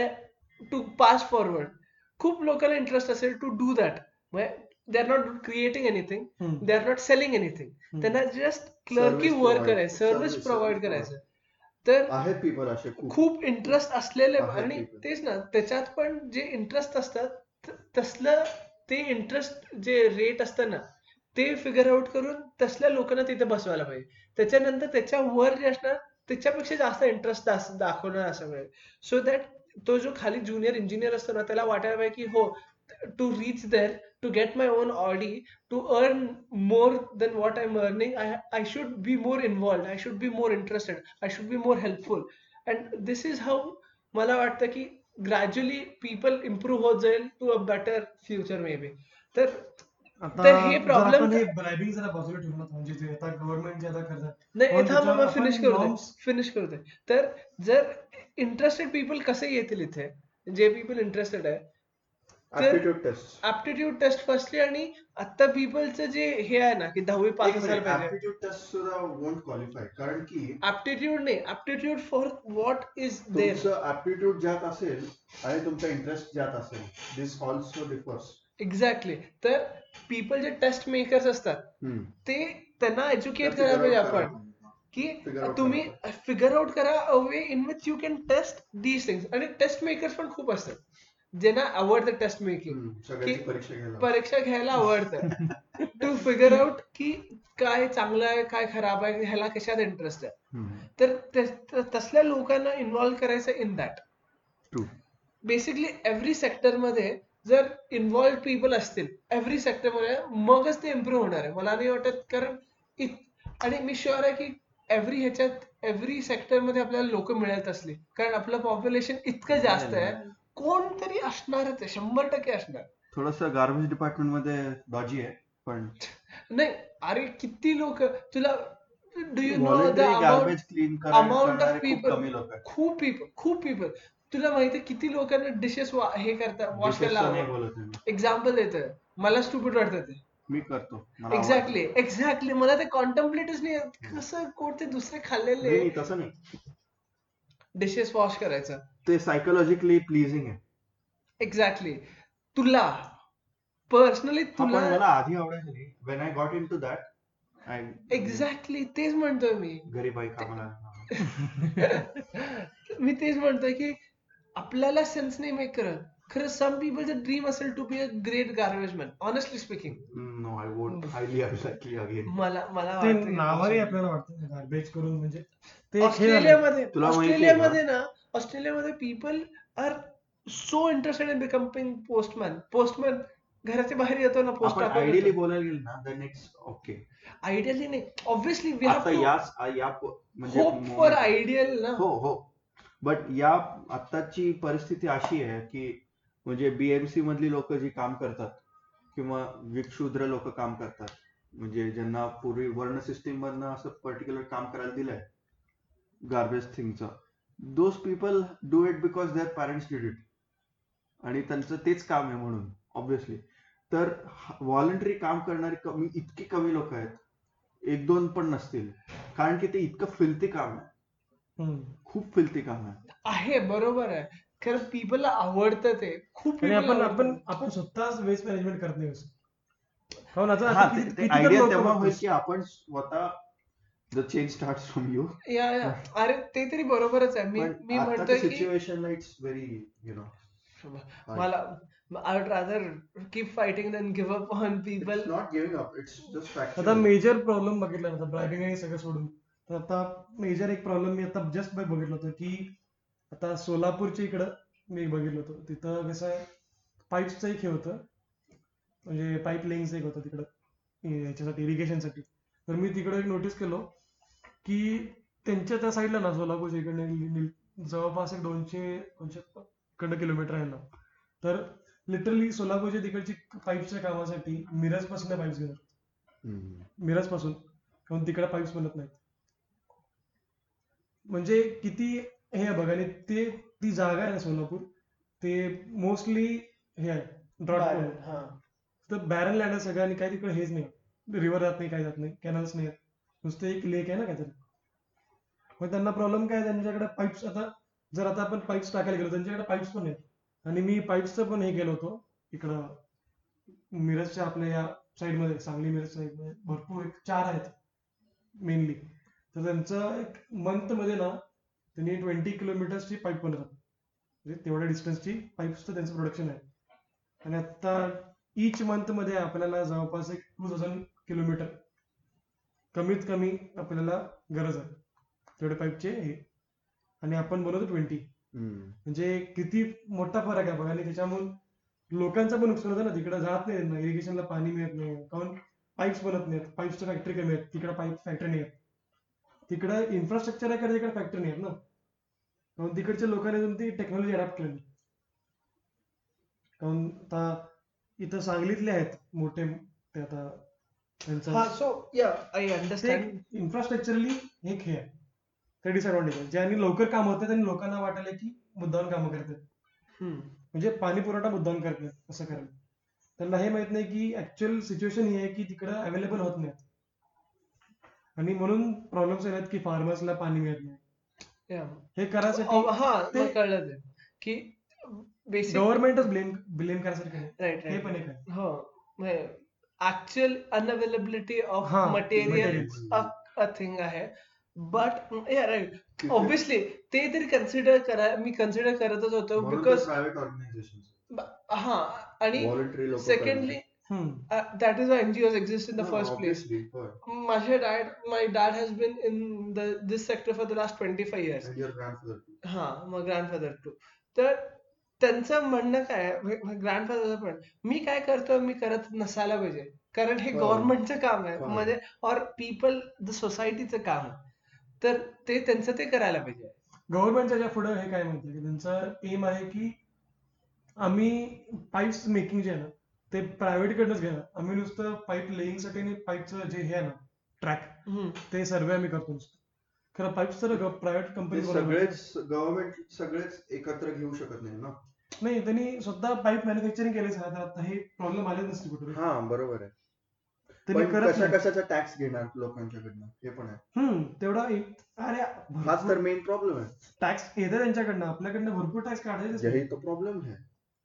टू पास फॉरवर्ड. खूप लोकांना इंटरेस्ट असेल to do that. They are not creating anything, hmm. They are not selling anything. Hmm. त्यांना just clerky Service work provide- करायचं, सर्व्हिस service- प्रोव्हाइड service करायचं. तर आहेत पीपल असे खूप. खूप इंटरेस्ट असलेले आहेत आणि people. तेच ना त्याच्यात पण जे इंटरेस्ट असतात त- तसलं ते इंटरेस्ट जे रेट असतं ना ते फिगर आउट करून तसल्या लोकांना तिथे बसवायला पाहिजे. त्याच्यानंतर त्याच्या वर जे असणार त्याच्यापेक्षा जास्त इंटरेस्ट दाखवणार असं मिळेल. सो दॅट तो जो खाली ज्युनियर इंजिनियर असतो ना त्याला वाटायला पाहिजे की हो to reach there to get my own Audi to earn more than what I am earning I I should be more involved, I should be more interested, I should be more helpful. And this is how मला वाटतं की gradually people improve होत जाईल to a better future maybe. तर आता तर हे जर प्रॉब्लेम आपण हे ब्रायबिंग जरा बाजूला ठेवू ना, म्हणजे जे आता गव्हर्नमेंट जे आता करतात नाही पण थांब त्याच्यावर मग आपण फिनिश करू दे नॉर्म्स फिनिश करू दे तर जर इंटरेस्टेड पीपल कसे येतील इथे जे पीपल इंटरेस्टेड आहे तर aptitude test. Aptitude test firstly आणि आता पीपलचं जे हे आहे ना की दहावी पास एक असायला मिनिट, पाहिजे ऍप्टिट्यूड टेस्ट सुद्धा वोंट क्वालिफाय, कारण की ऍप्टिट्यूड नाही aptitude for what is there तुमचं ऍप्टिट्यूड ज्यात असेल आणि तुमचा इंटरेस्ट ज्यात असेल, दिस ऑल्सो डिफर्स. एक्झॅक्टली तर पीपल जे टेस्ट मेकर्स असतात ते त्यांना एज्युकेट करायला पाहिजे आपण की Figure out तुम्ही करायला फिगर आउट करा a way in which you can test these things आणि टेस्ट मेकर्स पण खूप असतात ज्यांना आवडतं टेस्ट मेकिंग की सगळ्यांची परीक्षा घ्यायला. परीक्षा घ्यायला आवडतं टू फिगर आउट की काय चांगलं आहे काय खराब आहे ह्याला कशात इंटरेस्ट आहे हम्म. तर ते- त- तसल्या लोकांना इन्व्हॉल्व्ह करायचं in that True. Basically every सेक्टरमध्ये जर इन्व्हॉल्व पीपल असतील एव्हरी सेक्टरमध्ये मगच ते इम्प्रूव्ह होणार आहे मला नाही वाटत कारण इत- आणि मी शुअर आहे की एव्हरी ह्याच्यात एव्हरी सेक्टरमध्ये आपल्याला लोक मिळत असली कारण आपलं पॉप्युलेशन इतकं जास्त आहे कोणतरी असणारच आहे शंभर टक्के असणार थोडस गार्बेज डिपार्टमेंट मध्ये डॉजी आहे, पण नाही अरे किती लोक तुला do you know the voluntary amount garbage clean amount of करणारे खूप पीपल कमी लोक आहेत. खूप पीपल खूप पीपल तुला माहिती किती लोकांना डिशेस हे करतात वॉश Dishes करायला चं नाही आवडतं बोलत आहे मी. एक्झाम्पल देतं मला स्टुपिड वाटतं ते मी करतो, मला एक्झॅक्टली आवडतं. एक्झॅक्टली मला ते कॉन्टम्प्लेटच नाही येत. कसं कोणते दुसरे नाही खाल्लेले नाही, तसं नाही, डिशेस वॉश करायचं ते सायकोलॉजिकली प्लीजिंग आहे. एक्झॅक्टली तुला पर्सनली हा, तुला पण मला आधी आवडायचं नाही. When I got into that I exactly तेच म्हणतोय मी घरी बाई कामाला. मी तेच म्हणतोय की आपल्याला सेन्स नाही मेक करत खरं सम पीपलचं ड्रीम असेल to be a great garbage man honestly speaking no, I won't highly unlikely again. मला मला ते वाटतं नावाही impossible. आपल्याला वाटतं गार्बेज करून म्हणजे ते एक हे झालंय. ऑस्ट्रेलियामध्ये तुला माहिती आहे ऑस्ट्रेलियामध्ये ना ऑस्ट्रेलियामध्ये people are so interested in becoming postman postman घराच्या बाहेर येतो ना पोस्ट आपण आयडियली बोलायला गेलो ना, देन इट्स ओके. आयडियली नाही ऑब्विसली वी आता हॅव टू याच या प- म्हणजे होप फॉर moment- आयडियल ना हो हो, बट या आत्ताची परिस्थिती अशी आहे की म्हणजे बीएमसी मधली लोक जी काम करतात किंवा विक्षुद्र लोक काम करतात, म्हणजे ज्यांना पूर्वी वर्ण सिस्टीम मधनं असं पर्टिक्युलर काम करायला दिलंय गार्बेज थिंगचं, those people do it because their parents did it आणि त्यांचं तेच काम आहे म्हणून ऑब्विसली. तर व्हॉलंटरी काम करणारे कमी इतकी कमी लोक आहेत, एक दोन पण नसतील, कारण की ते इतकं फिल्थी काम आहे, हम्म. खूप फिल्थी काम आहे. आहे बरोबर आहे खरं पीपलला आवडतं ते खूप आणि people आपण ला आपण आवडतं. आपण स्वतःच वेस्ट मॅनेजमेंट करत नाही असं. कारण आता हा, आता ते- किती- ते कितीतरी आयडिया लोकं तेव्हा होईल बघतोस. की आपण स्वतः the change starts from you. या या अरे ते तरी बरोबरच आहे मी पण मी आताच्या म्हणतोय की सिच्युएशनला इट्स व्हेरी यु नो मला I would rather keep fighting than give up on people it's not giving up, it's just आता फॅक्च्युअल. मेजर प्रॉब्लेम बघितला ना ब्रायबिंग आणि सगळं सोडून, तर आता मेजर एक प्रॉब्लेम मी आता जस्ट बघितलं होतं की आता सोलापूरच्या इकडं मी बघितलं होतं, तिथं कसं आहे पाईप्सचं एक हे होतं, म्हणजे पाईप लेंगचं एक होतं तिकडं हे याच्यासाठी इरिगेशनसाठी. तर मी तिकडं एक नोटीस केलो की त्यांच्या त्या साईडला ना सोलापूरच्या इकडे जवळपास एक दोनशे दोनशे खंड किलोमीटर आहे ना, तर लिटरली सोलापूरच्या तिकडची पाईपच्या कामासाठी मिरज पासून पाईप्स घेणार, मिरज पासून, कारण तिकडे पाईप्स बनत नाहीत. म्हणजे किती हे आहे बघा, आणि ते ती जागा आहे ना सोलापूर, ते मोस्टली हे आहे ड्रॉट बाहेर, प्रोन, हा तर बॅरन लँड आहे सगळं आणि काही तिकडे हेच नाही, रिव्हर जात नाही, काही जात नाही, कॅनल्स नाही आहेत, नुसतं एक लेक आहे ना काहीतरी. मग त्यांना प्रॉब्लेम काय आहे, त्यांच्याकडे पाईप्स, आता जर आता आपण पाईप्स टाकायला गेलो त्यांच्याकडे पाईप्स पण आहेत. आणि मी पाईप्सचं पण हे केलं होतं इकडं मिरजच्या आपल्या या साईडमध्ये, सांगली मिरज साईडमध्ये भरपूर एक चार आहेत मेनली. तर त्यांचं एक मंथ मध्ये ना त्यांनी ट्वेंटी किलोमीटर्सची पाईप बनवतात, म्हणजे तेवढ्या डिस्टन्सची पाईप्सचं त्यांचं प्रोडक्शन आहे. आणि आता इच मंथ मध्ये आपल्याला जवळपास एक टू थाउजंड किलोमीटर कमीत कमी आपल्याला गरज आहे तेवढे पाईपचे हे, आणि आपण बनवतो ट्वेंटी. म्हणजे किती मोठा फरक आहे बघा. आणि त्याच्यामुळे लोकांचं पण नुकसान होतं ना, तिकडे जात नाही ना, इरिगेशनला पाणी मिळत नाही, कारण पाईप्स बनत नाहीत, पाईप्सच्या फॅक्टरी कमी आहेत, तिकडे पाईप फॅक्टरी नाही आहेत, तिकडे इन्फ्रास्ट्रक्चर आहे कारण तिकडे फॅक्टरी नाही आहेत ना, कारण तिकडच्या लोकांनी अजून ती टेक्नॉलॉजी अडॅप्ट केली. कारण आता इथं सांगलीतले आहेत मोठे ते आता त्यांचं हा, so yeah, I ते understand. इन्फ्रास्ट्रक्चरली एक हे आहे ते डिसएडव्हान्टेज आहे ज्यांनी लवकर काम होतं त्यांनी लोकांना वाटायला की मुद्दाम कामं करतात Hmm. म्हणजे पाणी पुरवठा मुद्दाम करतात असं करायला त्यांना हे माहित नाही की ऍक्च्युअल सिच्युएशन ही आहे की तिकडं अवेलेबल होत नाही आणि म्हणून प्रॉब्लेम्स येतात की फार्मर्सला पाणी मिळत नाही Yeah. हे करायसाठी अ, हा, ते मग कळलं ते की बेसिक गव्हर्नमेंटच ब्लेम ब्लेम करायसारखं नाही राईट हे राईट पण एक आहे हो, ऍक्च्युअल अनअवेलेबिलिटी ऑफ हा मटेरियल मटेरियल्स अ थिंग आहे बट या राईट तिथे ऑब्विसली ते तरी कन्सिडर करा मी कन्सिडर करतच होतो म्हणून तर बिकॉज प्रायव्हेट ऑर्गनायझेशन हा आणि व्हॉलंटरी लोक secondly hmm that is why NGOs exist in the हा फर्स्ट प्लेस. ऑब्विसली होय माझे dad my dad has been in the this sector for the last twenty five years. And your grandfather हा, मग grandfather to. तर त्यांचं म्हणणं काय ग्रँडफादरचं पण मी काय करतो मी करत नसायला पाहिजे कारण हे हो गव्हर्नमेंटचं काम आहे होय म्हणजे और पीपल द सोसायटीचं काम आहे तर ते त्यांचं ते करायला पाहिजे. गव्हर्नमेंटच्या ज्या पुढे हे काय म्हणते की त्यांचा एम आहे की आम्ही पाईप्स मेकिंग जे आहे ना ते प्रायव्हेट कडनंच घेणार आम्ही नुसतं पाईप लेईंगसाठी आणि पाईपचं जे हे आहे ना ट्रॅक हम्म. ते सर्वे आम्ही करतो नुसतं खरं पाईप्स तर प्रायव्हेट ते कंपनी सगळेच गव्हर्नमेंट सगळेच एकत्र घेऊ शकत नाही ना. नाही त्यांनी स्वतः पाईप मॅन्युफॅक्चरिंग केले तर आता हे प्रॉब्लेम आलेच नसते कुठे हा बरोबर आहे त्यांनी पण करत कशा नाही कशाचा टॅक्स घेणार लोकांच्याकडनं हे पण आहे हम्म तेवढा अरे हाच तर मेन प्रॉब्लेम आहे टॅक्स येतं त्यांच्याकडनं आपल्याकडनं भरपूर टॅक्स काढायचे यही तो प्रॉब्लेम है.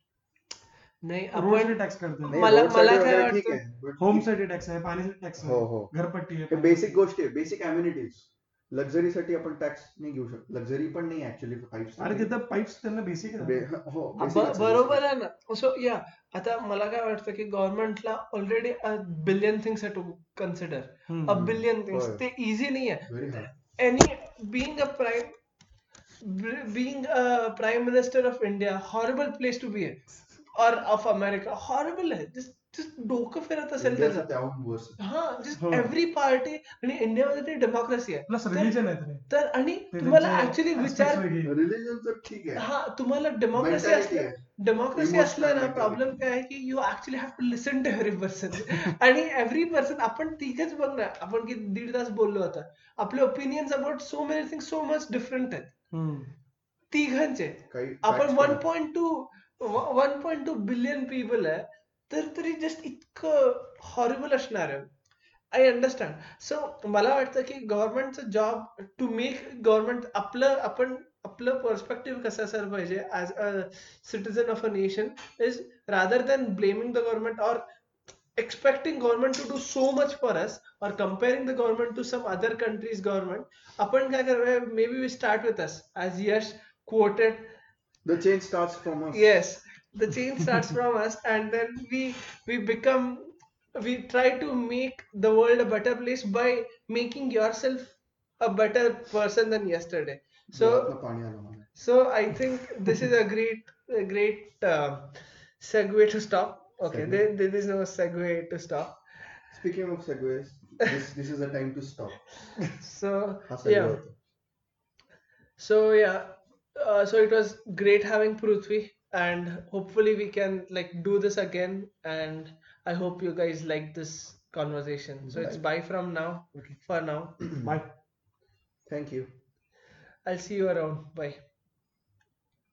नाही रोडसाठी आपण टॅक्स काढतात नाही मला रोडसाठी मला काय वगैरे ठीक वाटतं आहे but होमसाठी टॅक्स आहे पाण्यासाठी टॅक्स हो आहे हो घरपट्टी आहे हे पाण्याची. बेसिक गोष्टी आहे बेसिक अम्युनिटीज लक्झरीसाठी आपण टॅक्स नाही घेऊ शकत लक्झरी पण नाही ऍक्च्युली अरे तिथं पाईप्स त्यांना बेसिक आहे हो ब- बेसिक बरोबर आहे ना सो या आता मला काय वाटतं की गव्हर्नमेंटला already a billion things to consider a hmm. Billion things होय. ते इझी नाही आहे very hard. any being a prime being a prime minister of India horrible place to be in or of America horrible आहे just just डोकं फिरत असेल इंडियाचं त्याचं त्याहून वर्ष हा just हो. every party आणि इंडियामध्ये ते डेमोक्रेसी आहे प्लस तर- रिलीजन आहे ते. तर आणि ते तुम्हाला त्यांचे ऍक्च्युली aspects विचार वेगळे. रिलीजन तर ठीक आहे हा तुम्हाला डेमोक्रेसी मेंटॅलिटी असलं आहे डेमोक्रेसी Emotional असलं ना mentality. प्रॉब्लेम काय आहे की you actually have to listen to every person आणि एव्हरी पर्सन आपण तिघच बघ ना आपण की दीड तास बोललो होता आपले opinions about so many thing so much different आहेत हम्म. तिघांचे काही आपण facts वन पण point two one point two billion people आहे तर तरी जस्ट इतकं हॉरिबल असणार आहे आय अंडरस्टँड सो मला वाटतं की गव्हर्नमेंटचं जॉब टू मेक गव्हर्नमेंट आपलं आपण आपलं पर्स्पेक्टिव्ह कसं असायला पाहिजे as a citizen of a nation is rather than blaming the government or expecting government to do so much for us or comparing the government to some other country's government आपण काय करूया maybe we start with us as Yash quoted the change starts from us. yes the change starts from us and then we we become we try to make the world a better place by making yourself a better person than yesterday so डोळ्यातनं पाणी आलं मला. so I think this is a great a great uh, segue to stop okay Segue. there, there is no segue to stop Speaking of segues, this this is the time to stop. so हा segue yeah होता. so yeah uh, so it was great having Prithvi and hopefully we can like do this again and I hope you guys like this conversation so it's bye from now for now Bye. Thank you. I'll see you around bye